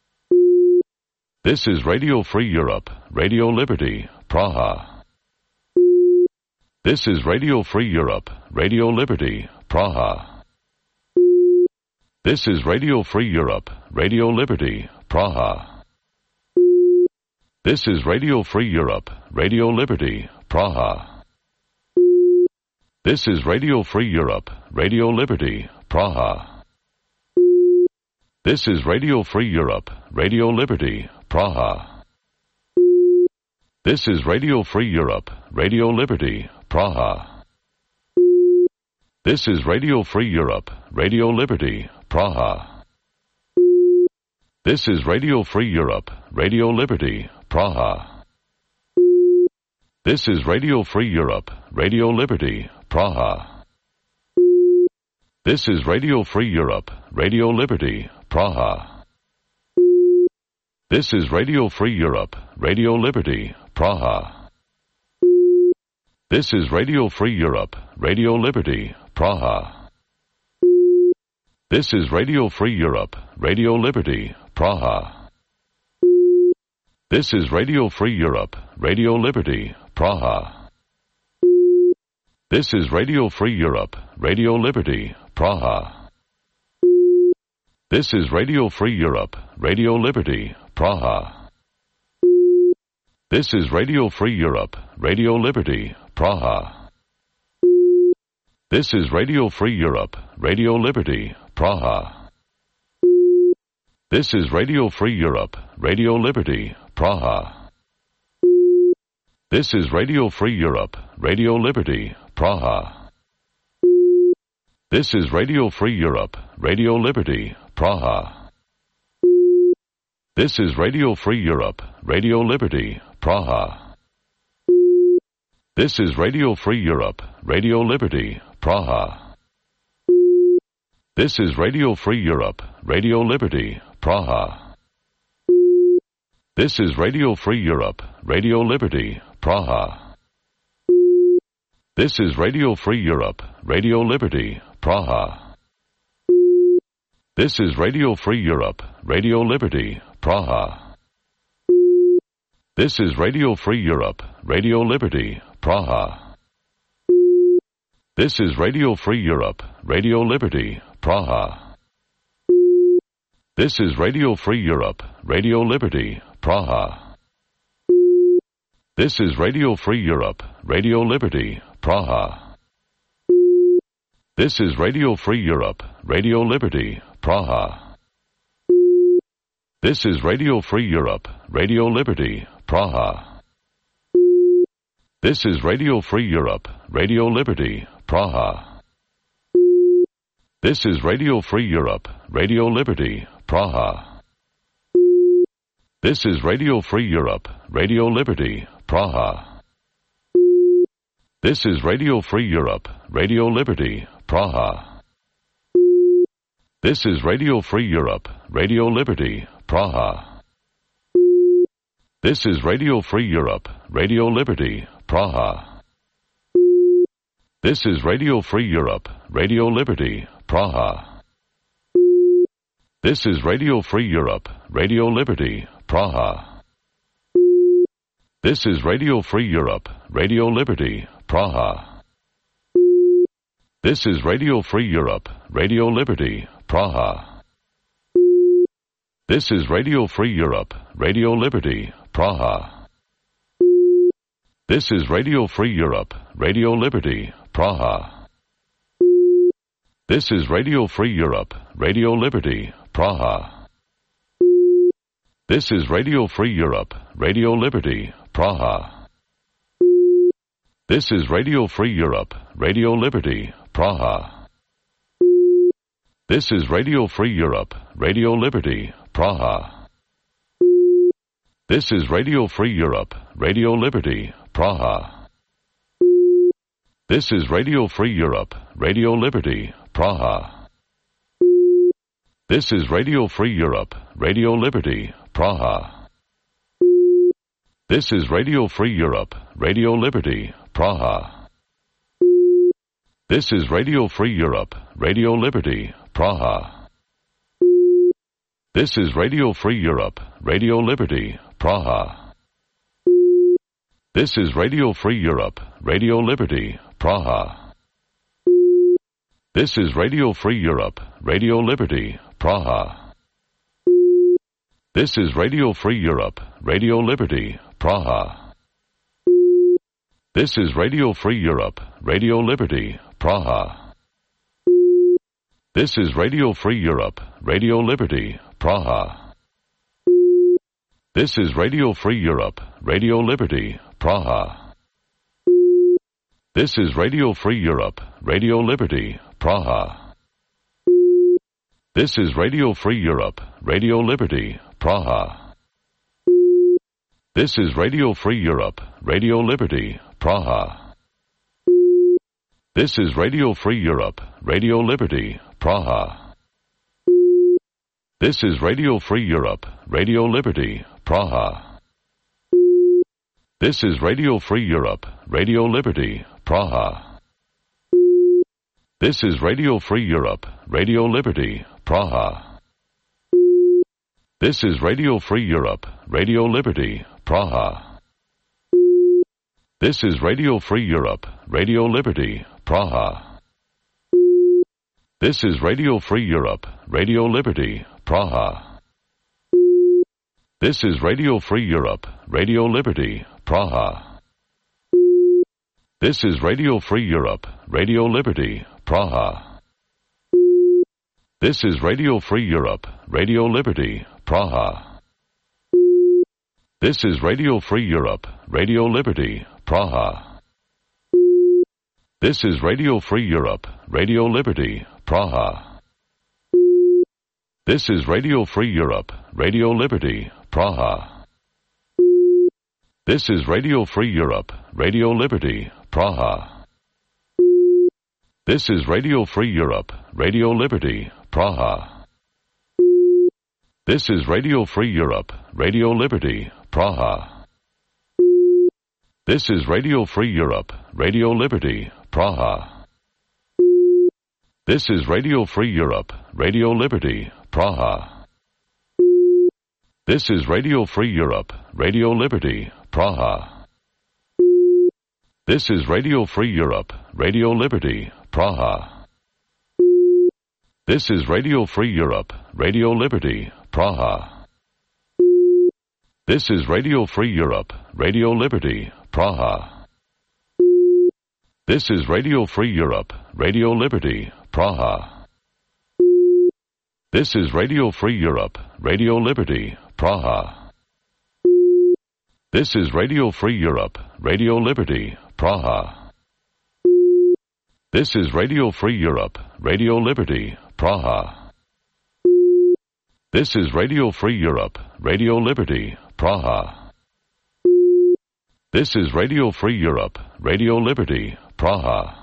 This is Radio Free Europe, Radio Liberty, Praha. This is Radio Free Europe, Radio Liberty, Praha. This is Radio Free Europe, Radio Liberty, Praha. This is Radio Free Europe, Radio Liberty, Praha. This is Radio Free Europe, Radio Liberty, Praha. This is Radio Free Europe, Radio Liberty, Praha. This is Radio Free Europe, Radio Liberty, Praha. This is Radio Free Europe, Radio Liberty, Praha. This is Radio Free Europe, Radio Liberty, Praha. This is Radio Free Europe, Radio Liberty, Praha. This is Radio Free Europe, Radio Liberty, Praha. This is Radio Free Europe, Radio Liberty, Praha. This is Radio Free Europe, Radio Liberty, Praha. This is Radio Free Europe, Radio Liberty, Praha. This is Radio Free Europe, Radio Liberty, Praha. This is Radio Free Europe, Radio Liberty, Praha. This is Radio Free Europe, Radio Liberty, Praha. This is Radio Free Europe, Radio Liberty, Praha. This is Radio Free Europe, Radio Liberty, Praha. This is Radio Free Europe, Radio Liberty, Praha. This is Radio Free Europe, Radio Liberty, Praha. This is Radio Free Europe, Radio Liberty, Praha. This is Radio Free Europe, Radio Liberty, Praha. This is Radio Free Europe, Radio Liberty, Praha. This is Radio Free Europe, Radio Liberty, Praha. This is Radio Free Europe, Radio Liberty, Praha. This is Radio Free Europe, Radio Liberty, Praha. This is Radio Free Europe, Radio Liberty, Praha. This is Radio Free Europe, Radio Liberty, Praha. This is Radio Free Europe, Radio Liberty, Praha. This is Radio Free Europe, Radio Liberty, Praha. This is Radio Free Europe, Radio Liberty, Praha. This is Radio Free Europe, Radio Liberty, Praha. This is Radio Free Europe, Radio Liberty, Praha. This is Radio Free Europe, Radio Liberty, Praha. This is Radio Free Europe, Radio Liberty, Praha. This is Radio Free Europe, Radio Liberty, Praha. This is Radio Free Europe, Radio Liberty, Praha. This is Radio Free Europe, Radio Liberty, Praha. This is Radio Free Europe, Radio Liberty, Praha. This is Radio Free Europe, Radio Liberty, Praha. This is Radio Free Europe, Radio Liberty, Praha. This is Radio Free Europe, Radio Liberty, Praha. This is Radio Free Europe, Radio Liberty, Praha. This is Radio Free Europe, Radio Liberty, Praha. This is Radio Free Europe, Radio Liberty, Praha. This is Radio Free Europe, Radio Liberty, Praha. This is Radio Free Europe, Radio Liberty, Praha. This is Radio Free Europe, Radio Liberty, Praha. This is Radio Free Europe, Radio Liberty, Praha. This is Radio Free Europe, Radio Liberty, Praha. This is Radio Free Europe, Radio Liberty, Praha. This is Radio Free Europe, Radio Liberty, Praha. This is Radio Free Europe, Radio Liberty, Praha. This is Radio Free Europe, Radio Liberty, Praha. This is Radio Free Europe, Radio Liberty, Praha. This is Radio Free Europe, Radio Liberty, Praha. This is Radio Free Europe, Radio Liberty, Praha. This is Radio Free Europe, Radio Liberty, Praha. This is Radio Free Europe, Radio Liberty, Praha. This is Radio Free Europe, Radio Liberty, Praha. This is Radio Free Europe, Radio Liberty, Praha. This is Radio Free Europe, Radio Liberty, Praha. This is Radio Free Europe, Radio Liberty, Praha. This is Radio Free Europe, Radio Liberty, Praha. This is Radio Free Europe, Radio Liberty, Praha. This is Radio Free Europe, Radio Liberty, Praha. This is Radio Free Europe, Radio Liberty, Praha. This is Radio Free Europe, Radio Liberty, Praha. This is Radio Free Europe, Radio Liberty, Praha. This is Radio Free Europe, Radio Liberty, Praha. This is Radio Free Europe, Radio Liberty, Praha. This is Radio Free Europe, Radio Liberty, Praha. This is Radio Free Europe, Radio Liberty, Praha. This is Radio Free Europe, Radio Liberty, Praha. This is Radio Free Europe, Radio Liberty, Praha. This is Radio Free Europe, Radio Liberty, Praha. This is Radio Free Europe, Radio Liberty, Praha. This is Radio Free Europe, Radio Liberty, Praha. This is Radio Free Europe, Radio Liberty, Praha. This is Radio Free Europe, Radio Liberty, Praha. This is Radio Free Europe, Radio Liberty, Praha. This is Radio Free Europe, Radio Liberty, Praha. This is Radio Free Europe, Radio Liberty, Praha. This is Radio Free Europe, Radio Liberty, Praha. This is Radio Free Europe, Radio Liberty, Praha. This is Radio Free Europe, Radio Liberty, Praha. This is Radio Free Europe, Radio Liberty, Praha. This is Radio Free Europe, Radio Liberty, Praha. This is Radio Free Europe, Radio Liberty, Praha. This is Radio Free Europe, Radio Liberty, Praha. This is Radio Free Europe, Radio Liberty, Praha. This is Radio Free Europe, Radio Liberty, Praha.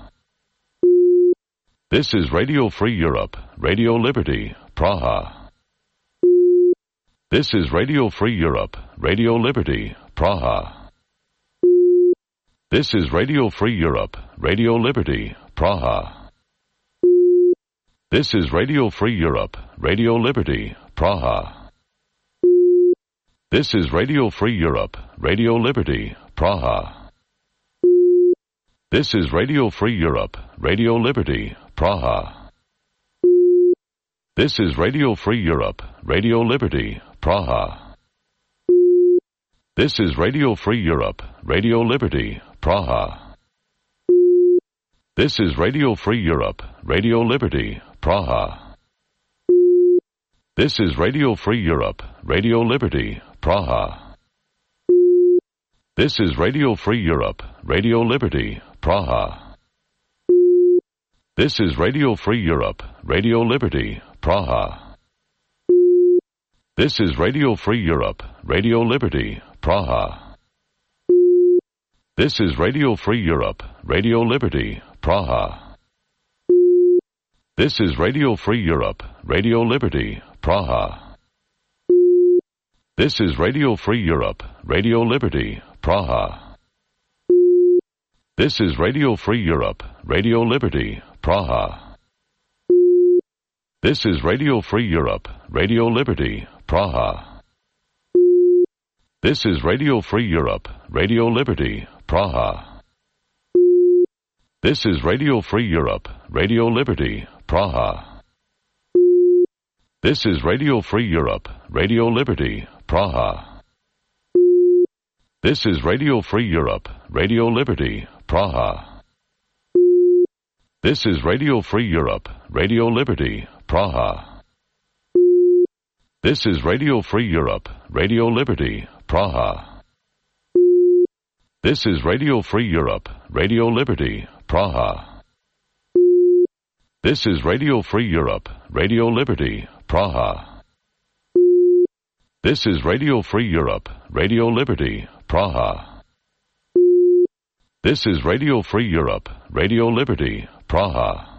This is Radio Free Europe, Radio Liberty, Praha. This is Radio Free Europe, Radio Liberty, Praha. This is Radio Free Europe, Radio Liberty, Praha. This is Radio Free Europe, Radio Liberty, Praha. This is Radio Free Europe, Radio Liberty, Praha. This is Radio Free Europe, Radio Liberty, Praha. This is Radio Free Europe, Radio Liberty, Praha. This is Radio Free Europe, Radio Liberty, Praha. This is Radio Free Europe, Radio Liberty, Praha. This is Radio Free Europe, Radio Liberty, Praha. This is Radio Free Europe, Radio Liberty, Praha. This is Radio Free Europe, Radio Liberty, Praha. This is Radio Free Europe, Radio Liberty, Praha. This is Radio Free Europe, Radio Liberty, Praha. This is Radio Free Europe, Radio Liberty, Praha. This is Radio Free Europe, Radio Liberty, Praha. This is Radio Free Europe, Radio Liberty, Praha. This is Radio Free Europe, Radio Liberty, Praha. This is Radio Free Europe, Radio Liberty, Praha. This is Radio Free Europe, Radio Liberty, Praha. This is Radio Free Europe, Radio Liberty, Praha. This is Radio Free Europe, Radio Liberty, Praha. This is Radio Free Europe, Radio Liberty, Praha. This is Radio Free Europe, Radio Liberty, Praha. This is Radio Free Europe, Radio Liberty, Praha. This is Radio Free Europe, Radio Liberty, Praha. This is Radio Free Europe, Radio Liberty, Praha. This is Radio Free Europe, Radio Liberty, Praha.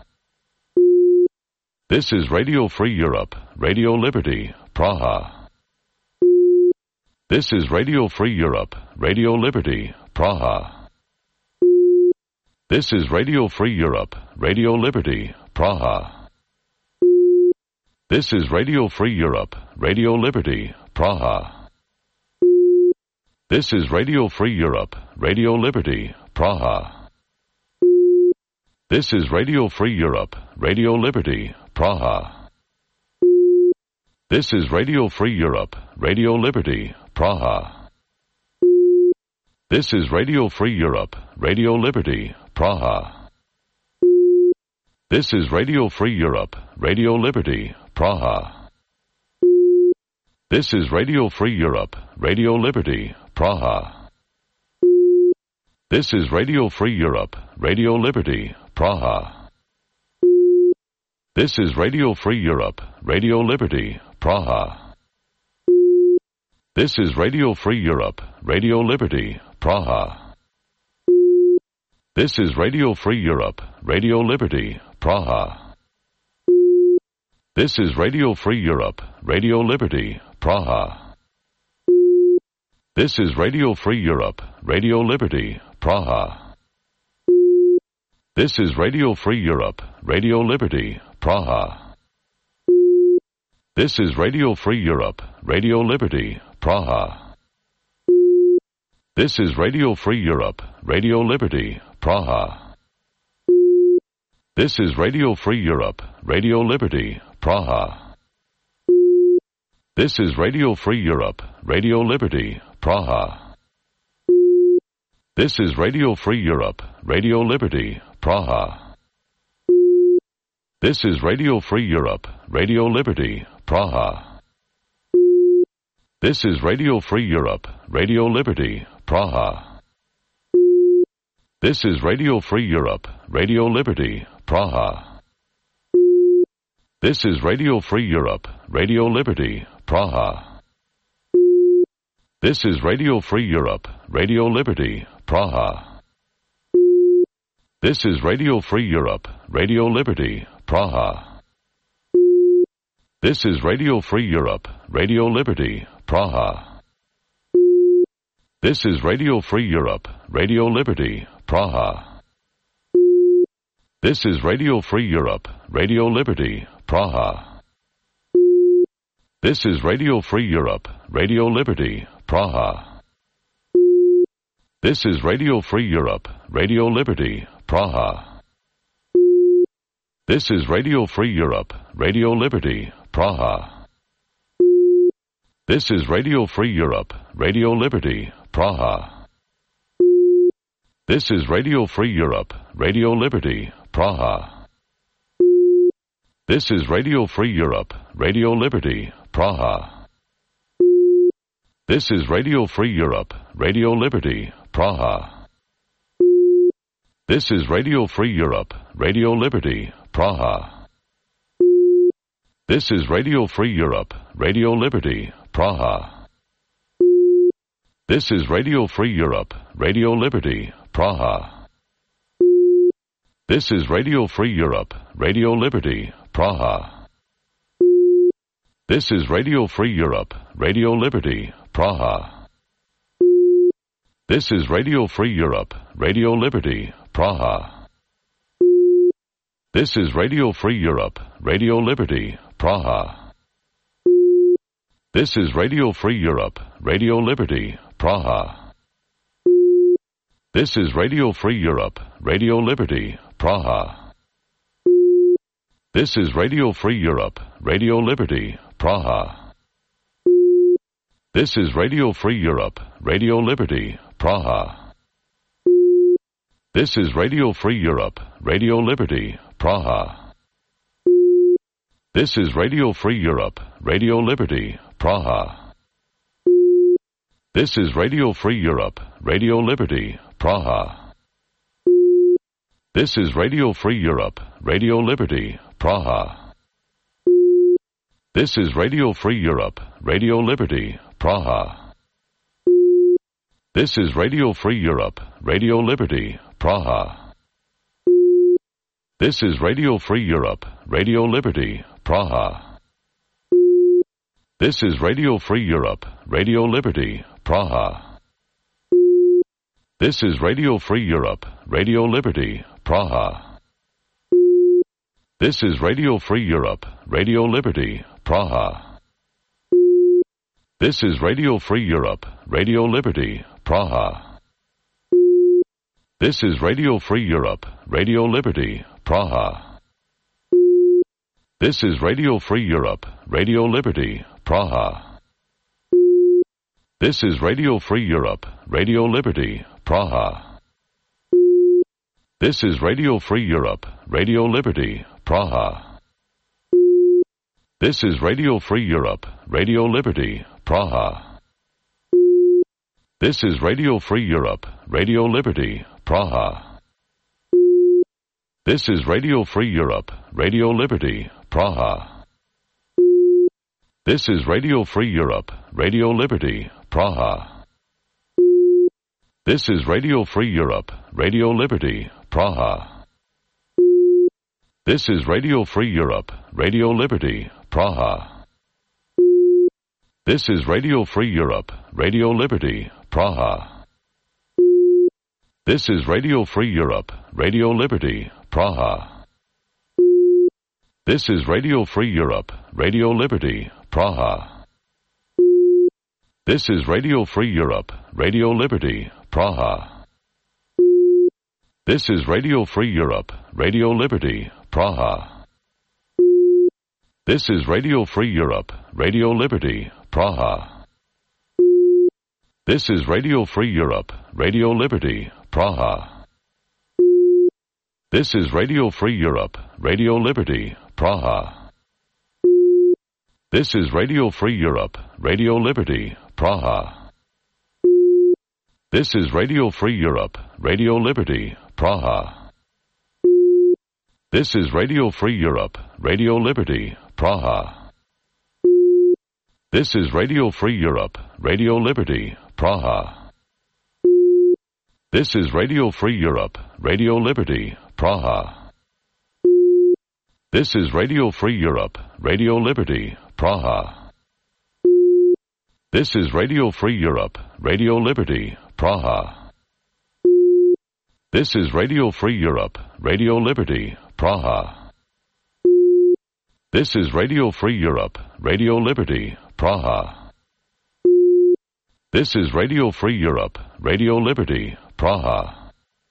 This is Radio Free Europe, Radio Liberty, Praha. This is Radio Free Europe, Radio Liberty, Praha. This is Radio Free Europe, Radio Liberty, Praha. This is Radio Free Europe, Radio Liberty, Praha. This is Radio Free Europe, Radio Liberty, Praha. This is Radio Free Europe, Radio Liberty, Praha. This is Radio Free Europe, Radio Liberty, Praha. This is Radio Free Europe, Radio Liberty, Praha. This is Radio Free Europe, Radio Liberty, Praha. This is Radio Free Europe, Radio Liberty, Praha. This is Radio Free Europe, Radio Liberty, Praha. This is Radio Free Europe, Radio Liberty, Praha. This is Radio Free Europe, Radio Liberty, Praha. This is Radio Free Europe, Radio Liberty, Praha. This is Radio Free Europe, Radio Liberty, Praha. This is Radio Free Europe, Radio Liberty, Praha. This is Radio Free Europe, Radio Liberty, Praha. This is Radio Free Europe, Radio Liberty, Praha. This is Radio Free Europe, Radio Liberty, Praha. This is Radio Free Europe, Radio Liberty, Praha. This is Radio Free Europe, Radio Liberty, Praha. This is Radio Free Europe, Radio Liberty, Praha. This is Radio Free Europe, Radio Liberty, Praha. This is Radio Free Europe, Radio Liberty, Praha. This is Radio Free Europe, Radio Liberty, Praha. This is Radio Free Europe, Radio Liberty, Praha. This is Radio Free Europe, Radio Liberty, Praha. This is Radio Free Europe, Radio Liberty, Praha. This is Radio Free Europe, Radio Liberty, Praha. This is Radio Free Europe, Radio Liberty, Praha. This is Radio Free Europe, Radio Liberty, Praha. This is Radio Free Europe, Radio Liberty, Praha. This is Radio Free Europe, Radio Liberty, Praha. This is Radio Free Europe, Radio Liberty, Praha. This is Radio Free Europe, Radio Liberty, Praha. This is Radio Free Europe, Radio Liberty, Praha. This is Radio Free Europe, Radio Liberty, Praha. This is Radio Free Europe, Radio Liberty, Praha. This is Radio Free Europe, Radio Liberty, Praha. This is Radio Free Europe, Radio Liberty, Praha. This is Radio Free Europe, Radio Liberty, Praha. This is Radio Free Europe, Radio Liberty, Praha. This is Radio Free Europe, Radio Liberty, Praha. This is Radio Free Europe, Radio Liberty, Praha. This is Radio Free Europe, Radio Liberty, Praha. This is Radio Free Europe, Radio Liberty, Praha. This is Radio Free Europe, Radio Liberty, Praha. This is Radio Free Europe, Radio Liberty, Praha. This is Radio Free Europe, Radio Liberty, Praha. This is Radio Free Europe, Radio Liberty, Praha. This is Radio Free Europe, Radio Liberty, Praha. This is Radio Free Europe, Radio Liberty, Praha. This is Radio Free Europe, Radio Liberty, Praha. This is Radio Free Europe, Radio Liberty, Praha. This is Radio Free Europe, Radio Liberty, Praha. This is Radio Free Europe, Radio Liberty, Praha. This is Radio Free Europe, Radio Liberty, Praha. This is Radio Free Europe, Radio Liberty, Praha. This is Radio Free Europe, Radio Liberty, Praha. This is Radio Free Europe, Radio Liberty, Praha. This is Radio Free Europe, Radio Liberty, Praha. This is Radio Free Europe, Radio Liberty, Praha. This is Radio Free Europe, Radio Liberty, Praha. This is Radio Free Europe, Radio Liberty, Praha. This is Radio Free Europe, Radio Liberty, Praha. This is Radio Free Europe, Radio Liberty, Praha. This is Radio Free Europe, Radio Liberty, Praha. This is Radio Free Europe, Radio Liberty, Praha. This is Radio Free Europe, Radio Liberty, Praha. This is Radio Free Europe, Radio Liberty, Praha. This is Radio Free Europe, Radio Liberty, Praha. This is Radio Free Europe, Radio Liberty, Praha. This is Radio Free Europe, Radio Liberty, Praha. This is Radio Free Europe, Radio Liberty, Praha. This is Radio Free Europe, Radio Liberty, Praha. This is Radio Free Europe, Radio Liberty, Praha. This is Radio Free Europe, Radio Liberty, Praha. This is Radio Free Europe, Radio Liberty, Praha. This is Radio Free Europe, Radio Liberty, Praha. This is Radio Free Europe, Radio Liberty, Praha. This is Radio Free Europe, Radio Liberty, Praha. This is Radio Free Europe, Radio Liberty, Praha. This is Radio Free Europe, Radio Liberty, Praha. This is Radio Free Europe, Radio Liberty, Praha. This is Radio Free Europe, Radio Liberty, Praha. This is Radio Free Europe, Radio Liberty, Praha. This is Radio Free Europe, Radio Liberty, Praha. This is Radio Free Europe, Radio Liberty, Praha.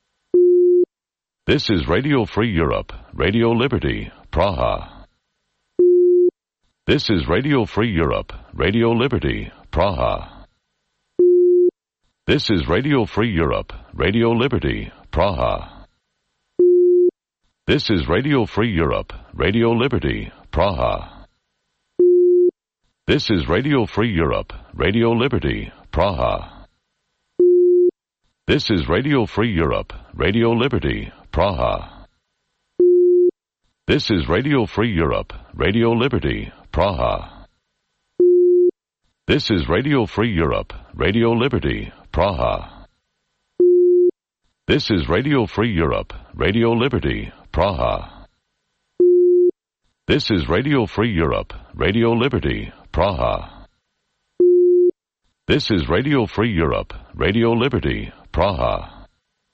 This is Radio Free Europe, Radio Liberty, Praha. This is Radio Free Europe, Radio Liberty, Praha. This is Radio Free Europe, Radio Liberty, Praha. This is Radio Free Europe, Radio Liberty, Praha. This is Radio Free Europe, Radio Liberty, Praha. This is Radio Free Europe, Radio Liberty, Praha. This is Radio Free Europe, Radio Liberty, Praha. This is Radio Free Europe, Radio Liberty, Praha. This is Radio Free Europe, Radio Liberty, Praha. This is Radio Free Europe, Radio Liberty, Praha. This is Radio Free Europe, Radio Liberty, Praha.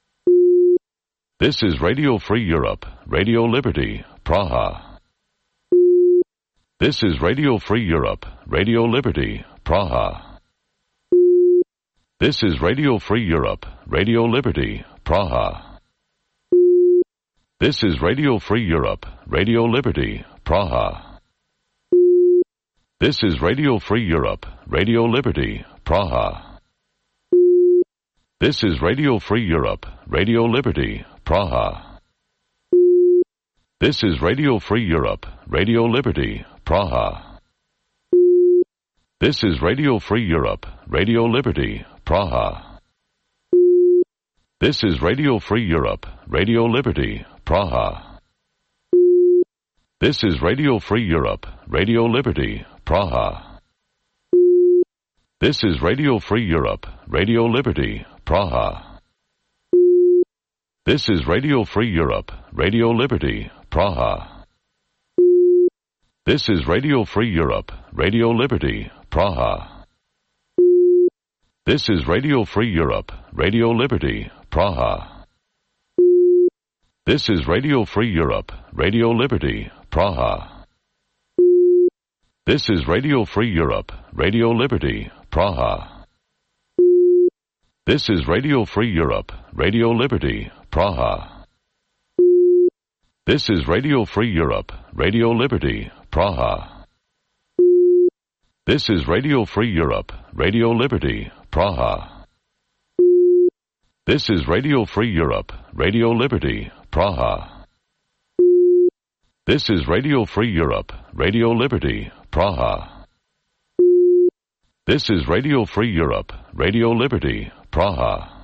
This is Radio Free Europe, Radio Liberty, Praha. This is Radio Free Europe, Radio Liberty, Praha. This is Radio Free Europe, Radio Liberty, Praha. This is Radio Free Europe, Radio Liberty, Praha. This is Radio Free Europe, Radio Liberty, Praha. This is Radio Free Europe, Radio Liberty, Praha. This is Radio Free Europe, Radio Liberty, Praha. This is Radio Free Europe, Radio Liberty, Praha. This is Radio Free Europe, Radio Liberty, Praha. This is Radio Free Europe, Radio Liberty, Praha. This is Radio Free Europe, Radio Liberty, Praha. This is Radio Free Europe, Radio Liberty, Praha. This is Radio Free Europe, Radio Liberty, Praha. This is Radio Free Europe, Radio Liberty, Praha. This is Radio Free Europe, Radio Liberty, Praha. This is Radio Free Europe, Radio Liberty, Praha. This is Radio Free Europe, Radio Liberty, Praha. This is Radio Free Europe, Radio Liberty, Praha. This is Radio Free Europe, Radio Liberty, Praha. This is Radio Free Europe, Radio Liberty, Praha. This is Radio Free Europe, Radio Liberty, Praha. This is Radio Free Europe, Radio Liberty, Praha.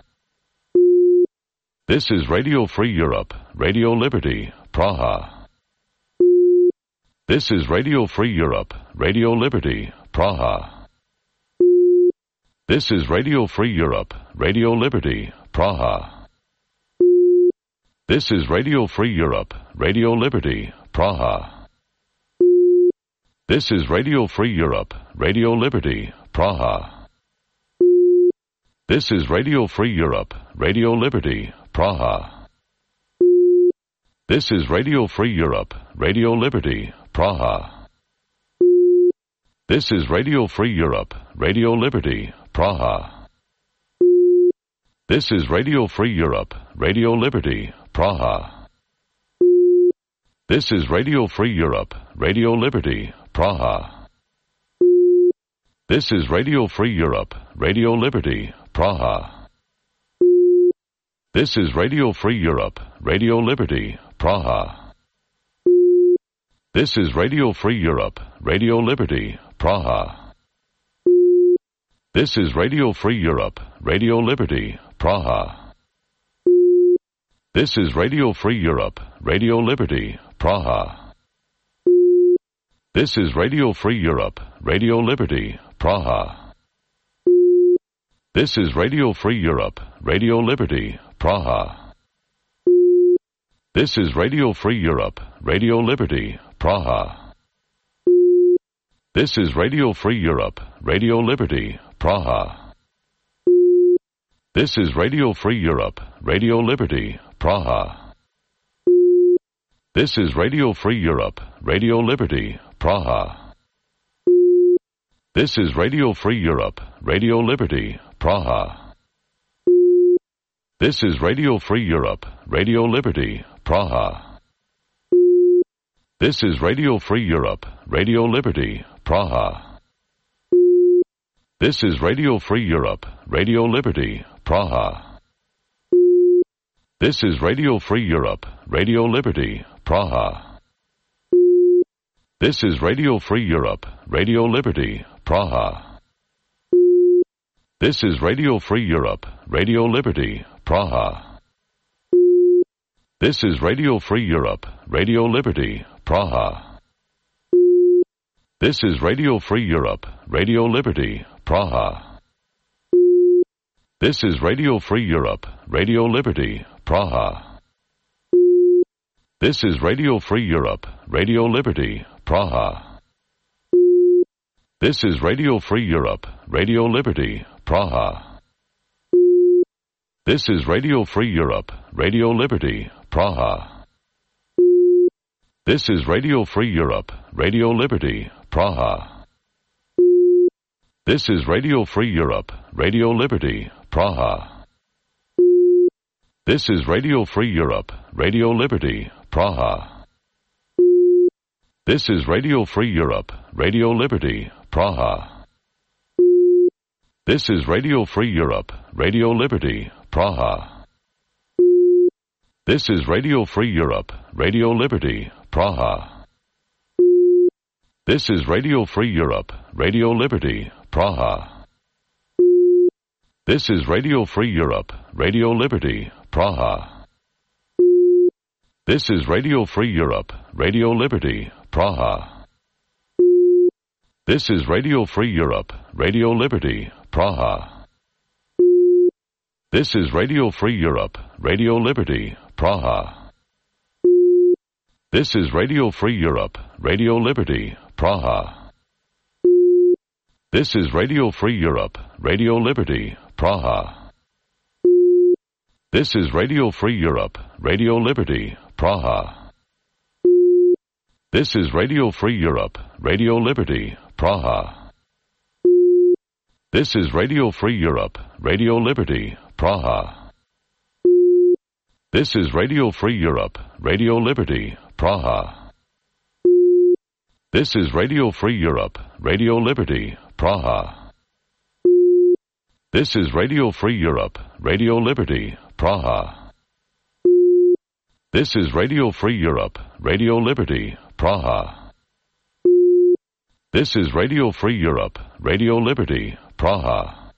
This is Radio Free Europe, Radio Liberty, Praha. This is Radio Free Europe, Radio Liberty, Praha. This is Radio Free Europe, Radio Liberty, Praha. This is Radio Free Europe, Radio Liberty, Praha. This is Radio Free Europe, Radio Liberty, Praha. This is Radio Free Europe, Radio Liberty, Praha. This is Radio Free Europe, Radio Liberty, Praha. This is Radio Free Europe, Radio Liberty, Praha. This is Radio Free Europe, Radio Liberty, Praha. This is Radio Free Europe, Radio Liberty, Praha. This is Radio Free Europe, Radio Liberty, Praha. This is Radio Free Europe, Radio Liberty, Praha. This is Radio Free Europe, Radio Liberty, Praha. This is Radio Free Europe, Radio Liberty, Praha. This is Radio Free Europe, Radio Liberty, Praha. This is Radio Free Europe, Radio Liberty, Praha. This is Radio Free Europe, Radio Liberty, Praha. This is Radio Free Europe, Radio Liberty, Praha. This is Radio Free Europe, Radio Liberty, Praha. This is Radio Free Europe, Radio Liberty, Praha. This is Radio Free Europe, Radio Liberty, Praha. This is Radio Free Europe, Radio Liberty, Praha. This is Radio Free Europe, Radio Liberty, Praha. This is Radio Free Europe, Radio Liberty, Praha. This is Radio Free Europe, Radio Liberty, Praha. This is Radio Free Europe, Radio Liberty, Praha. This is Radio Free Europe, Radio Liberty, Praha. This is Radio Free Europe, Radio Liberty, Praha. This is Radio Free Europe, Radio Liberty, Praha. This is Radio Free Europe, Radio Liberty, Praha. This is Radio Free Europe, Radio Liberty, Praha. This is Radio Free Europe, Radio Liberty, Praha. This is Radio Free Europe, Radio Liberty, Praha. This is Radio Free Europe, Radio Liberty, Praha. This is Radio Free Europe, Radio Liberty, Praha. This is Radio Free Europe, Radio Liberty, Praha. This is Radio Free Europe, Radio Liberty, Praha. This is Radio Free Europe, Radio Liberty, Praha. This is Radio Free Europe, Radio Liberty, Praha. This is Radio Free Europe, Radio Liberty, Praha. This is Radio Free Europe, Radio Liberty, Praha. This is Radio Free Europe, Radio Liberty, Praha. This is Radio Free Europe, Radio Liberty, Praha. This is Radio Free Europe, Radio Liberty, Praha. This is Radio Free Europe, Radio Liberty, Praha. This is Radio Free Europe, Radio Liberty, Praha. This is Radio Free Europe, Radio Liberty, Praha. This is Radio Free Europe, Radio Liberty, Praha. This is Radio Free Europe, Radio Liberty, Praha. This is Radio Free Europe, Radio Liberty, Praha. This is Radio Free Europe, Radio Liberty, Praha. This is Radio Free Europe, Radio Liberty, Praha. This is Radio Free Europe, Radio Liberty, Praha. This is Radio Free Europe, Radio Liberty, Praha. This is Radio Free Europe, Radio Liberty, Praha.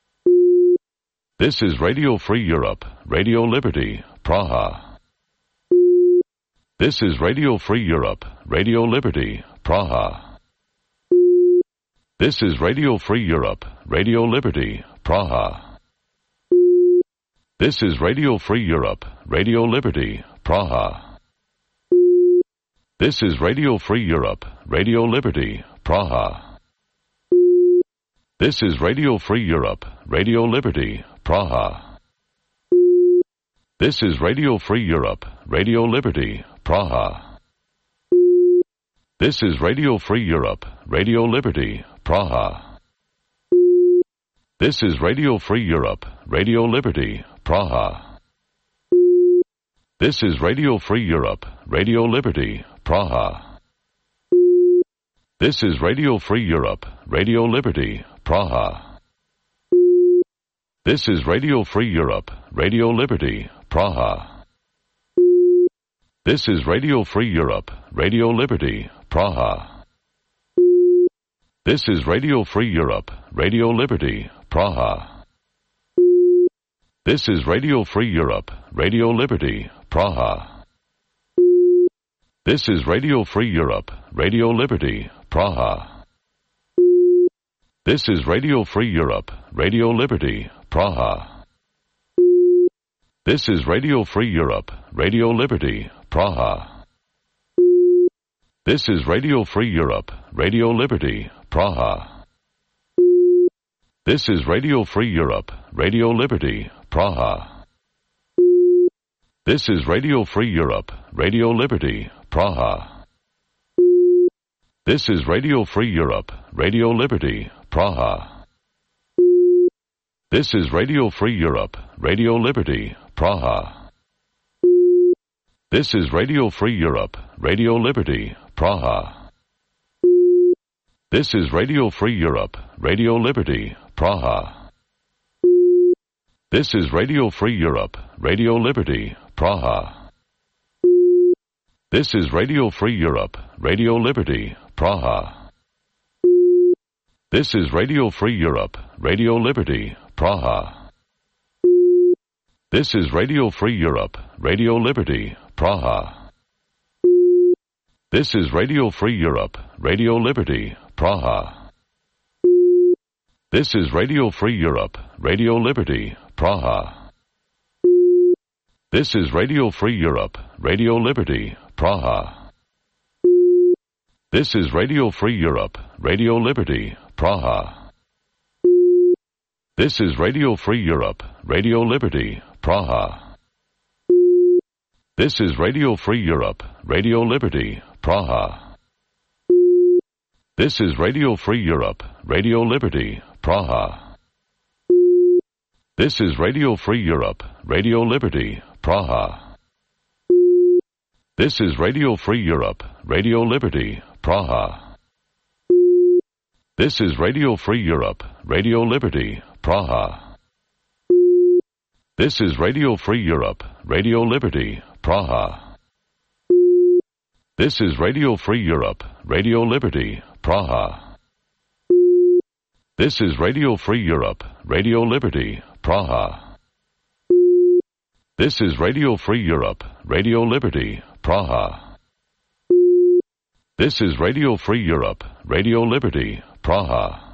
This is Radio Free Europe, Radio Liberty, Praha. This is Radio Free Europe, Radio Liberty, Praha. This is Radio Free Europe, Radio Liberty, Praha. This is Radio Free Europe, Radio Liberty, Praha. This is Radio Free Europe, Radio Liberty, Praha. This is Radio Free Europe, Radio Liberty, Praha. This is Radio Free Europe, Radio Liberty, Praha. This is Radio Free Europe, Radio Liberty, Praha. This is Radio Free Europe, Radio Liberty, Praha. This is Radio Free Europe, Radio Liberty, Praha. This is Radio Free Europe, Radio Liberty, Praha. This is Radio Free Europe, Radio Liberty, Praha. This is Radio Free Europe, Radio Liberty, Praha. This is Radio Free Europe, Radio Liberty, Praha. This is Radio Free Europe, Radio Liberty, Praha. This is Radio Free Europe, Radio Liberty, Praha. This is Radio Free Europe, Radio Liberty, Praha. This is Radio Free Europe, Radio Liberty, Praha. This is Radio Free Europe, Radio Liberty, Praha. This is Radio Free Europe, Radio Liberty, Praha. This is Radio Free Europe, Radio Liberty, Praha. This is Radio Free Europe, Radio Liberty, Praha. This is Radio Free Europe, Radio Liberty, Praha. This is Radio Free Europe, Radio Liberty, Praha. This is Radio Free Europe, Radio Liberty, Praha. This is Radio Free Europe, Radio Liberty, Praha. This is Radio Free Europe, Radio Liberty, Praha. This is Radio Free Europe, Radio Liberty, Praha. This is Radio Free Europe, Radio Liberty, Praha. This is Radio Free Europe, Radio Liberty, Praha. This is Radio Free Europe, Radio Liberty, Praha. This is Radio Free Europe, Radio Liberty, Praha. This is Radio Free Europe, Radio Liberty, Praha. This is Radio Free Europe, Radio Liberty, Praha. This is Radio Free Europe, Radio Liberty, Praha. This is Radio Free Europe, Radio Liberty, Praha. This is Radio Free Europe, Radio Liberty, Praha. This is Radio Free Europe, Radio Liberty, Praha. This is Radio Free Europe, Radio Liberty, Praha. This is Radio Free Europe, Radio Liberty, Praha. This is Radio Free Europe, Radio Liberty, Praha. This is Radio Free Europe, Radio Liberty, Praha. This is Radio Free Europe, Radio Liberty, Praha. This is Radio Free Europe, Radio Liberty, Praha.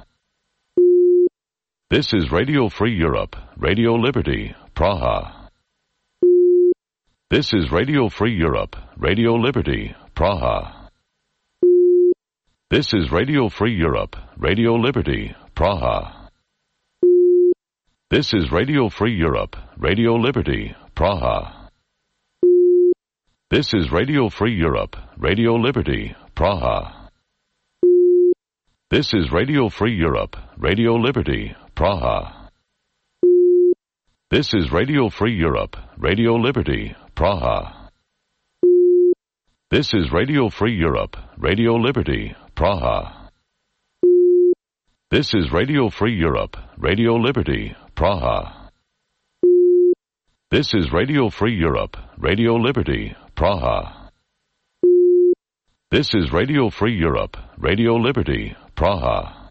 This is Radio Free Europe, Radio Liberty, Praha. This is Radio Free Europe, Radio Liberty, Praha. This is Radio Free Europe, Radio Liberty, Praha. This is Radio Free Europe, Radio Liberty, Praha. This is Radio Free Europe, Radio Liberty, Praha. This is Radio Free Europe, Radio Liberty, Praha. This is Radio Free Europe, Radio Liberty, Praha. This is Radio Free Europe, Radio Liberty, Praha. This is Radio Free Europe, Radio Liberty, Praha. This is Radio Free Europe, Radio Liberty, Praha. This is Radio Free Europe, Radio Liberty, Praha.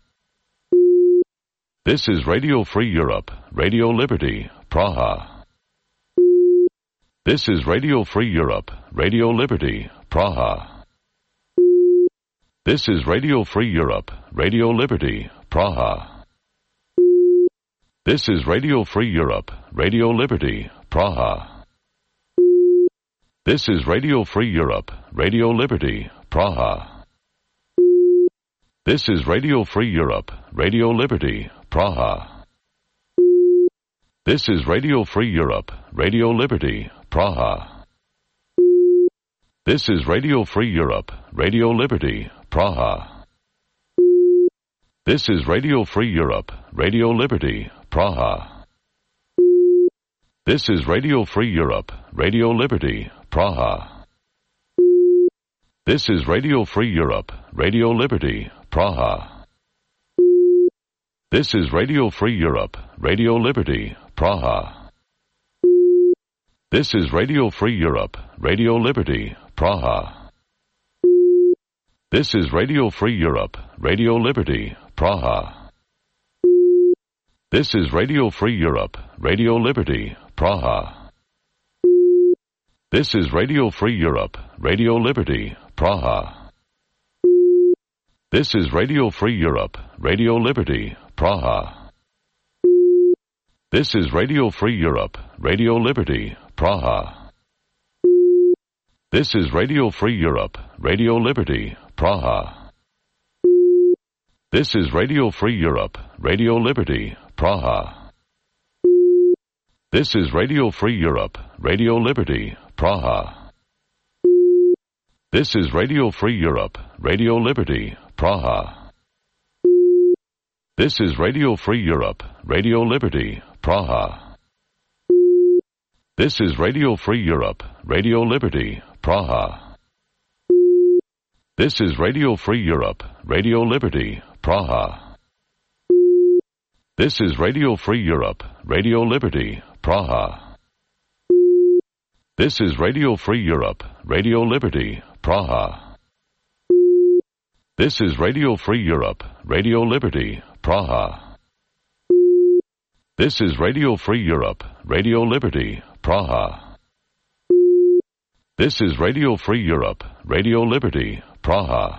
This is Radio Free Europe, Radio Liberty, Praha. This is Radio Free Europe, Radio Liberty, Praha. This is Radio Free Europe, Radio Liberty, Praha. This is Radio Free Europe, Radio Liberty, Praha. This is Radio Free Europe, Radio Liberty, Praha. This is Radio Free Europe, Radio Liberty, Praha. This is Radio Free Europe, Radio Liberty, Praha. This is Radio Free Europe, Radio Liberty, Praha. This is Radio Free Europe, Radio Liberty, Praha. This is Radio Free Europe, Radio Liberty, Praha. This is Radio Free Europe, Radio Liberty, Praha. This is Radio Free Europe, Radio Liberty, Praha. This is Radio Free Europe, Radio Liberty, Praha. This is Radio Free Europe, Radio Liberty, Praha. This is Radio Free Europe, Radio Liberty, Praha. This is Radio Free Europe, Radio Liberty, Praha. This is Radio Free Europe, Radio Liberty, Praha. This is Radio Free Europe, Radio Liberty, Praha. This is Radio Free Europe, Radio Liberty, Praha. This is Radio Free Europe, Radio Liberty, Praha. This is Radio Free Europe, Radio Liberty, Praha. This is Radio Free Europe, Radio Liberty, Praha. This is Radio Free Europe, Radio Liberty, Praha. This is Radio Free Europe, Radio Liberty, Praha. This is Radio Free Europe, Radio Liberty, Praha. This is Radio Free Europe, Radio Liberty, Praha. This is Radio Free Europe, Radio Liberty, Praha. This is Radio Free Europe, Radio Liberty, Praha. This is Radio Free Europe, Radio Liberty, Praha. This is Radio Free Europe, Radio Liberty, Praha.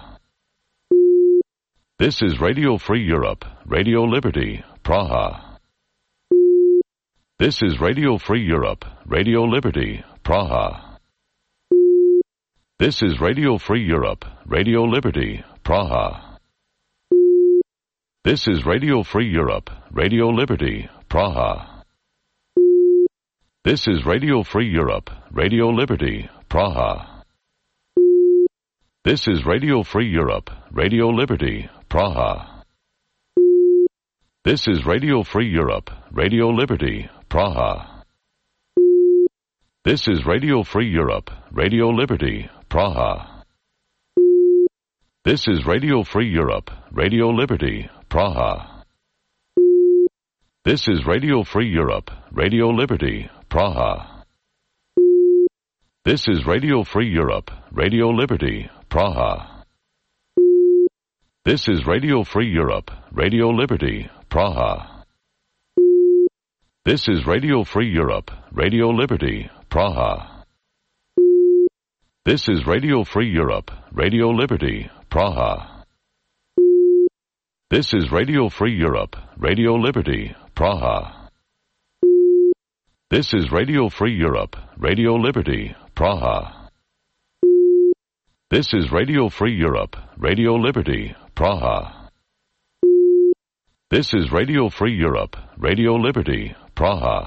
This is Radio Free Europe, Radio Liberty, Praha. This is Radio Free Europe, Radio Liberty, Praha. This is Radio Free Europe, Radio Liberty, Praha. This is Radio Free Europe, Radio Liberty, Praha. This is Radio Free Europe, Radio Liberty, Praha. This is Radio Free Europe, Radio Liberty, Praha. This is Radio Free Europe, Radio Liberty, Praha. This is Radio Free Europe, Radio Liberty, Praha. This is Radio Free Europe, Radio Liberty, Praha. This is Radio Free Europe, Radio Liberty, Praha. This is Radio Free Europe, Radio Liberty, Praha. This is Radio Free Europe, Radio Liberty, Praha. This is Radio Free Europe, Radio Liberty, Praha. This is Radio Free Europe, Radio Liberty, Praha. This is Radio Free Europe, Radio Liberty, Praha. This is Radio Free Europe, Radio Liberty, Praha. This is Radio Free Europe, Radio Liberty, Praha. This is Radio Free Europe, Radio Liberty, Praha.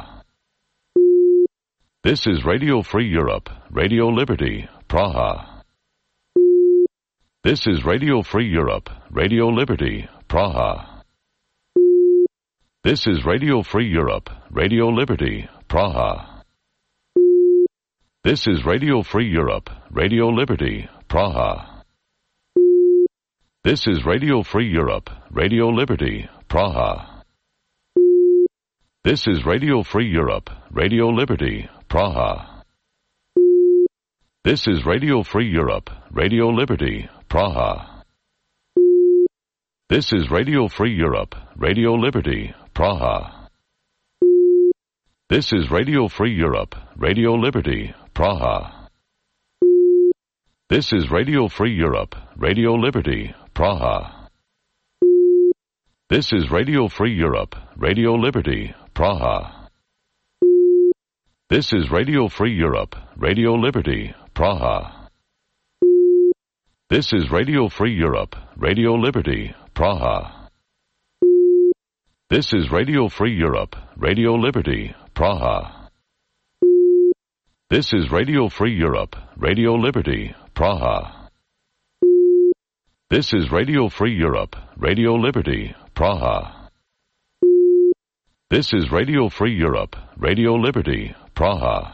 This is Radio Free Europe, Radio Liberty, Praha. This is Radio Free Europe, Radio Liberty, Praha. This is Radio Free Europe, Radio Liberty, Praha. This is Radio Free Europe, Radio Liberty, Praha. This is Radio Free Europe, Radio Liberty, Praha. This is Radio Free Europe, Radio Liberty, Praha. This is Radio Free Europe, Radio Liberty, Praha. This is Radio Free Europe, Radio Liberty, Praha. This is Radio Free Europe, Radio Liberty, Praha. This is Radio Free Europe, Radio Liberty, Praha. This is Radio Free Europe, Radio Liberty, Praha. This is Radio Free Europe, Radio Liberty, Praha. This is Radio Free Europe, Radio Liberty, Praha. This is Radio Free Europe, Radio Liberty, Praha. This is Radio Free Europe, Radio Liberty, Praha. This is Radio Free Europe, Radio Liberty, Praha. This is Radio Free Europe, Radio Liberty, Praha.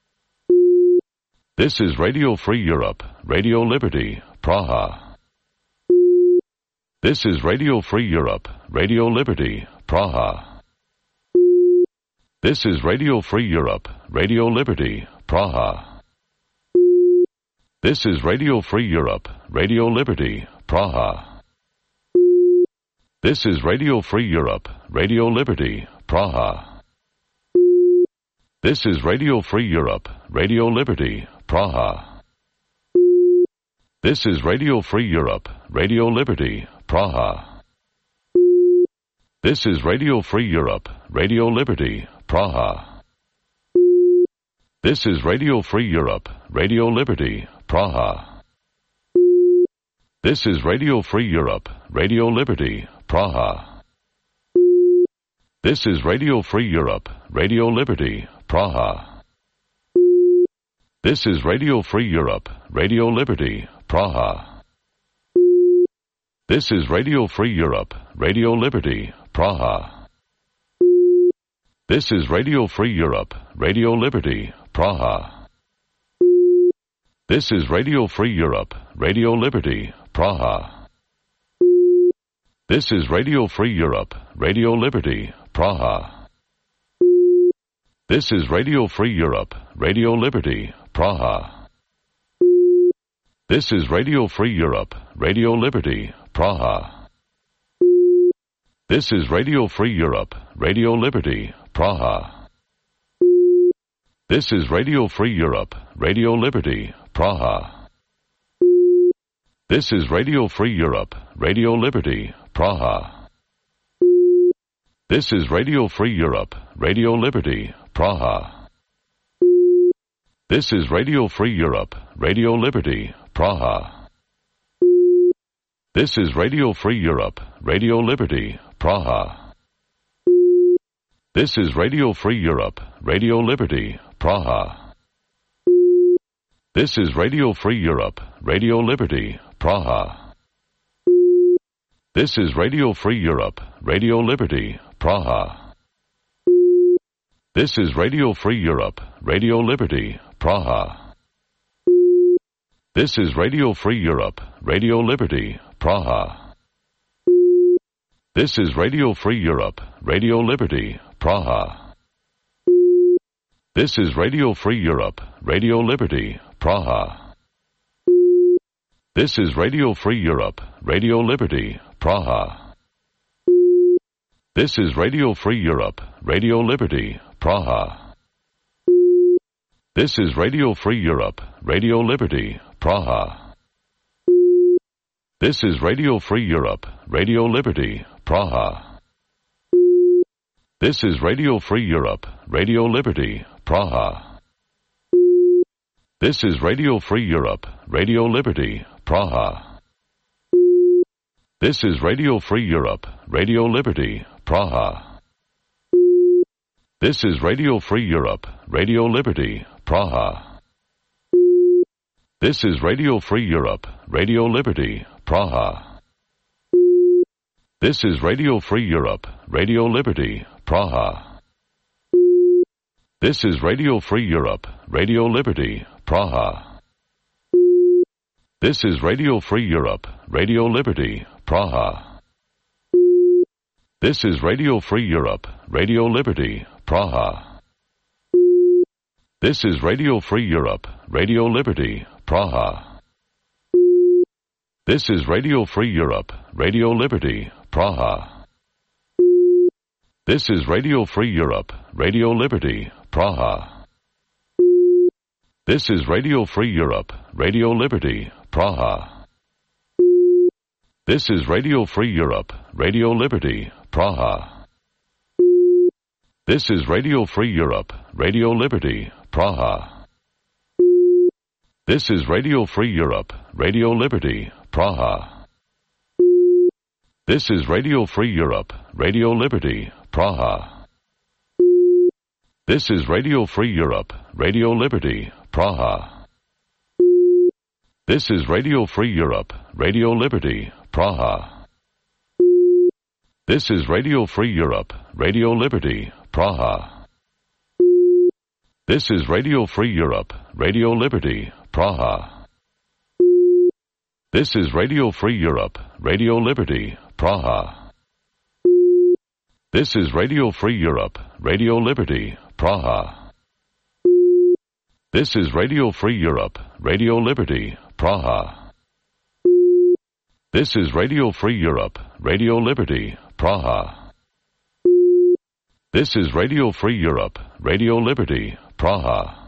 This is Radio Free Europe, Radio Liberty, Praha. This is Radio Free Europe, Radio Liberty, Praha. This is Radio Free Europe, Radio Liberty, Praha. This is Radio Free Europe, Radio Liberty, Praha. This is Radio Free Europe, Radio Liberty, Praha. This is Radio Free Europe, Radio Liberty, Praha. This is Radio Free Europe, Radio Liberty, Praha. This is Radio Free Europe, Radio Liberty, Praha. This is Radio Free Europe, Radio Liberty, Praha. This is Radio Free Europe, Radio Liberty, Praha. This is Radio Free Europe, Radio Liberty, Praha. This is Radio Free Europe, Radio Liberty, Praha. This is Radio Free Europe, Radio Liberty, Praha. This is Radio Free Europe, Radio Liberty, Praha. This is Radio Free Europe, Radio Liberty, Praha. This is Radio Free Europe, Radio Liberty, Praha. This is Radio Free Europe, Radio Liberty, Praha. This is Radio Free Europe, Radio Liberty, Praha. This is Radio Free Europe, Radio Liberty, Praha. This is Radio Free Europe, Radio Liberty, Praha. This is Radio Free Europe, Radio Liberty, Praha. This is Radio Free Europe, Radio Liberty, Praha. This is Radio Free Europe, Radio Liberty, Praha. This is Radio Free Europe, Radio Liberty, Praha. This is Radio Free Europe, Radio Liberty, Praha. This is Radio Free Europe, Radio Liberty, Praha. This is Radio Free Europe, Radio Liberty, Praha. This is Radio Free Europe, Radio Liberty, Praha. This is Radio Free Europe, Radio Liberty, Praha. This is Radio Free Europe, Radio Liberty, Praha. This is Radio Free Europe, Radio Liberty, Praha. This is Radio Free Europe, Radio Liberty, Praha. This is Radio Free Europe, Radio Liberty, Praha. This is Radio Free Europe, Radio Liberty, Praha. This is Radio Free Europe, Radio Liberty, Praha. This is Radio Free Europe, Radio Liberty, Praha. This is Radio Free Europe, Radio Liberty, Praha. This is Radio Free Europe, Radio Liberty, Praha. This is Radio Free Europe, Radio Liberty, Praha. This is Radio Free Europe, Radio Liberty, Praha. This is Radio Free Europe, Radio Liberty, Praha. This is Radio Free Europe, Radio Liberty, Praha. This is Radio Free Europe, Radio Liberty, Praha. This is Radio Free Europe, Radio Liberty, Praha. This is Radio Free Europe, Radio Liberty, Praha. This is Radio Free Europe, Radio Liberty, Praha. This is Radio Free Europe, Radio Liberty, Praha. This is Radio Free Europe, Radio Liberty, Praha. This is Radio Free Europe, Radio Liberty, Praha. This is Radio Free Europe, Radio Liberty, Praha. This is Radio Free Europe, Radio Liberty, Praha. This is Radio Free Europe, Radio Liberty, Praha. This is Radio Free Europe, Radio Liberty, Praha. This is Radio Free Europe, Radio Liberty, Praha. This is Radio Free Europe, Radio Liberty, Praha. This is Radio Free Europe, Radio Liberty, Praha. This is Radio Free Europe, Radio Liberty, Praha. This is Radio Free Europe, Radio Liberty, Praha. This is Radio Free Europe, Radio Liberty, Praha. This is Radio Free Europe, Radio Liberty, Praha. This is Radio Free Europe, Radio Liberty, Praha.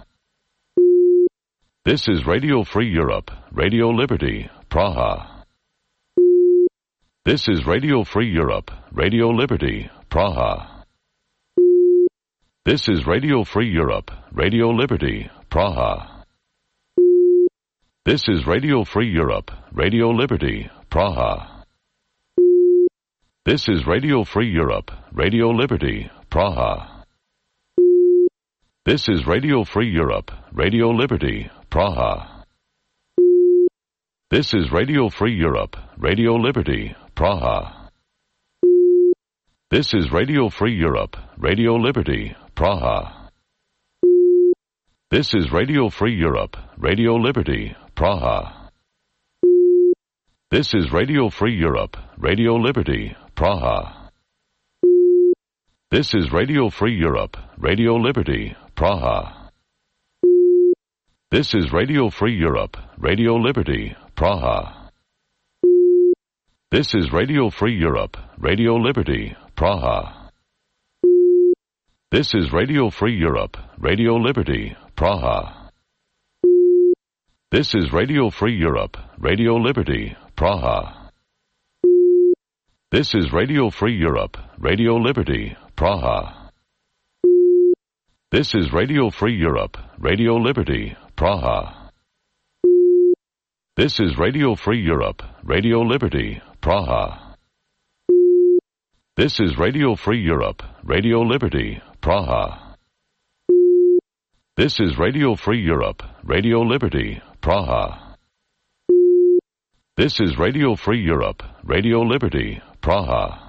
This is Radio Free Europe, Radio Liberty, Praha. This is Radio Free Europe, Radio Liberty, Praha. This is Radio Free Europe, Radio Liberty, Praha. This is Radio Free Europe, Radio Liberty, Praha. This is Radio Free Europe, Radio Liberty, Praha. This is Radio Free Europe, Radio Liberty, Praha. This is Radio Free Europe, Radio Liberty, Praha. This is Radio Free Europe, Radio Liberty, Praha. This is Radio Free Europe, Radio Liberty, Praha. This is Radio Free Europe, Radio Liberty, Praha. This is Radio Free Europe, Radio Liberty, Praha. This is Radio Free Europe, Radio Liberty, Praha. This is Radio Free Europe, Radio Liberty, Praha. This is Radio Free Europe, Radio Liberty, Praha. This is Radio Free Europe, Radio Liberty, Praha. This is Radio Free Europe, Radio Liberty, Praha. This is Radio Free Europe, Radio Liberty, Praha. This is Radio Free Europe, Radio Liberty, Praha. This is Radio Free Europe, Radio Liberty, Praha. This is Radio Free Europe, Radio Liberty, Praha. This is Radio Free Europe, Radio Liberty, Praha.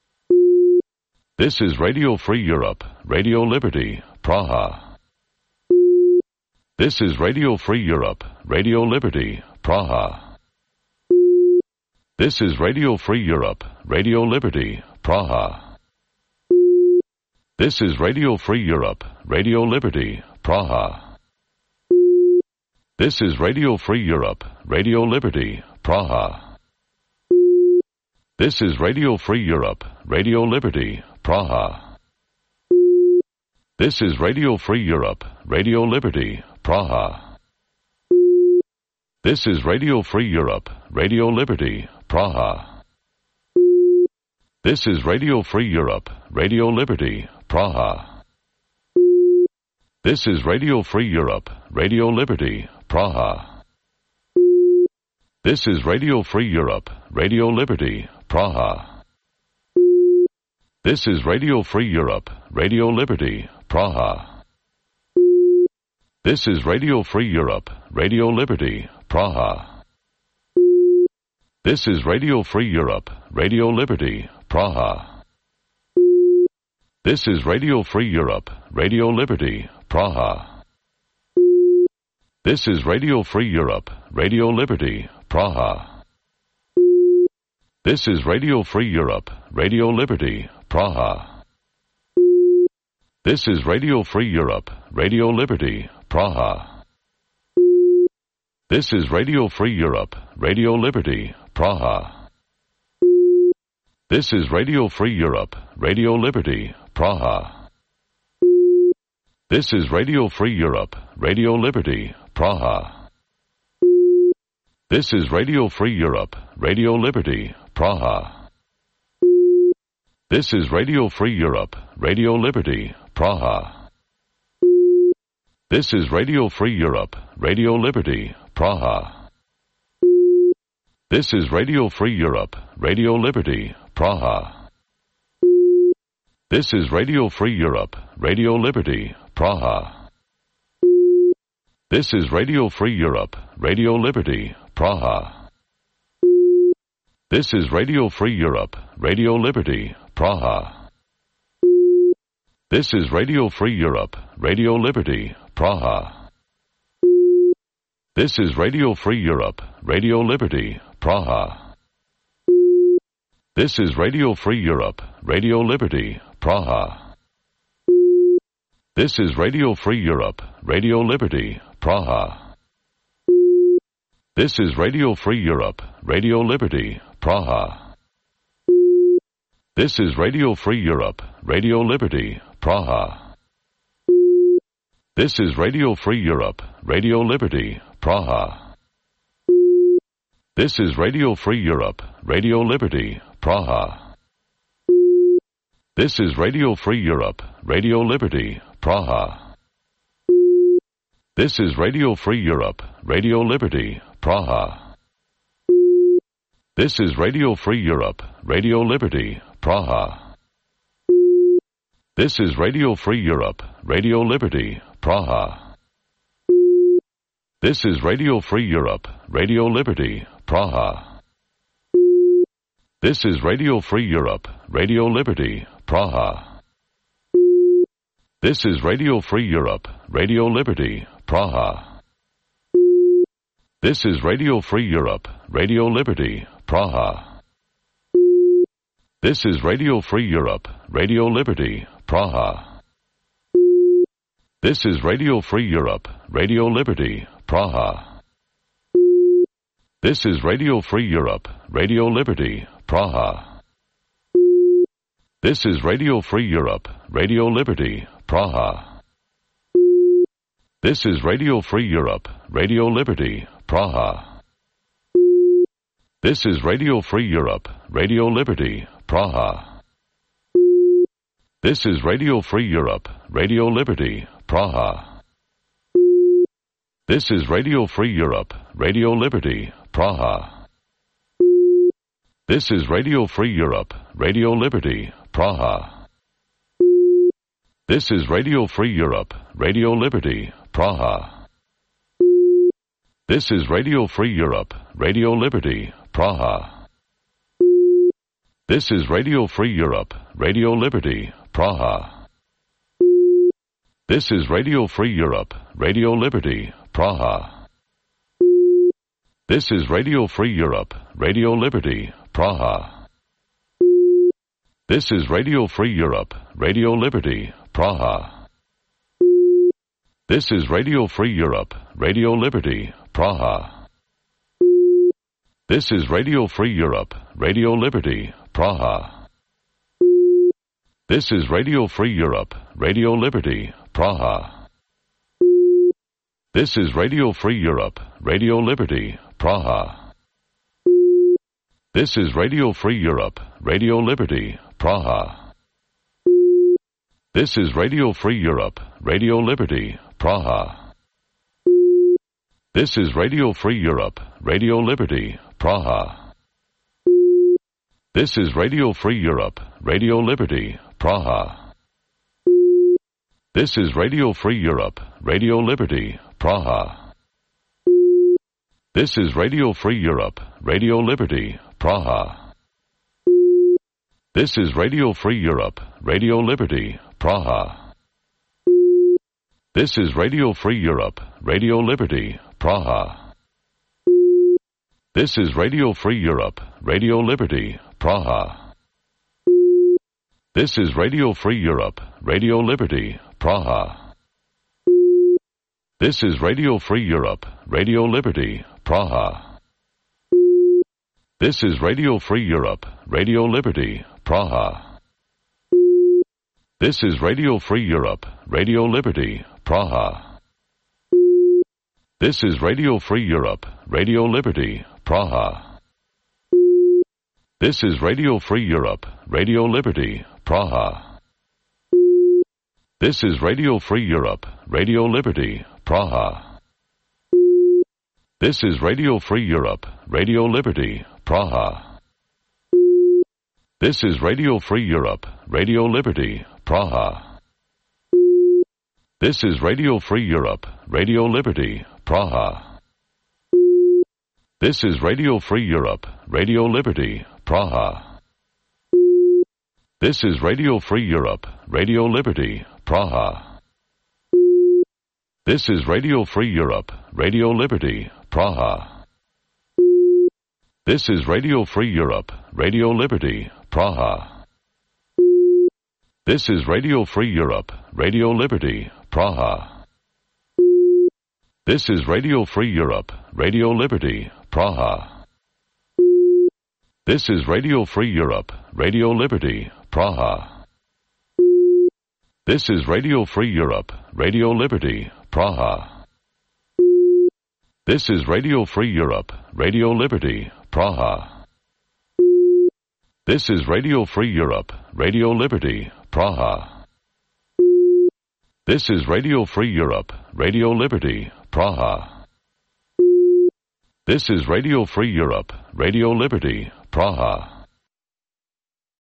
This is Radio Free Europe, Radio Liberty, Praha. This is Radio Free Europe, Radio Liberty, Praha. This is Radio Free Europe, Radio Liberty, Praha. This is Radio Free Europe, Radio Liberty, Praha. This is Radio Free Europe, Radio Liberty, Praha. This is Radio Free Europe, Radio Liberty, Praha. This is Radio Free Europe, Radio Liberty, Praha. This is Radio Free Europe, Radio Liberty, Praha. This is Radio Free Europe, Radio Liberty, Praha. This is Radio Free Europe, Radio Liberty, Praha. This is Radio Free Europe, Radio Liberty, Praha. This is Radio Free Europe, Radio Liberty, Praha. This is Radio Free Europe, Radio Liberty, Praha. This is Radio Free Europe, Radio Liberty, Praha. This is Radio Free Europe, Radio Liberty, Praha. This is Radio Free Europe, Radio Liberty, Praha. This is Radio Free Europe, Radio Liberty, Praha. This is Radio Free Europe, Radio Liberty, Praha. This is Radio Free Europe, Radio Liberty, Praha. This is Radio Free Europe, Radio Liberty, Praha. This is Radio Free Europe, Radio Liberty, Praha. This is Radio Free Europe, Radio Liberty, Praha. This is Radio Free Europe, Radio Liberty, Praha. This is Radio Free Europe, Radio Liberty, Praha. This is Radio Free Europe, Radio Liberty, Praha. This is Radio Free Europe, Radio Liberty, Praha. This is Radio Free Europe, Radio Liberty, Praha. This is Radio Free Europe, Radio Liberty, Praha. This is Radio Free Europe, Radio Liberty, Praha. This is Radio Free Europe, Radio Liberty, Praha. This is Radio Free Europe, Radio Liberty, Praha. This is Radio Free Europe, Radio Liberty, Praha. This is Radio Free Europe, Radio Liberty, Praha. This is Radio Free Europe, Radio Liberty, Praha. This is Radio Free Europe, Radio Liberty, Praha. This is Radio Free Europe, Radio Liberty, Praha. This is Radio Free Europe, Radio Liberty, Praha. This is Radio Free Europe, Radio Liberty, Praha. This is Radio Free Europe, Radio Liberty, Praha. This is Radio Free Europe, Radio Liberty, Praha. This is Radio Free Europe, Radio Liberty, Praha. This is Radio Free Europe, Radio Liberty, Praha. This is Radio Free Europe, Radio Liberty, Praha. This is Radio Free Europe, Radio Liberty, Praha. This is Radio Free Europe, Radio Liberty, Praha. This is Radio Free Europe, Radio Liberty, Praha. This is Radio Free Europe, Radio Liberty, Praha. This is Radio Free Europe, Radio Liberty, Praha. This is Radio Free Europe, Radio Liberty, Praha. This is Radio Free Europe, Radio Liberty, Praha. This is Radio Free Europe, Radio Liberty, Praha. This is Radio Free Europe, Radio Liberty, Praha. This is Radio Free Europe, Radio Liberty, Praha. This is Radio Free Europe, Radio Liberty, Praha. This is Radio Free Europe, Radio Liberty, Praha. This is Radio Free Europe, Radio Liberty, Praha. This is Radio Free Europe, Radio Liberty, Praha. This is Radio Free Europe, Radio Liberty, Praha. This is Radio Free Europe, Radio Liberty, Praha. This is Radio Free Europe, Radio Liberty, Praha. This is Radio Free Europe, Radio Liberty, Praha. This is Radio Free Europe, Radio Liberty, Praha. This is Radio Free Europe, Radio Liberty, Praha. This is Radio Free Europe, Radio Liberty, Praha. This is Radio Free Europe, Radio Liberty, Praha. This is Radio Free Europe, Radio Liberty, Praha. This is Radio Free Europe, Radio Liberty, Praha. This is Radio Free Europe, Radio Liberty, Praha. This is Radio Free Europe, Radio Liberty, Praha. This is Radio Free Europe, Radio Liberty, Praha. This is Radio Free Europe, Radio Liberty, Praha. This is Radio Free Europe, Radio Liberty, Praha. This is Radio Free Europe, Radio Liberty, Praha. This is Radio Free Europe, Radio Liberty, Praha. This is Radio Free Europe, Radio Liberty, Praha. This is Radio Free Europe, Radio Liberty, Praha. This is Radio Free Europe, Radio Liberty, Praha. This is Radio Free Europe, Radio Liberty, Praha. This is Radio Free Europe, Radio Liberty, Praha. This is Radio Free Europe, Radio Liberty, Praha. This is Radio Free Europe, Radio Liberty, Praha. This is Radio Free Europe, Radio Liberty, Praha. This is Radio Free Europe, Radio Liberty, Praha. This is Radio Free Europe, Radio Liberty, Praha. This is Radio Free Europe, Radio Liberty, Praha. This is Radio Free Europe, Radio Liberty, Praha. This is Radio Free Europe, Radio Liberty, Praha. This is Radio Free Europe, Radio Liberty, Praha. This is Radio Free Europe, Radio Liberty, Praha. This is Radio Free Europe, Radio Liberty, Praha. This is Radio Free Europe, Radio Liberty, Praha. This is Radio Free Europe, Radio Liberty, Praha. This is Radio Free Europe, Radio Liberty, Praha. This is Radio Free Europe, Radio Liberty, Praha.